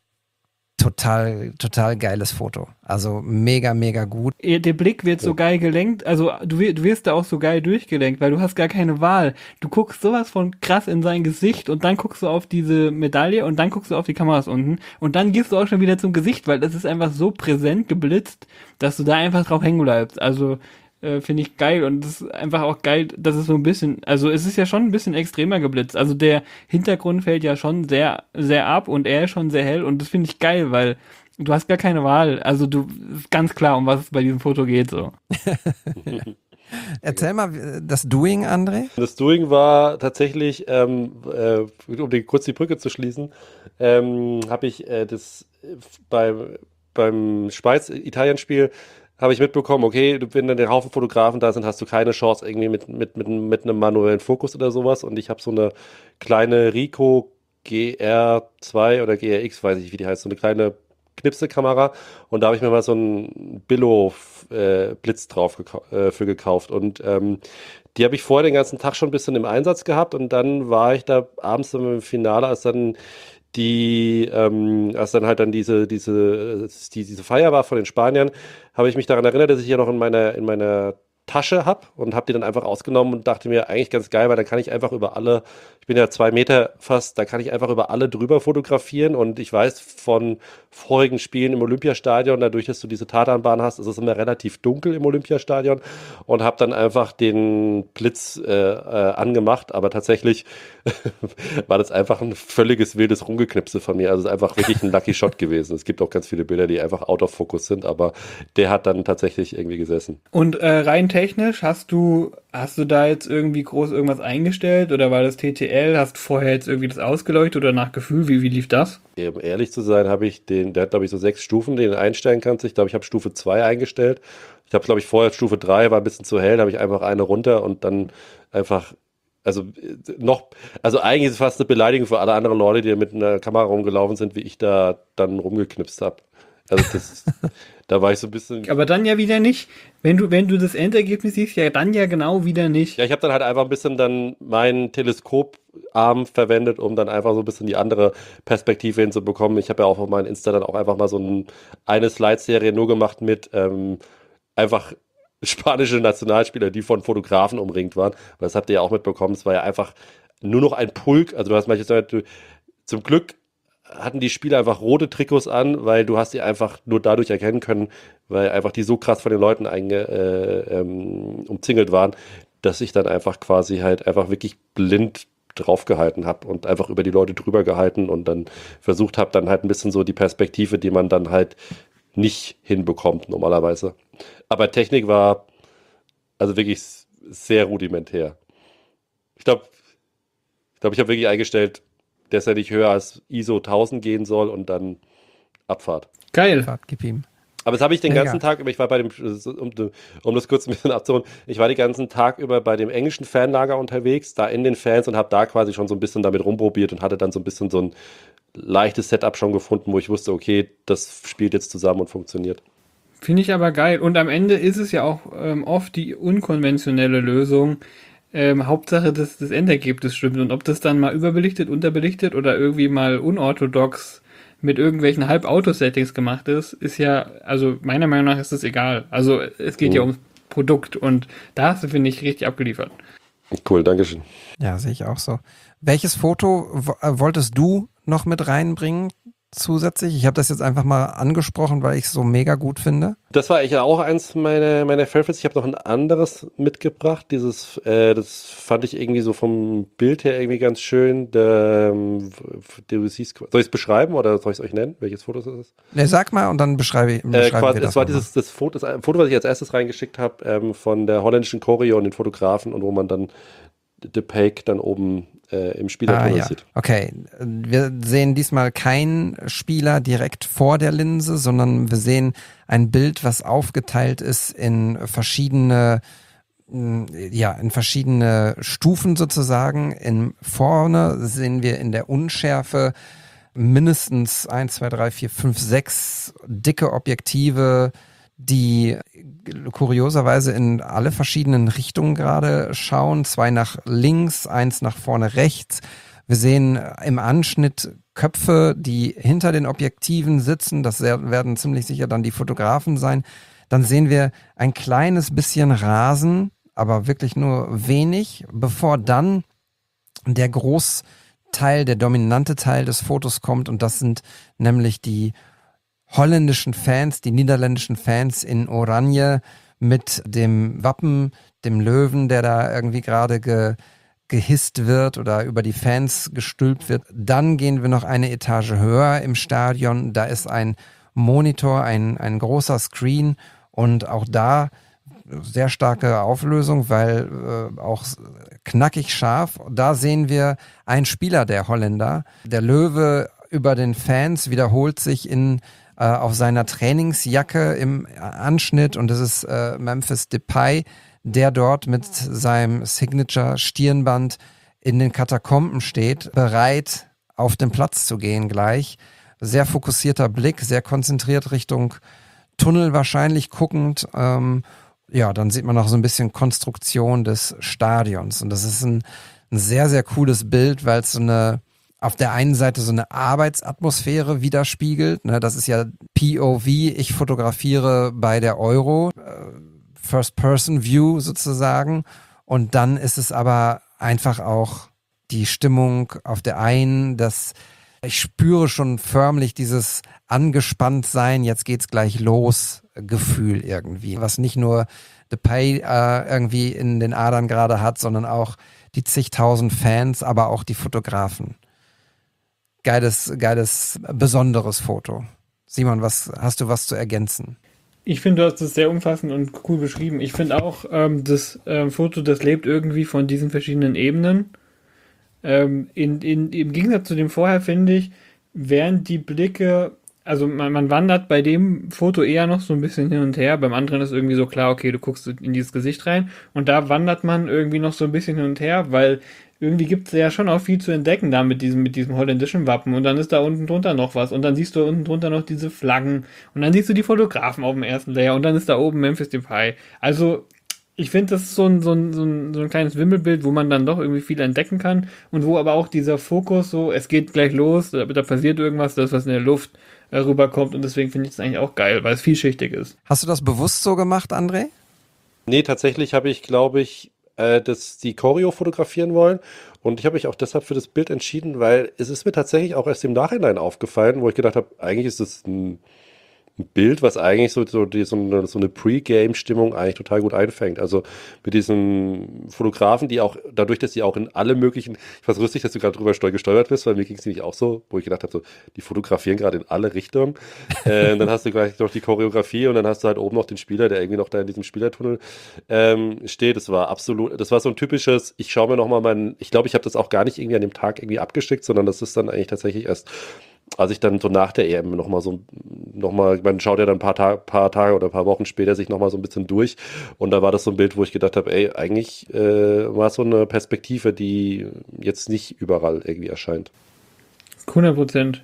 S1: total, total geiles Foto. Also mega, mega gut.
S5: Der Blick wird so geil gelenkt, also du, du wirst da auch so geil durchgelenkt, weil du hast gar keine Wahl. Du guckst sowas von krass in sein Gesicht und dann guckst du auf diese Medaille und dann guckst du auf die Kameras unten und dann gehst du auch schon wieder zum Gesicht, weil das ist einfach so präsent geblitzt, dass du da einfach drauf hängen bleibst. Also äh, finde ich geil und das ist einfach auch geil, dass es so ein bisschen, also es ist ja schon ein bisschen extremer geblitzt. Also der Hintergrund fällt ja schon sehr, sehr ab und er ist schon sehr hell und das finde ich geil, weil du hast gar keine Wahl. Also du, ist ganz klar, um was es bei diesem Foto geht, so.
S1: Erzähl mal das Doing, André.
S6: Das Doing war tatsächlich, ähm, äh, um die, kurz die Brücke zu schließen, ähm, habe ich äh, das beim, beim Schweiz-Italien-Spiel habe ich mitbekommen, okay, wenn dann der Haufen Fotografen da sind, hast du keine Chance irgendwie mit, mit, mit, mit einem manuellen Fokus oder sowas. Und ich habe so eine kleine Ricoh G R zwei oder G R X, weiß ich nicht, wie die heißt, so eine kleine Knipselkamera. Und da habe ich mir mal so einen Billo-Blitz äh, drauf gekau- äh, für gekauft. Und ähm, die habe ich vorher den ganzen Tag schon ein bisschen im Einsatz gehabt. Und dann war ich da abends im Finale, als dann die, ähm, als dann halt dann diese, diese, die, diese Feier war von den Spaniern, habe ich mich daran erinnert, dass ich hier noch in meiner, in meiner Tasche habe und habe die dann einfach ausgenommen und dachte mir, eigentlich ganz geil, weil dann kann ich einfach über alle, ich bin ja zwei Meter fast, da kann ich einfach über alle drüber fotografieren und ich weiß von vorigen Spielen im Olympiastadion, dadurch, dass du diese Tatanbahn hast, ist es immer relativ dunkel im Olympiastadion und habe dann einfach den Blitz äh, äh, angemacht, aber tatsächlich war das einfach ein völliges wildes Rumgeknipse von mir, also es ist einfach wirklich ein Lucky Shot gewesen. Es gibt auch ganz viele Bilder, die einfach out of focus sind, aber der hat dann tatsächlich irgendwie gesessen.
S5: Und äh, rein technisch, hast du, hast du da jetzt irgendwie groß irgendwas eingestellt oder war das T T L? Hast du vorher jetzt irgendwie das ausgeleuchtet oder nach Gefühl? Wie, wie lief das?
S6: Um ehrlich zu sein, habe ich den, der hat glaube ich so sechs Stufen, den du einstellen kannst. Ich glaube, ich habe Stufe zwei eingestellt. Ich habe glaube ich vorher Stufe drei, war ein bisschen zu hell, da habe ich einfach eine runter und dann einfach, also noch, also eigentlich ist es fast eine Beleidigung für alle anderen Leute, die mit einer Kamera rumgelaufen sind, wie ich da dann rumgeknipst habe. Also das, da war ich so ein bisschen...
S5: Aber dann ja wieder nicht. Wenn du, wenn du das Endergebnis siehst, ja dann ja genau wieder nicht.
S6: Ja, ich habe dann halt einfach ein bisschen dann meinen Teleskoparm verwendet, um dann einfach so ein bisschen die andere Perspektive hinzubekommen. Ich habe ja auch auf meinem Insta dann auch einfach mal so ein, eine Slide-Serie nur gemacht mit ähm, einfach spanische Nationalspieler, die von Fotografen umringt waren. Weil das habt ihr ja auch mitbekommen. Es war ja einfach nur noch ein Pulk. Also du hast manchmal du, zum Glück hatten die Spieler einfach rote Trikots an, weil du hast die einfach nur dadurch erkennen können, weil einfach die so krass von den Leuten einge, äh, ähm, umzingelt waren, dass ich dann einfach quasi halt einfach wirklich blind draufgehalten habe und einfach über die Leute drüber gehalten und dann versucht habe, dann halt ein bisschen so die Perspektive, die man dann halt nicht hinbekommt normalerweise. Aber Technik war also wirklich sehr rudimentär. Ich glaube, ich glaube, ich habe wirklich eingestellt, dass er nicht höher als I S O tausend gehen soll und dann Abfahrt.
S5: Geil.
S1: Fahrt, gib ihm.
S6: Aber das habe ich den
S1: Mega.
S6: ganzen Tag über, ich war bei dem, um, um das kurz ein bisschen abzuholen, ich war den ganzen Tag über bei dem englischen Fanlager unterwegs, da in den Fans und habe da quasi schon so ein bisschen damit rumprobiert und hatte dann so ein bisschen so ein leichtes Setup schon gefunden, wo ich wusste, okay, das spielt jetzt zusammen und funktioniert.
S5: Finde ich aber geil. Und am Ende ist es ja auch ähm, oft die unkonventionelle Lösung. Ähm, Hauptsache, dass das Endergebnis stimmt. Und ob das dann mal überbelichtet, unterbelichtet oder irgendwie mal unorthodox mit irgendwelchen Halb-Auto-Settings gemacht ist, ist ja, also meiner Meinung nach ist das egal. Also es geht
S6: Mhm.
S5: ja ums Produkt und da hast du, finde ich, richtig abgeliefert.
S6: Cool, Dankeschön.
S1: Ja, sehe ich auch so. Welches Foto w- äh, wolltest du noch mit reinbringen zusätzlich? Ich habe das jetzt einfach mal angesprochen, weil ich es so mega gut finde.
S6: Das war eigentlich auch eins meiner, meiner Favorites. Ich habe noch ein anderes mitgebracht. Dieses, äh, das fand ich irgendwie so vom Bild her irgendwie ganz schön. Der, ähm, du siehst, soll ich es beschreiben oder soll ich es euch nennen? Welches Foto ist es?
S1: Ne, sag mal und dann beschreibe ich
S6: Äh,
S1: beschreiben
S6: quasi,
S1: wir das
S6: es war
S1: nochmal.
S6: dieses das Foto, das Foto, was ich als erstes reingeschickt habe, ähm, von der holländischen Choreo und den Fotografen und wo man dann De Peek dann oben äh, im
S1: Ah,
S6: Spielertunnel
S1: ja.
S6: sieht.
S1: Okay, wir sehen diesmal keinen Spieler direkt vor der Linse, sondern wir sehen ein Bild, was aufgeteilt ist in verschiedene, mh, ja, in verschiedene Stufen sozusagen. In vorne sehen wir in der Unschärfe mindestens eins, zwei, drei, vier, fünf, sechs dicke Objektive, die kurioserweise in alle verschiedenen Richtungen gerade schauen. Zwei nach links, eins nach vorne rechts. Wir sehen im Anschnitt Köpfe, die hinter den Objektiven sitzen. Das werden ziemlich sicher dann die Fotografen sein. Dann sehen wir ein kleines bisschen Rasen, aber wirklich nur wenig, bevor dann der Großteil, der dominante Teil des Fotos kommt. Und das sind nämlich die holländischen Fans, die niederländischen Fans in Oranje mit dem Wappen, dem Löwen, der da irgendwie gerade ge, gehisst wird oder über die Fans gestülpt wird. Dann gehen wir noch eine Etage höher im Stadion. Da ist ein Monitor, ein, ein großer Screen und auch da sehr starke Auflösung, weil äh, auch knackig scharf. Da sehen wir einen Spieler der Holländer. Der Löwe über den Fans wiederholt sich in auf seiner Trainingsjacke im Anschnitt und das ist äh, Memphis Depay, der dort mit seinem Signature-Stirnband in den Katakomben steht, bereit auf den Platz zu gehen gleich. Sehr fokussierter Blick, sehr konzentriert Richtung Tunnel wahrscheinlich guckend. Ähm, ja, dann sieht man noch so ein bisschen Konstruktion des Stadions und das ist ein, ein sehr, sehr cooles Bild, weil es so eine auf der einen Seite so eine Arbeitsatmosphäre widerspiegelt. Ne, das ist ja P O V, ich fotografiere bei der Euro, äh, First-Person-View sozusagen. Und dann ist es aber einfach auch die Stimmung auf der einen, dass ich spüre schon förmlich dieses Angespanntsein, jetzt geht's gleich los, Gefühl irgendwie. Was nicht nur Depay äh, irgendwie in den Adern gerade hat, sondern auch die zigtausend Fans, aber auch die Fotografen. Geiles, geiles, besonderes Foto. Simon, was hast du was zu ergänzen?
S5: Ich finde, du hast das sehr umfassend und cool beschrieben. Ich finde auch, ähm, das ähm, Foto, das lebt irgendwie von diesen verschiedenen Ebenen. Ähm, in, in, im Gegensatz zu dem vorher, finde ich, wären die Blicke, also man, man wandert bei dem Foto eher noch so ein bisschen hin und her. Beim anderen ist irgendwie so klar, okay, du guckst in dieses Gesicht rein. Und da wandert man irgendwie noch so ein bisschen hin und her, weil irgendwie gibt es ja schon auch viel zu entdecken da mit diesem, mit diesem holländischen Wappen und dann ist da unten drunter noch was und dann siehst du unten drunter noch diese Flaggen und dann siehst du die Fotografen auf dem ersten Layer und dann ist da oben Memphis Depay. Also ich finde, das ist so ein, so, ein, so, ein, so ein kleines Wimmelbild, wo man dann doch irgendwie viel entdecken kann und wo aber auch dieser Fokus so, es geht gleich los, da, da passiert irgendwas, das was in der Luft äh, rüberkommt und deswegen finde ich das eigentlich auch geil, weil es vielschichtig ist.
S1: Hast du das bewusst so gemacht, André?
S6: Nee, tatsächlich habe ich, glaube ich, äh, das, die Choreo fotografieren wollen. Und ich habe mich auch deshalb für das Bild entschieden, weil es ist mir tatsächlich auch erst im Nachhinein aufgefallen, wo ich gedacht habe, eigentlich ist es ein, ein Bild, was eigentlich so, so, die, so eine, so eine Pre-Game-Stimmung eigentlich total gut einfängt. Also mit diesen Fotografen, die auch, dadurch, dass sie auch in alle möglichen, ich fand es lustig, dass du gerade drüber steu- gesteuert bist, weil mir ging es nämlich auch so, wo ich gedacht habe, so, die fotografieren gerade in alle Richtungen. äh, dann hast du gleich noch die Choreografie und dann hast du halt oben noch den Spieler, der irgendwie noch da in diesem Spielertunnel ähm, steht. Das war absolut, das war so ein typisches, ich schaue mir nochmal meinen, ich glaube, ich habe das auch gar nicht irgendwie an dem Tag irgendwie abgeschickt, sondern das ist dann eigentlich tatsächlich erst, als ich dann so nach der E M nochmal so, nochmal, man schaut ja dann ein paar, Ta- paar Tage oder ein paar Wochen später sich nochmal so ein bisschen durch und da war das so ein Bild, wo ich gedacht habe, ey, eigentlich äh, war es so eine Perspektive, die jetzt nicht überall irgendwie erscheint.
S5: hundert Prozent.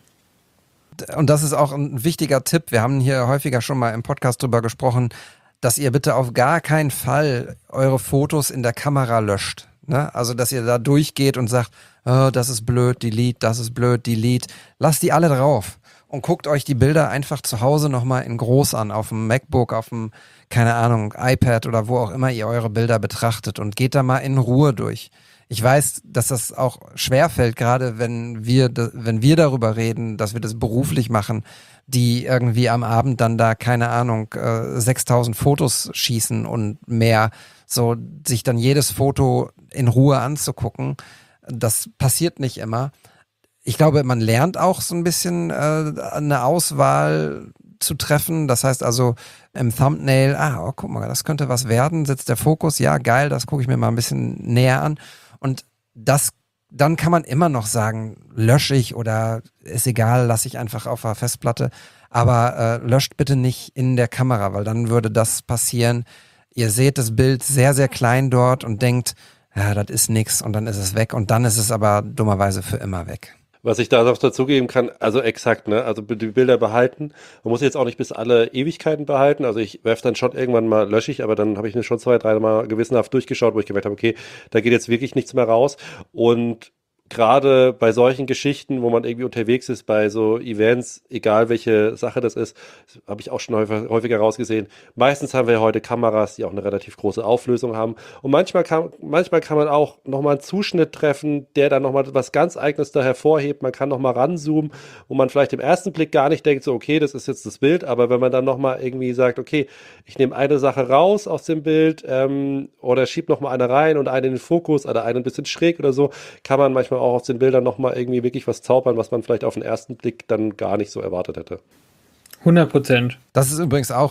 S1: Und das ist auch ein wichtiger Tipp. Wir haben hier häufiger schon mal im Podcast drüber gesprochen, dass ihr bitte auf gar keinen Fall eure Fotos in der Kamera löscht. Ne? Also, dass ihr da durchgeht und sagt, oh, das ist blöd, delete, das ist blöd, delete. Lasst die alle drauf und guckt euch die Bilder einfach zu Hause nochmal in groß an, auf dem MacBook, auf dem, keine Ahnung, iPad oder wo auch immer ihr eure Bilder betrachtet und geht da mal in Ruhe durch. Ich weiß, dass das auch schwerfällt, gerade wenn wir, wenn wir darüber reden, dass wir das beruflich machen, die irgendwie am Abend dann da, keine Ahnung, äh, sechstausend Fotos schießen und mehr, so sich dann jedes Foto in Ruhe anzugucken. Das passiert nicht immer. Ich glaube, man lernt auch so ein bisschen äh, eine Auswahl zu treffen. Das heißt also im Thumbnail, ah, oh, guck mal, das könnte was werden, sitzt der Fokus, ja, geil, das gucke ich mir mal ein bisschen näher an. Und das, dann kann man immer noch sagen, lösche ich oder ist egal, lasse ich einfach auf der Festplatte. Aber äh, löscht bitte nicht in der Kamera, weil dann würde das passieren. Ihr seht das Bild sehr, sehr klein dort und denkt, ja, das ist nix und dann ist es weg und dann ist es aber dummerweise für immer weg.
S6: Was ich da noch dazugeben kann, also exakt, ne, also die Bilder behalten. Man muss jetzt auch nicht bis alle Ewigkeiten behalten. Also ich werfe dann schon irgendwann mal, lösche ich, aber dann habe ich mir schon zwei, drei Mal gewissenhaft durchgeschaut, wo ich gemerkt habe, okay, da geht jetzt wirklich nichts mehr raus. Und gerade bei solchen Geschichten, wo man irgendwie unterwegs ist, bei so Events, egal welche Sache das ist, habe ich auch schon häufig, häufiger rausgesehen. Meistens haben wir heute Kameras, die auch eine relativ große Auflösung haben. Und manchmal kann, manchmal kann man auch nochmal einen Zuschnitt treffen, der dann nochmal was ganz Eigenes da hervorhebt. Man kann nochmal ranzoomen, wo man vielleicht im ersten Blick gar nicht denkt, so okay, das ist jetzt das Bild, aber wenn man dann nochmal irgendwie sagt, okay, ich nehme eine Sache raus aus dem Bild ähm, oder schiebe nochmal eine rein und eine in den Fokus oder eine ein bisschen schräg oder so, kann man manchmal auch aus den Bildern nochmal irgendwie wirklich was zaubern, was man vielleicht auf den ersten Blick dann gar nicht so erwartet hätte.
S5: hundert Prozent.
S1: Das ist übrigens auch,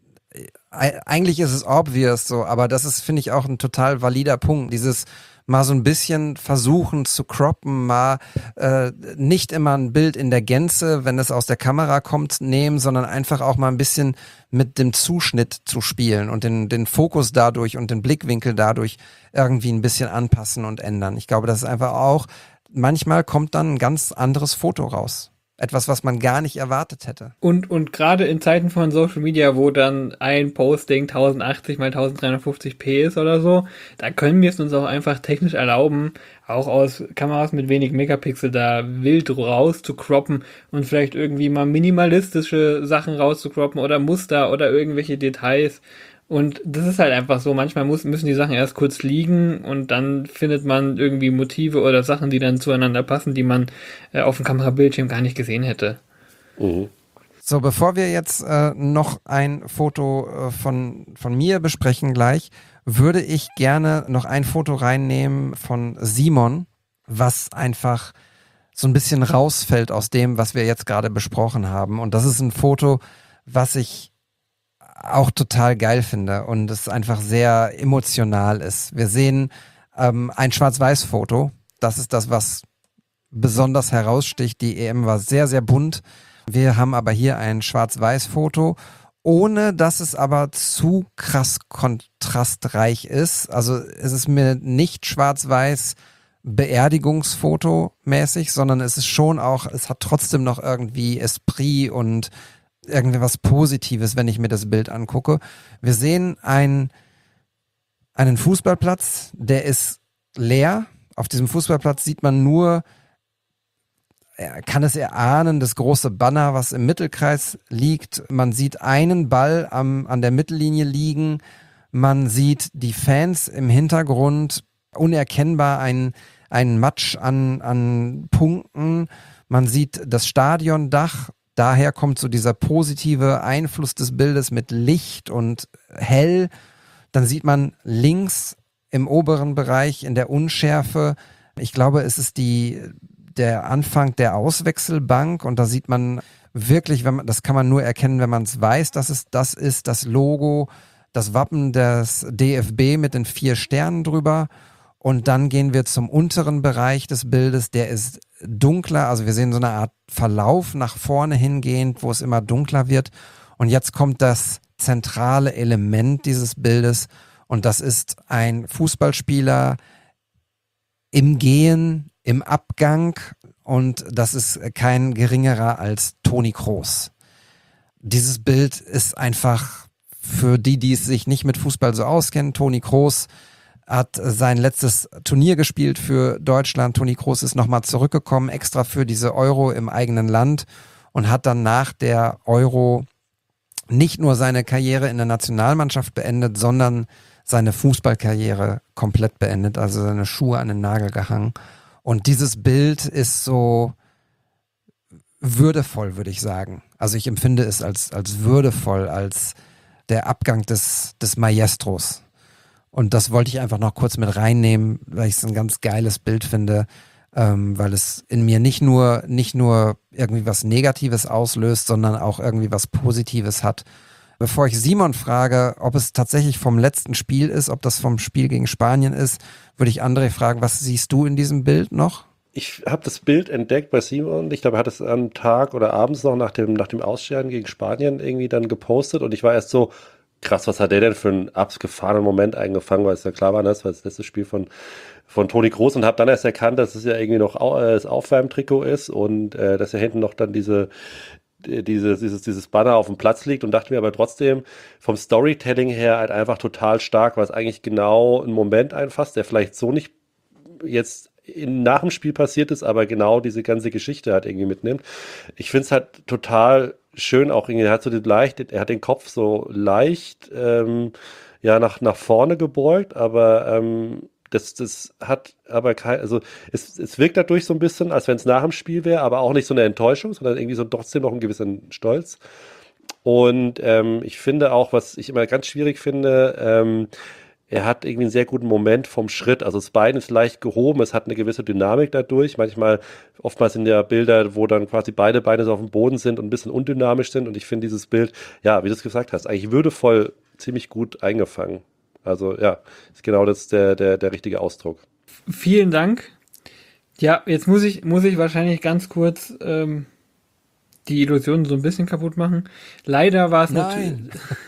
S1: eigentlich ist es obvious so, aber das ist, finde ich, auch ein total valider Punkt. Dieses mal so ein bisschen versuchen zu croppen, mal äh, nicht immer ein Bild in der Gänze, wenn es aus der Kamera kommt, nehmen, sondern einfach auch mal ein bisschen mit dem Zuschnitt zu spielen und den, den Fokus dadurch und den Blickwinkel dadurch irgendwie ein bisschen anpassen und ändern. Ich glaube, das ist einfach auch, manchmal kommt dann ein ganz anderes Foto raus. Etwas, was man gar nicht erwartet hätte.
S5: Und, und gerade in Zeiten von Social Media, wo dann ein Posting tausendachtzig mal dreizehnhundertfünfzig p ist oder so, da können wir es uns auch einfach technisch erlauben, auch aus Kameras mit wenig Megapixel da wild raus zu croppen und vielleicht irgendwie mal minimalistische Sachen rauszukroppen oder Muster oder irgendwelche Details. Und das ist halt einfach so, manchmal muss, müssen die Sachen erst kurz liegen und dann findet man irgendwie Motive oder Sachen, die dann zueinander passen, die man äh, auf dem Kamerabildschirm gar nicht gesehen hätte.
S6: Mhm.
S1: So, bevor wir jetzt äh, noch ein Foto äh, von, von mir besprechen gleich, würde ich gerne noch ein Foto reinnehmen von Simon, was einfach so ein bisschen rausfällt aus dem, was wir jetzt gerade besprochen haben. Und das ist ein Foto, was ich auch total geil finde und es einfach sehr emotional ist. Wir sehen ähm, ein Schwarz-Weiß-Foto. Das ist das, was besonders heraussticht. Die E M war sehr, sehr bunt. Wir haben aber hier ein Schwarz-Weiß-Foto, ohne dass es aber zu krass kontrastreich ist. Also es ist mir nicht schwarz-weiß Beerdigungsfoto mäßig, sondern es ist schon auch, es hat trotzdem noch irgendwie Esprit und irgendwie was Positives, wenn ich mir das Bild angucke. Wir sehen ein, einen Fußballplatz, der ist leer. Auf diesem Fußballplatz sieht man nur, kann es erahnen, das große Banner, was im Mittelkreis liegt. Man sieht einen Ball am, an der Mittellinie liegen. Man sieht die Fans im Hintergrund, unerkennbar ein, ein Matsch an, an Punkten. Man sieht das Stadiondach. Daher kommt so dieser positive Einfluss des Bildes mit Licht und hell. Dann sieht man links im oberen Bereich in der Unschärfe, ich glaube, es ist die, der Anfang der Auswechselbank und da sieht man wirklich, wenn man, das kann man nur erkennen, wenn man es weiß, dass es das ist, das Logo, das Wappen des D F B mit den vier Sternen drüber. Und dann gehen wir zum unteren Bereich des Bildes, der ist dunkler, also wir sehen so eine Art Verlauf nach vorne hingehend, wo es immer dunkler wird. Und jetzt kommt das zentrale Element dieses Bildes und das ist ein Fußballspieler im Gehen, im Abgang und das ist kein geringerer als Toni Kroos. Dieses Bild ist einfach für die, die es sich nicht mit Fußball so auskennen. Toni Kroos hat sein letztes Turnier gespielt für Deutschland. Toni Kroos ist nochmal zurückgekommen, extra für diese Euro im eigenen Land und hat dann nach der Euro nicht nur seine Karriere in der Nationalmannschaft beendet, sondern seine Fußballkarriere komplett beendet, also seine Schuhe an den Nagel gehangen. Und dieses Bild ist so würdevoll, würde ich sagen. Also ich empfinde es als, als würdevoll, als der Abgang des, des Maestros. Und das wollte ich einfach noch kurz mit reinnehmen, weil ich es ein ganz geiles Bild finde, ähm, weil es in mir nicht nur, nicht nur irgendwie was Negatives auslöst, sondern auch irgendwie was Positives hat. Bevor ich Simon frage, ob es tatsächlich vom letzten Spiel ist, ob das vom Spiel gegen Spanien ist, würde ich André fragen, was siehst du in diesem Bild noch?
S6: Ich habe das Bild entdeckt bei Simon. Ich glaube, er hat es am Tag oder abends noch nach dem, nach dem Ausscheiden gegen Spanien irgendwie dann gepostet und ich war erst so, krass, was hat der denn für einen abgefahrenen Moment eingefangen, weil es ja klar war, das war das letzte Spiel von, von Toni Kroos und habe dann erst erkannt, dass es ja irgendwie noch au- äh, das Aufwärmtrikot ist und äh, dass ja hinten noch dann diese Diese, dieses, dieses Banner auf dem Platz liegt und dachte mir aber trotzdem vom Storytelling her halt einfach total stark, weil es eigentlich genau einen Moment einfasst, der vielleicht so nicht jetzt in, nach dem Spiel passiert ist, aber genau diese ganze Geschichte halt irgendwie mitnimmt. Ich finde es halt total schön, auch irgendwie, er hat so den leicht, er hat den Kopf so leicht ähm, ja, nach, nach vorne gebeugt, aber ähm, Das, das hat aber kein, also es, es wirkt dadurch so ein bisschen, als wenn es nach dem Spiel wäre, aber auch nicht so eine Enttäuschung, sondern irgendwie so trotzdem noch einen gewissen Stolz. Und ähm, ich finde auch, was ich immer ganz schwierig finde, ähm, er hat irgendwie einen sehr guten Moment vom Schritt. Also das Bein ist leicht gehoben, es hat eine gewisse Dynamik dadurch. Manchmal, oftmals sind ja Bilder, wo dann quasi beide Beine so auf dem Boden sind und ein bisschen undynamisch sind. Und ich finde dieses Bild, ja, wie du es gesagt hast, eigentlich würdevoll ziemlich gut eingefangen. Also ja, ist genau das der, der, der richtige Ausdruck.
S5: Vielen Dank. Ja, jetzt muss ich, muss ich wahrscheinlich ganz kurz ähm, die Illusion so ein bisschen kaputt machen. Leider war es natürlich.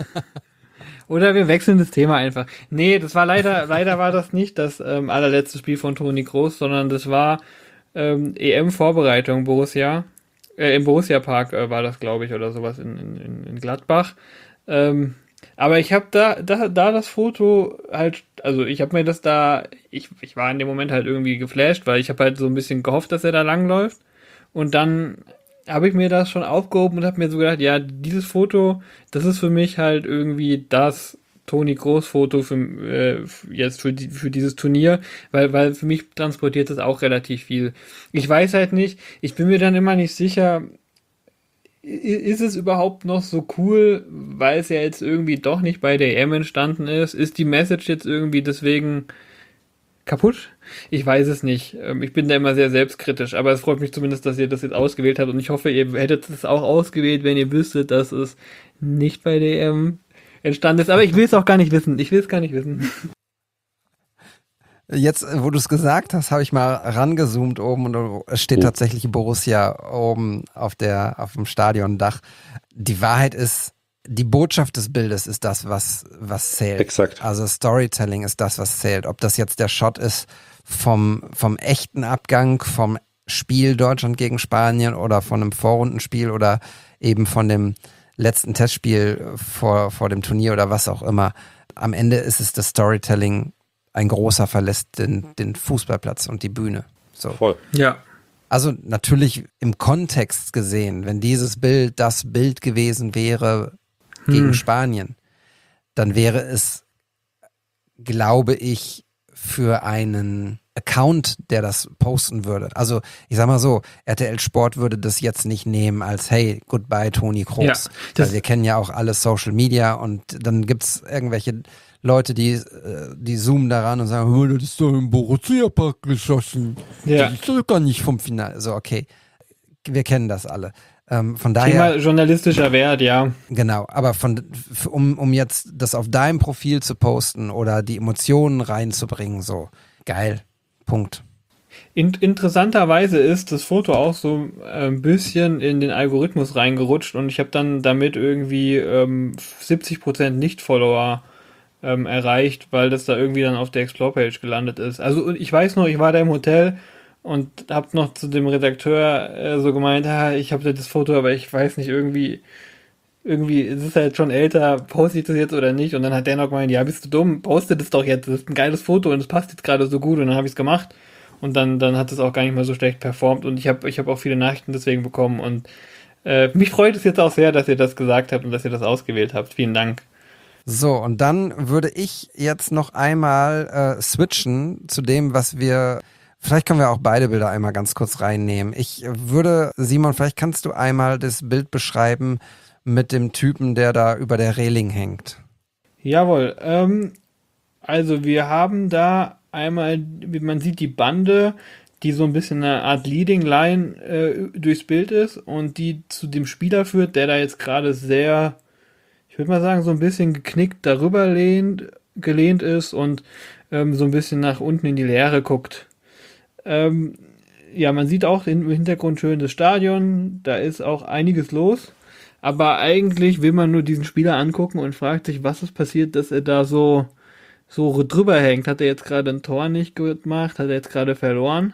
S5: Oder wir wechseln das Thema einfach. Nee, das war leider, leider war das nicht das ähm, allerletzte Spiel von Toni Kroos, sondern das war ähm, E M-Vorbereitung Borussia. Äh, im Borussia-Park äh, war das, glaube ich, oder sowas in, in, in Gladbach. Ähm, Aber ich habe da, da, da das Foto halt, also ich habe mir das da, ich, ich war in dem Moment halt irgendwie geflasht, weil ich habe halt so ein bisschen gehofft, dass er da langläuft. Und dann habe ich mir das schon aufgehoben und habe mir so gedacht, ja, dieses Foto, das ist für mich halt irgendwie das Toni Kroos Foto für, äh, jetzt für, die, für dieses Turnier, weil, weil für mich transportiert das auch relativ viel. Ich weiß halt nicht, ich bin mir dann immer nicht sicher, ist es überhaupt noch so cool, weil es ja jetzt irgendwie doch nicht bei der E M entstanden ist? Ist die Message jetzt irgendwie deswegen kaputt? Ich weiß es nicht. Ich bin da immer sehr selbstkritisch, aber es freut mich zumindest, dass ihr das jetzt ausgewählt habt und ich hoffe, ihr hättet es auch ausgewählt, wenn ihr wüsstet, dass es nicht bei der E M entstanden ist. Aber ich will es auch gar nicht wissen. Ich will es gar nicht wissen.
S1: Jetzt, wo du es gesagt hast, habe ich mal rangezoomt oben und es steht tatsächlich Borussia oben auf der, auf dem Stadiondach. Die Wahrheit ist, die Botschaft des Bildes ist das, was, was zählt.
S6: Exakt.
S1: Also Storytelling ist das, was zählt. Ob das jetzt der Shot ist vom, vom echten Abgang, vom Spiel Deutschland gegen Spanien oder von einem Vorrundenspiel oder eben von dem letzten Testspiel vor, vor dem Turnier oder was auch immer. Am Ende ist es das Storytelling, ein großer verlässt den, den Fußballplatz und die Bühne. So.
S6: Voll.
S5: Ja.
S1: Also natürlich im Kontext gesehen, wenn dieses Bild das Bild gewesen wäre gegen
S5: Hm.
S1: Spanien, dann wäre es, glaube ich, für einen Account, der das posten würde. Also ich sag mal so, R T L Sport würde das jetzt nicht nehmen als hey, goodbye Toni Kroos.
S5: Ja, das-
S1: Weil wir kennen ja auch alle Social Media und dann gibt's irgendwelche Leute, die, äh, die zoomen daran und sagen, oh, das ist doch im Borussia-Park geschossen.
S5: Ja.
S1: Das ist doch gar nicht vom Finale. So, okay. Wir kennen das alle. Ähm, von daher,
S5: Thema journalistischer Wert, ja.
S1: genau, aber von, f- um, um jetzt das auf deinem Profil zu posten oder die Emotionen reinzubringen, so, geil. Punkt.
S5: In interessanterweise ist das Foto auch so ein bisschen in den Algorithmus reingerutscht und ich habe dann damit irgendwie ähm, siebzig Prozent Nicht-Follower ähm, erreicht, weil das da irgendwie dann auf der Explore-Page gelandet ist. Also und ich weiß noch, ich war da im Hotel und habe noch zu dem Redakteur äh, so gemeint, ah, ich habe das Foto, aber ich weiß nicht, irgendwie irgendwie ist es halt schon älter, poste ich das jetzt oder nicht? Und dann hat der noch gemeint, ja, bist du dumm, poste das doch jetzt, das ist ein geiles Foto und es passt jetzt gerade so gut und dann habe ich es gemacht und dann, dann hat es auch gar nicht mal so schlecht performt und ich habe ich hab auch viele Nachrichten deswegen bekommen und äh, mich freut es jetzt auch sehr, dass ihr das gesagt habt und dass ihr das ausgewählt habt. Vielen Dank.
S1: So, und dann würde ich jetzt noch einmal äh, switchen zu dem, was wir, vielleicht können wir auch beide Bilder einmal ganz kurz reinnehmen. Ich würde, Simon, vielleicht kannst du einmal das Bild beschreiben mit dem Typen, der da über der Reling hängt.
S5: Jawohl, ähm, also wir haben da einmal, wie man sieht, die Bande, die so ein bisschen eine Art Leading Line äh, durchs Bild ist und die zu dem Spieler führt, der da jetzt gerade sehr, ich würde mal sagen, so ein bisschen geknickt darüber lehnt, gelehnt ist und ähm, so ein bisschen nach unten in die Leere guckt. Ähm, ja, man sieht auch im Hintergrund schön das Stadion, da ist auch einiges los. Aber eigentlich will man nur diesen Spieler angucken und fragt sich, was ist passiert, dass er da so, so drüber hängt. Hat er jetzt gerade ein Tor nicht gemacht? Hat er jetzt gerade verloren?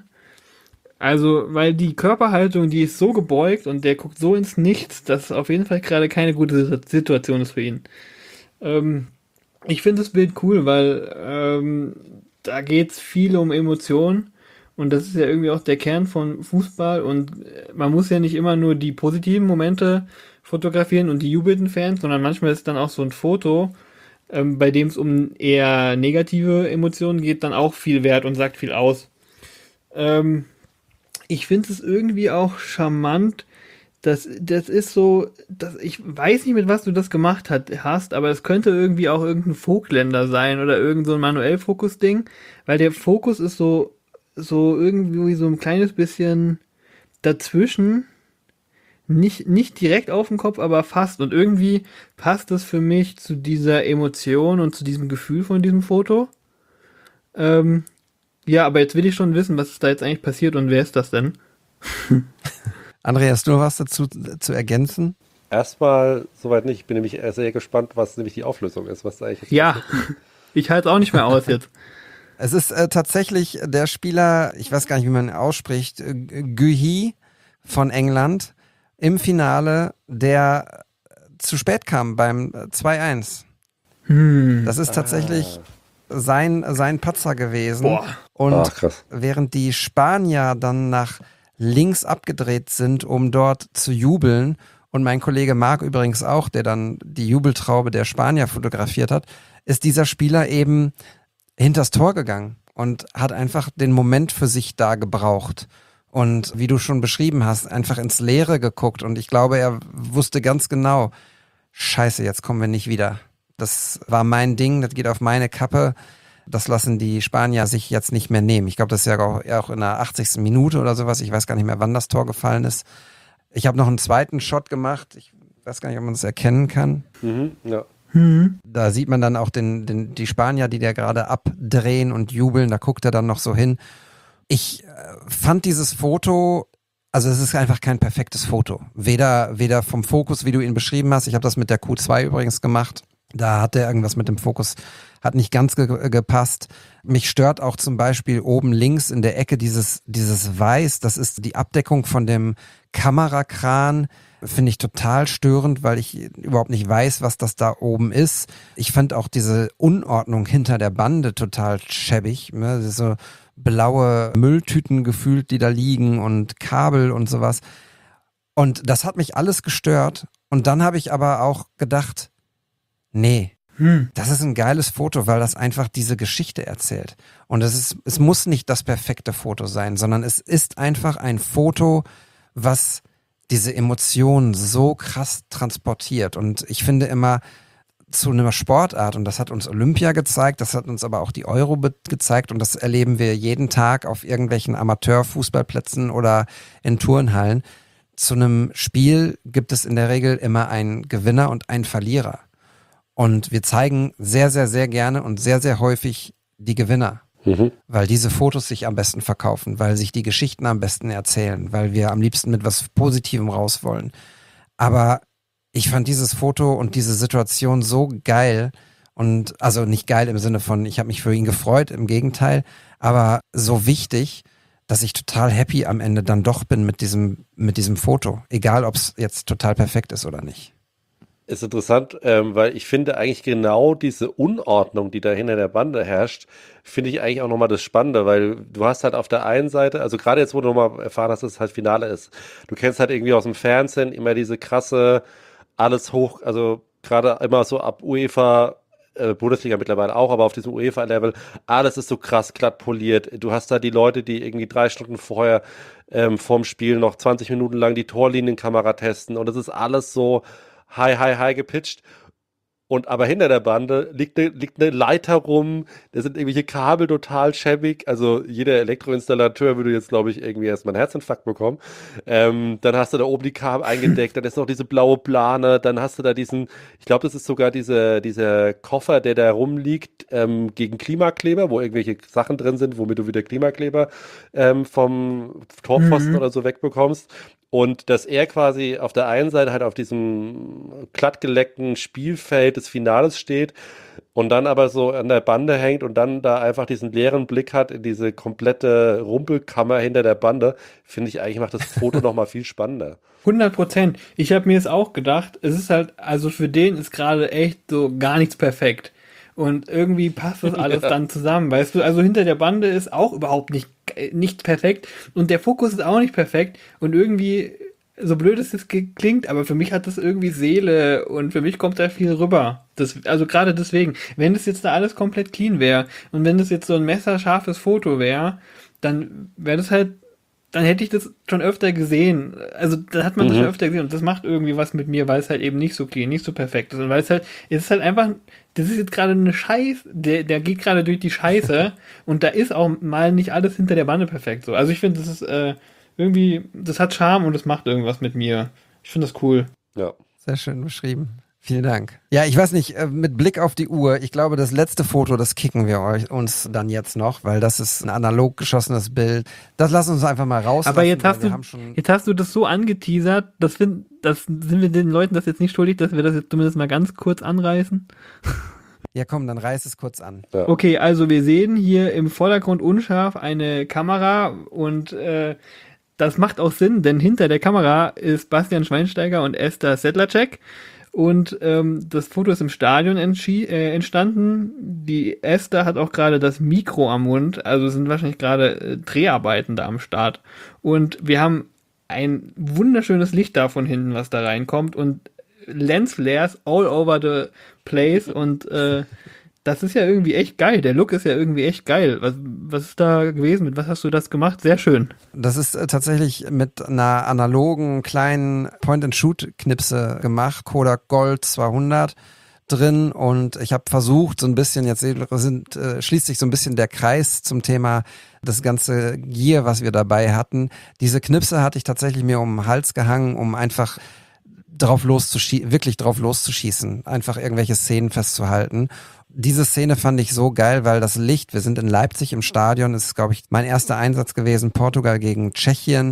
S5: Also, weil die Körperhaltung, die ist so gebeugt und der guckt so ins Nichts, dass auf jeden Fall gerade keine gute Situation ist für ihn. Ähm, ich finde das Bild cool, weil ähm, da geht's viel um Emotionen. Und das ist ja irgendwie auch der Kern von Fußball und man muss ja nicht immer nur die positiven Momente fotografieren und die jubelnden Fans, sondern manchmal ist dann auch so ein Foto, ähm, bei dem es um eher negative Emotionen geht, dann auch viel wert und sagt viel aus. Ähm, ich finde es irgendwie auch charmant, dass das ist so, dass ich weiß nicht, mit was du das gemacht hat, hast, aber es könnte irgendwie auch irgendein Vogtländer sein oder irgend so ein Manuell-Fokus-Ding, weil der Fokus ist so so irgendwie so ein kleines bisschen dazwischen, nicht, nicht direkt auf dem Kopf, aber fast. Und irgendwie passt das für mich zu dieser Emotion und zu diesem Gefühl von diesem Foto. Ähm, ja, aber jetzt will ich schon wissen, was ist da jetzt eigentlich passiert und wer ist das denn?
S1: Andreas, du noch was dazu zu ergänzen?
S6: Erstmal soweit nicht. Ich bin nämlich sehr gespannt, was nämlich die Auflösung ist. Was da eigentlich
S5: Ja, ich halte es auch nicht mehr aus jetzt.
S1: Es ist äh, tatsächlich der Spieler, ich weiß gar nicht, wie man ihn ausspricht, äh, Guehi von England im Finale, der zu spät kam beim zwei eins.
S5: Hm.
S1: Das ist tatsächlich sein, sein Patzer gewesen.
S5: Boah.
S1: Und
S6: Ach, krass.
S1: während die Spanier dann nach links abgedreht sind, um dort zu jubeln, und mein Kollege Marc übrigens auch, der dann die Jubeltraube der Spanier fotografiert hat, ist dieser Spieler eben hinters Tor gegangen und hat einfach den Moment für sich da gebraucht. Und wie du schon beschrieben hast, einfach ins Leere geguckt. Und ich glaube, er wusste ganz genau, scheiße, jetzt kommen wir nicht wieder. Das war mein Ding, das geht auf meine Kappe. Das lassen die Spanier sich jetzt nicht mehr nehmen. Ich glaube, das ist ja auch, auch in der achtzigsten Minute oder sowas. Ich weiß gar nicht mehr, wann das Tor gefallen ist. Ich habe noch einen zweiten Shot gemacht. Ich weiß gar nicht, ob man das erkennen kann.
S6: Mhm, ja.
S1: Da sieht man dann auch den, den, die Spanier, die da gerade abdrehen und jubeln. Da guckt er dann noch so hin. Ich äh, fand dieses Foto also es ist einfach kein perfektes Foto. Weder, weder vom Fokus, wie du ihn beschrieben hast. Ich habe das mit der Q zwei übrigens gemacht. Da hat der irgendwas mit dem Fokus, hat nicht ganz ge- gepasst. Mich stört auch zum Beispiel oben links in der Ecke dieses, dieses Weiß. Das ist die Abdeckung von dem Kamerakran. Finde ich total störend, weil ich überhaupt nicht weiß, was das da oben ist. Ich fand auch diese Unordnung hinter der Bande total schäbig. Ne? So blaue Mülltüten gefühlt, die da liegen und Kabel und sowas. Und das hat mich alles gestört. Und dann habe ich aber auch gedacht, nee, hm. das ist ein geiles Foto, weil das einfach diese Geschichte erzählt. Und es ist, es muss nicht das perfekte Foto sein, sondern es ist einfach ein Foto, was diese Emotionen so krass transportiert. Und ich finde immer, zu einer Sportart, und das hat uns Olympia gezeigt, das hat uns aber auch die Euro be- gezeigt und das erleben wir jeden Tag auf irgendwelchen Amateurfußballplätzen oder in Turnhallen. Zu einem Spiel gibt es in der Regel immer einen Gewinner und einen Verlierer. Und wir zeigen sehr, sehr, sehr gerne und sehr, sehr häufig die Gewinner. Mhm. Weil diese Fotos sich am besten verkaufen, weil sich die Geschichten am besten erzählen, weil wir am liebsten mit was Positivem raus wollen. Aber ich fand dieses Foto und diese Situation so geil und also nicht geil im Sinne von, ich habe mich für ihn gefreut, im Gegenteil, aber so wichtig, dass ich total happy am Ende dann doch bin mit diesem, mit diesem Foto. Egal, ob es jetzt total perfekt ist oder nicht.
S6: Ist interessant, ähm, weil ich finde eigentlich genau diese Unordnung, die da hinter der Bande herrscht, finde ich eigentlich auch nochmal das Spannende, weil du hast halt auf der einen Seite, also gerade jetzt, wo du nochmal erfahren hast, dass es halt Finale ist, du kennst halt irgendwie aus dem Fernsehen immer diese krasse, alles hoch, also gerade immer so ab UEFA, äh, Bundesliga mittlerweile auch, aber auf diesem UEFA-Level, alles ist so krass glatt poliert. Du hast da die Leute, die irgendwie drei Stunden vorher ähm, vorm Spiel noch zwanzig Minuten lang die Torlinienkamera testen und das ist alles so high, high, high gepitcht. Und aber hinter der Bande liegt eine, liegt eine Leiter rum, da sind irgendwelche Kabel total schäbig. Also jeder Elektroinstallateur würde jetzt, glaube ich, irgendwie erstmal einen Herzinfarkt bekommen. Ähm, dann hast du da oben die Kabel eingedeckt, dann ist noch diese blaue Plane, dann hast du da diesen, ich glaube, das ist sogar diese, dieser Koffer, der da rumliegt, ähm, gegen Klimakleber, wo irgendwelche Sachen drin sind, womit du wieder Klimakleber ähm, vom Torpfosten mhm. oder so wegbekommst. Und dass er quasi auf der einen Seite halt auf diesem glattgeleckten Spielfeld des Finales steht und dann aber so an der Bande hängt und dann da einfach diesen leeren Blick hat in diese komplette Rumpelkammer hinter der Bande, finde ich eigentlich macht das Foto nochmal viel spannender.
S5: hundert Prozent. Ich habe mir jetzt auch gedacht, es ist halt, also für den ist gerade echt so gar nichts perfekt. Und irgendwie passt das alles ja. dann zusammen, weißt du? Also hinter der Bande ist auch überhaupt nicht, nicht perfekt und der Fokus ist auch nicht perfekt und irgendwie, so blöd es jetzt klingt, aber für mich hat das irgendwie Seele und für mich kommt da viel rüber. Das, also gerade deswegen, wenn das jetzt da alles komplett clean wäre und wenn das jetzt so ein messerscharfes Foto wäre, dann wäre das halt, dann hätte ich das schon öfter gesehen. Also da hat man mhm. das schon öfter gesehen und das macht irgendwie was mit mir, weil es halt eben nicht so clean, nicht so perfekt ist und weil es halt, es ist halt einfach, das ist jetzt gerade eine Scheiße, der, der geht gerade durch die Scheiße und da ist auch mal nicht alles hinter der Bande perfekt so. Also ich finde, das ist äh, irgendwie, das hat Charme und das macht irgendwas mit mir. Ich finde das cool.
S6: Ja.
S1: Sehr schön beschrieben. Vielen Dank. Ja, ich weiß nicht, mit Blick auf die Uhr, ich glaube, das letzte Foto, das kicken wir euch uns dann jetzt noch, weil das ist ein analog geschossenes Bild. Das lass uns einfach mal raus.
S5: Aber jetzt hast, du, jetzt hast du das so angeteasert, das, find, das sind wir den Leuten das jetzt nicht schuldig, dass wir das jetzt zumindest mal ganz kurz anreißen.
S1: Ja komm, dann reiß es kurz an.
S5: Ja. Okay, also wir sehen hier im Vordergrund unscharf eine Kamera und äh, das macht auch Sinn, denn hinter der Kamera ist Bastian Schweinsteiger und Esther Sedlacek. Und ähm, das Foto ist im Stadion entschi- äh, entstanden. Die Esther hat auch gerade das Mikro am Mund, also sind wahrscheinlich gerade äh, Dreharbeiten da am Start. Und wir haben ein wunderschönes Licht da von hinten, was da reinkommt und Lensflares all over the place und äh, das ist ja irgendwie echt geil. Der Look ist ja irgendwie echt geil. Was, was ist da gewesen? Mit was hast du das gemacht? Sehr schön.
S1: Das ist äh, tatsächlich mit einer analogen kleinen Point-and-Shoot-Knipse gemacht. Kodak Gold zweihundert drin und ich habe versucht so ein bisschen, jetzt sind, äh, schließt sich so ein bisschen der Kreis zum Thema das ganze Gear, was wir dabei hatten. Diese Knipse hatte ich tatsächlich mir um den Hals gehangen, um einfach drauf loszuschießen, wirklich drauf loszuschießen, einfach irgendwelche Szenen festzuhalten. Diese Szene fand ich so geil, weil das Licht, wir sind in Leipzig im Stadion, das ist, glaube ich, mein erster Einsatz gewesen, Portugal gegen Tschechien.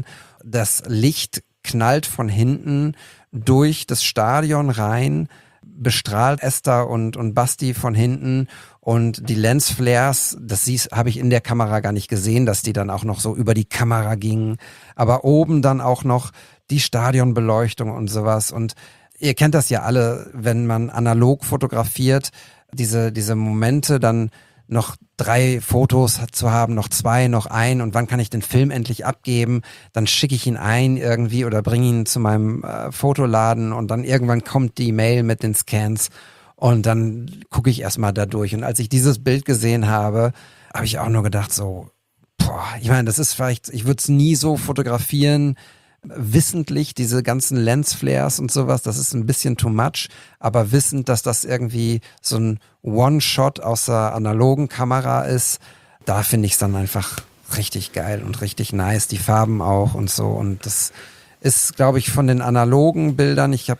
S1: das Licht knallt von hinten durch das Stadion rein, bestrahlt Esther und, und Basti von hinten und die Lensflares, das habe ich in der Kamera gar nicht gesehen, dass die dann auch noch so über die Kamera gingen, aber oben dann auch noch die Stadionbeleuchtung und sowas und ihr kennt das ja alle, wenn man analog fotografiert, diese, diese Momente dann noch drei Fotos zu haben, noch zwei, noch ein und wann kann ich den Film endlich abgeben, dann schicke ich ihn ein irgendwie oder bringe ihn zu meinem äh, Fotoladen und dann irgendwann kommt die Mail mit den Scans und dann gucke ich erstmal da durch und als ich dieses Bild gesehen habe, habe ich auch nur gedacht so, boah, ich meine, das ist vielleicht, ich würde es nie so fotografieren, wissentlich, diese ganzen Lensflares und sowas, das ist ein bisschen too much, aber wissend, dass das irgendwie so ein One-Shot aus der analogen Kamera ist, da finde ich es dann einfach richtig geil und richtig nice, die Farben auch und so und das ist, glaube ich, von den analogen Bildern, ich habe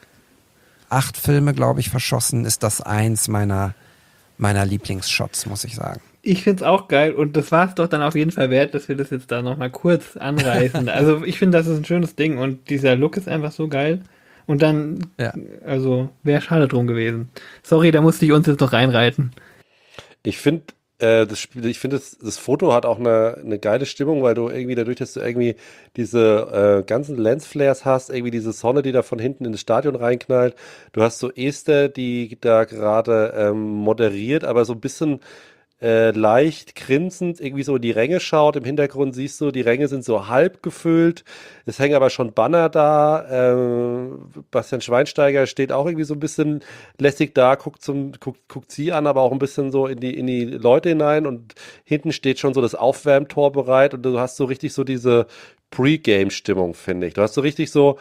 S1: acht Filme, glaube ich, verschossen, ist das eins meiner, meiner Lieblingsshots, muss ich sagen.
S5: Ich find's auch geil und das war es doch dann auf jeden Fall wert, dass wir das jetzt da nochmal kurz anreißen. Also ich finde, das ist ein schönes Ding und dieser Look ist einfach so geil. Und dann, ja. also wäre schade drum gewesen. Sorry, da musste ich uns jetzt noch reinreiten.
S6: Ich finde, äh, das Spiel, ich finde, das, das Foto hat auch eine, eine geile Stimmung, weil du irgendwie dadurch, dass du irgendwie diese äh, ganzen Lensflares hast, irgendwie diese Sonne, die da von hinten in das Stadion reinknallt. Du hast so Esther, die da gerade ähm, moderiert, aber so ein bisschen Äh, leicht grinsend irgendwie so in die Ränge schaut. Im Hintergrund siehst du, die Ränge sind so halb gefüllt. Es hängen aber schon Banner da. Ähm, Bastian Schweinsteiger steht auch irgendwie so ein bisschen lässig da, guckt, zum, guckt, guckt sie an, aber auch ein bisschen so in die, in die Leute hinein. Und hinten steht schon so das Aufwärmtor bereit. Und du hast so richtig so diese Pre-Game-Stimmung, finde ich. Du hast so richtig so,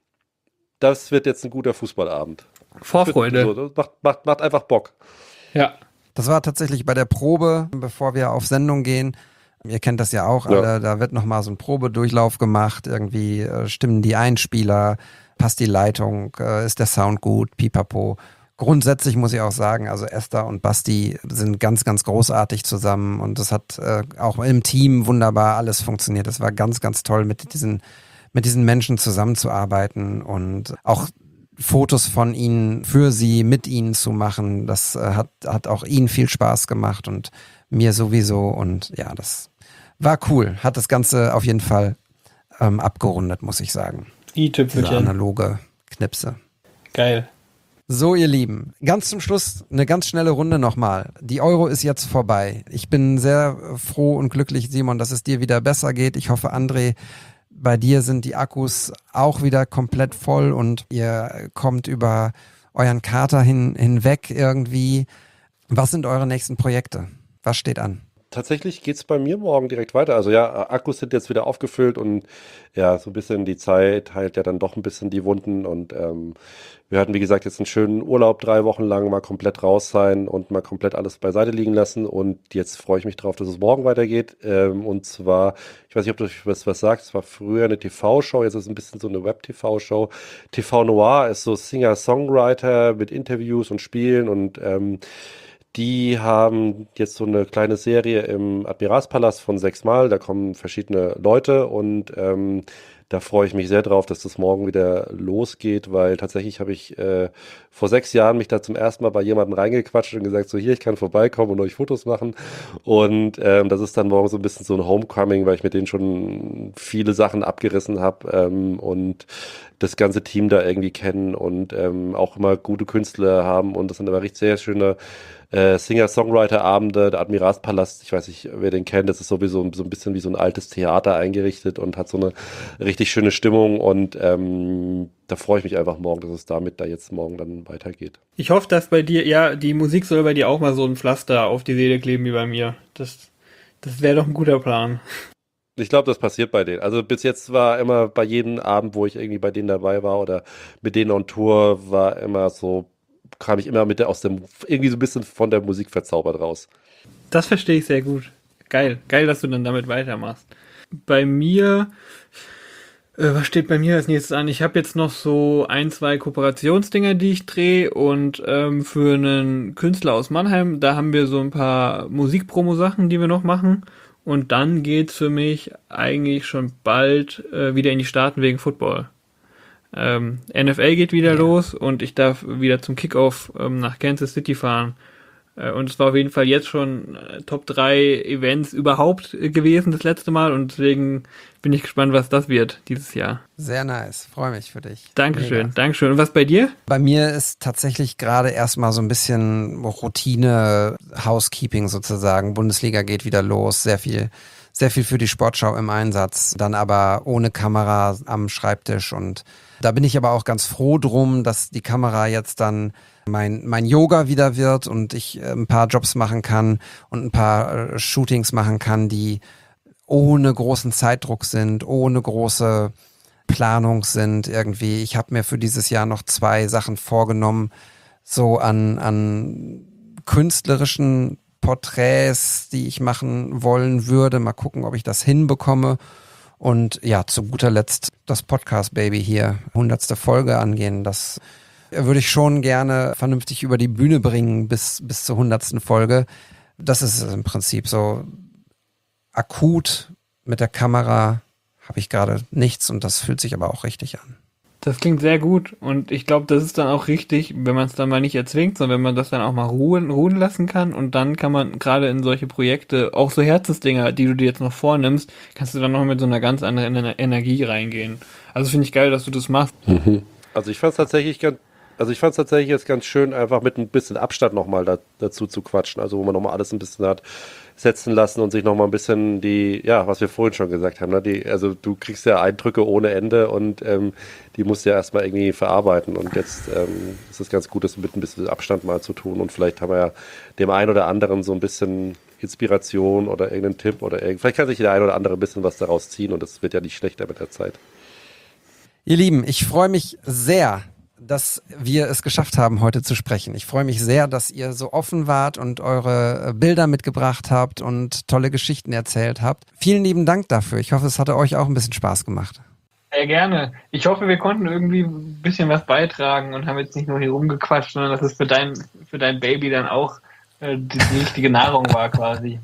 S6: das wird jetzt ein guter Fußballabend.
S5: Vorfreude.
S6: So, das macht, macht, macht einfach Bock.
S5: Ja.
S1: Das war tatsächlich bei der Probe, bevor wir auf Sendung gehen. Ihr kennt das ja auch,
S6: ja.
S1: alle, da wird nochmal so ein Probedurchlauf gemacht. Irgendwie äh, stimmen die Einspieler, passt die Leitung, äh, ist der Sound gut, pipapo. Grundsätzlich muss ich auch sagen, also Esther und Basti sind ganz, ganz großartig zusammen und das hat äh, auch im Team wunderbar alles funktioniert. Das war ganz, ganz toll, mit diesen, mit diesen Menschen zusammenzuarbeiten und auch Fotos von ihnen, für sie, mit ihnen zu machen, das äh, hat, hat auch ihnen viel Spaß gemacht und mir sowieso und ja, das war cool. Hat das Ganze auf jeden Fall ähm, abgerundet, muss ich sagen.
S5: i-Tüpfelchen.
S1: Diese analoge Knipse.
S5: Geil.
S1: So, ihr Lieben, ganz zum Schluss eine ganz schnelle Runde nochmal. Die Euro ist jetzt vorbei. Ich bin sehr froh und glücklich, Simon, dass es dir wieder besser geht. Ich hoffe, André, bei dir sind die Akkus auch wieder komplett voll und ihr kommt über euren Kater hin, hinweg irgendwie. Was sind eure nächsten Projekte? Was steht an?
S6: Tatsächlich geht es bei mir morgen direkt weiter. Also ja, Akkus sind jetzt wieder aufgefüllt und ja, so ein bisschen die Zeit heilt ja dann doch ein bisschen die Wunden und ähm, wir hatten, wie gesagt, jetzt einen schönen Urlaub, drei Wochen lang mal komplett raus sein und mal komplett alles beiseite liegen lassen und jetzt freue ich mich drauf, dass es morgen weitergeht ähm, und zwar, ich weiß nicht, ob du was, was sagst, es war früher eine T V-Show, jetzt ist es ein bisschen so eine Web-T V-Show. T V Noir ist so Singer-Songwriter mit Interviews und Spielen und ähm, die haben jetzt so eine kleine Serie im Admiralspalast von sechsmal. Da kommen verschiedene Leute und ähm, da freue ich mich sehr drauf, dass das morgen wieder losgeht, weil tatsächlich habe ich äh, vor sechs Jahren mich da zum ersten Mal bei jemandem reingequatscht und gesagt, so hier, ich kann vorbeikommen und euch Fotos machen. Und ähm, das ist dann morgen so ein bisschen so ein Homecoming, weil ich mit denen schon viele Sachen abgerissen habe ähm, und das ganze Team da irgendwie kennen und ähm, auch immer gute Künstler haben und das sind aber richtig sehr schöne äh, Singer-Songwriter-Abende, der Admiralspalast, ich weiß nicht, wer den kennt, das ist sowieso so ein bisschen wie so ein altes Theater eingerichtet und hat so eine richtig schöne Stimmung und ähm, da freue ich mich einfach morgen, dass es damit da jetzt morgen dann weitergeht.
S5: Ich hoffe, dass bei dir, ja, die Musik soll bei dir auch mal so ein Pflaster auf die Seele kleben wie bei mir. Das, das wäre doch ein guter Plan.
S6: Ich glaube, das passiert bei denen. Also bis jetzt war immer bei jedem Abend, wo ich irgendwie bei denen dabei war oder mit denen on Tour, war immer so, kam ich immer mit der aus dem, irgendwie so ein bisschen von der Musik verzaubert raus.
S5: Das verstehe ich sehr gut. Geil, geil, dass du dann damit weitermachst. Bei mir, äh, was steht bei mir als nächstes an? Ich habe jetzt noch so ein, zwei Kooperationsdinger, die ich drehe und ähm, für einen Künstler aus Mannheim, da haben wir so ein paar Musikpromo-Sachen, die wir noch machen. Und dann geht's für mich eigentlich schon bald äh, wieder in die Staaten wegen Football. Ähm, N F L geht wieder ja. los und ich darf wieder zum Kickoff ähm, nach Kansas City fahren. Äh, und es war auf jeden Fall jetzt schon äh, Top drei Events überhaupt äh, gewesen das letzte Mal und deswegen bin ich gespannt, was das wird dieses Jahr.
S1: Sehr nice, freue mich für dich.
S5: Dankeschön,
S1: Mega.
S5: Dankeschön. Und was bei dir?
S1: Bei mir ist tatsächlich gerade erstmal so ein bisschen Routine, Housekeeping sozusagen. Bundesliga geht wieder los, sehr viel, sehr viel für die Sportschau im Einsatz, dann aber ohne Kamera am Schreibtisch und da bin ich aber auch ganz froh drum, dass die Kamera jetzt dann mein, mein Yoga wieder wird und ich äh, ein paar Jobs machen kann und ein paar äh, Shootings machen kann, die ohne großen Zeitdruck sind, ohne große Planung sind irgendwie. Ich habe mir für dieses Jahr noch zwei Sachen vorgenommen, so an, an künstlerischen Porträts, die ich machen wollen würde. Mal gucken, ob ich das hinbekomme. Und ja, zu guter Letzt das Podcast-Baby hier, hundertste Folge angehen. Das würde ich schon gerne vernünftig über die Bühne bringen bis, bis zur hundertsten Folge. Das ist im Prinzip so akut mit der Kamera habe ich gerade nichts und das fühlt sich aber auch richtig an.
S5: Das klingt sehr gut und ich glaube, das ist dann auch richtig, wenn man es dann mal nicht erzwingt, sondern wenn man das dann auch mal ruhen, ruhen lassen kann und dann kann man gerade in solche Projekte, auch so Herzensdinger, die du dir jetzt noch vornimmst, kannst du dann noch mit so einer ganz anderen Energie reingehen. Also finde ich geil, dass du das machst.
S6: Mhm. Also ich fand es tatsächlich ganz Also ich fand es tatsächlich jetzt ganz schön, einfach mit ein bisschen Abstand nochmal da, dazu zu quatschen, also wo man nochmal alles ein bisschen hat setzen lassen und sich nochmal ein bisschen die, ja, was wir vorhin schon gesagt haben, ne? die, also du kriegst ja Eindrücke ohne Ende und ähm, die musst du ja erstmal irgendwie verarbeiten und jetzt ähm, ist es ganz gut, das mit ein bisschen Abstand mal zu tun und vielleicht haben wir ja dem einen oder anderen so ein bisschen Inspiration oder irgendeinen Tipp oder irgend, vielleicht kann sich der ein oder andere ein bisschen was daraus ziehen und das wird ja nicht schlechter mit der Zeit.
S1: Ihr Lieben, ich freue mich sehr, dass wir es geschafft haben, heute zu sprechen. Ich freue mich sehr, dass ihr so offen wart und eure Bilder mitgebracht habt und tolle Geschichten erzählt habt. Vielen lieben Dank dafür. Ich hoffe, es hatte euch auch ein bisschen Spaß gemacht.
S5: Sehr gerne. Ich hoffe, wir konnten irgendwie ein bisschen was beitragen und haben jetzt nicht nur hier rumgequatscht, sondern dass es für dein, für dein Baby dann auch äh, die, die richtige Nahrung war quasi.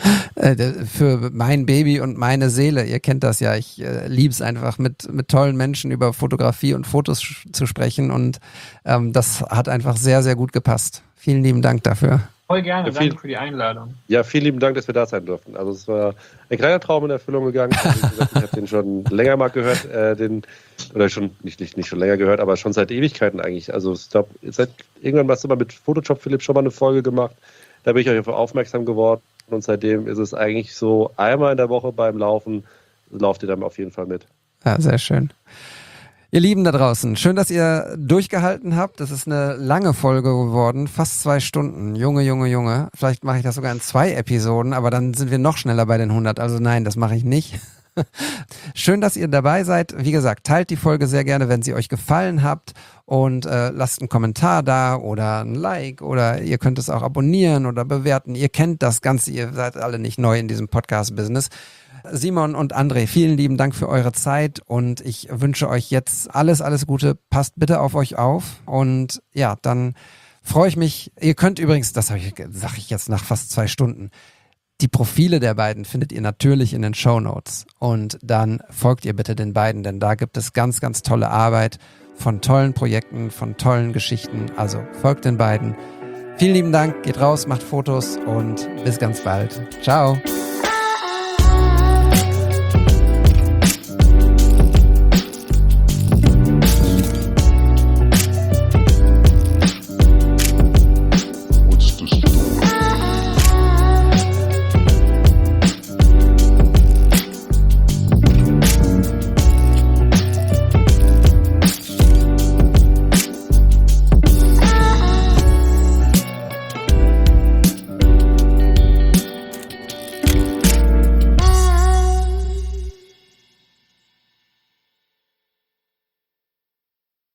S1: Für mein Baby und meine Seele, ihr kennt das ja, ich äh, liebe es einfach mit, mit tollen Menschen über Fotografie und Fotos sch- zu sprechen und ähm, das hat einfach sehr, sehr gut gepasst. Vielen lieben Dank dafür.
S5: Voll gerne,
S6: ja, viel,
S5: danke für die Einladung.
S6: Ja, vielen lieben Dank, dass wir da sein durften. Also es war ein kleiner Traum in Erfüllung gegangen. Also, ich habe den schon länger mal gehört, äh, den, oder schon, nicht, nicht, nicht schon länger gehört, aber schon seit Ewigkeiten eigentlich. Also ich glaube, seit irgendwann hast du mal mit Photoshop Philipp schon mal eine Folge gemacht. Da bin ich auf jeden Fall aufmerksam geworden. Und seitdem ist es eigentlich so, einmal in der Woche beim Laufen, lauft ihr dann auf jeden Fall mit.
S1: Ja, sehr schön. Ihr Lieben da draußen, schön, dass ihr durchgehalten habt. Das ist eine lange Folge geworden, fast zwei Stunden. Junge, Junge, Junge. Vielleicht mache ich das sogar in zwei Episoden, aber dann sind wir noch schneller bei den hundert. Also nein, das mache ich nicht. Schön, dass ihr dabei seid. Wie gesagt, teilt die Folge sehr gerne, wenn sie euch gefallen hat und äh, lasst einen Kommentar da oder ein Like oder ihr könnt es auch abonnieren oder bewerten. Ihr kennt das Ganze, ihr seid alle nicht neu in diesem Podcast-Business. Simon und André, vielen lieben Dank für eure Zeit und ich wünsche euch jetzt alles, alles Gute. Passt bitte auf euch auf und ja, dann freue ich mich. Ihr könnt übrigens, das sage ich jetzt nach fast zwei Stunden, die Profile der beiden findet ihr natürlich in den Shownotes und dann folgt ihr bitte den beiden, denn da gibt es ganz, ganz tolle Arbeit von tollen Projekten, von tollen Geschichten. Also folgt den beiden. Vielen lieben Dank, geht raus, macht Fotos und bis ganz bald. Ciao.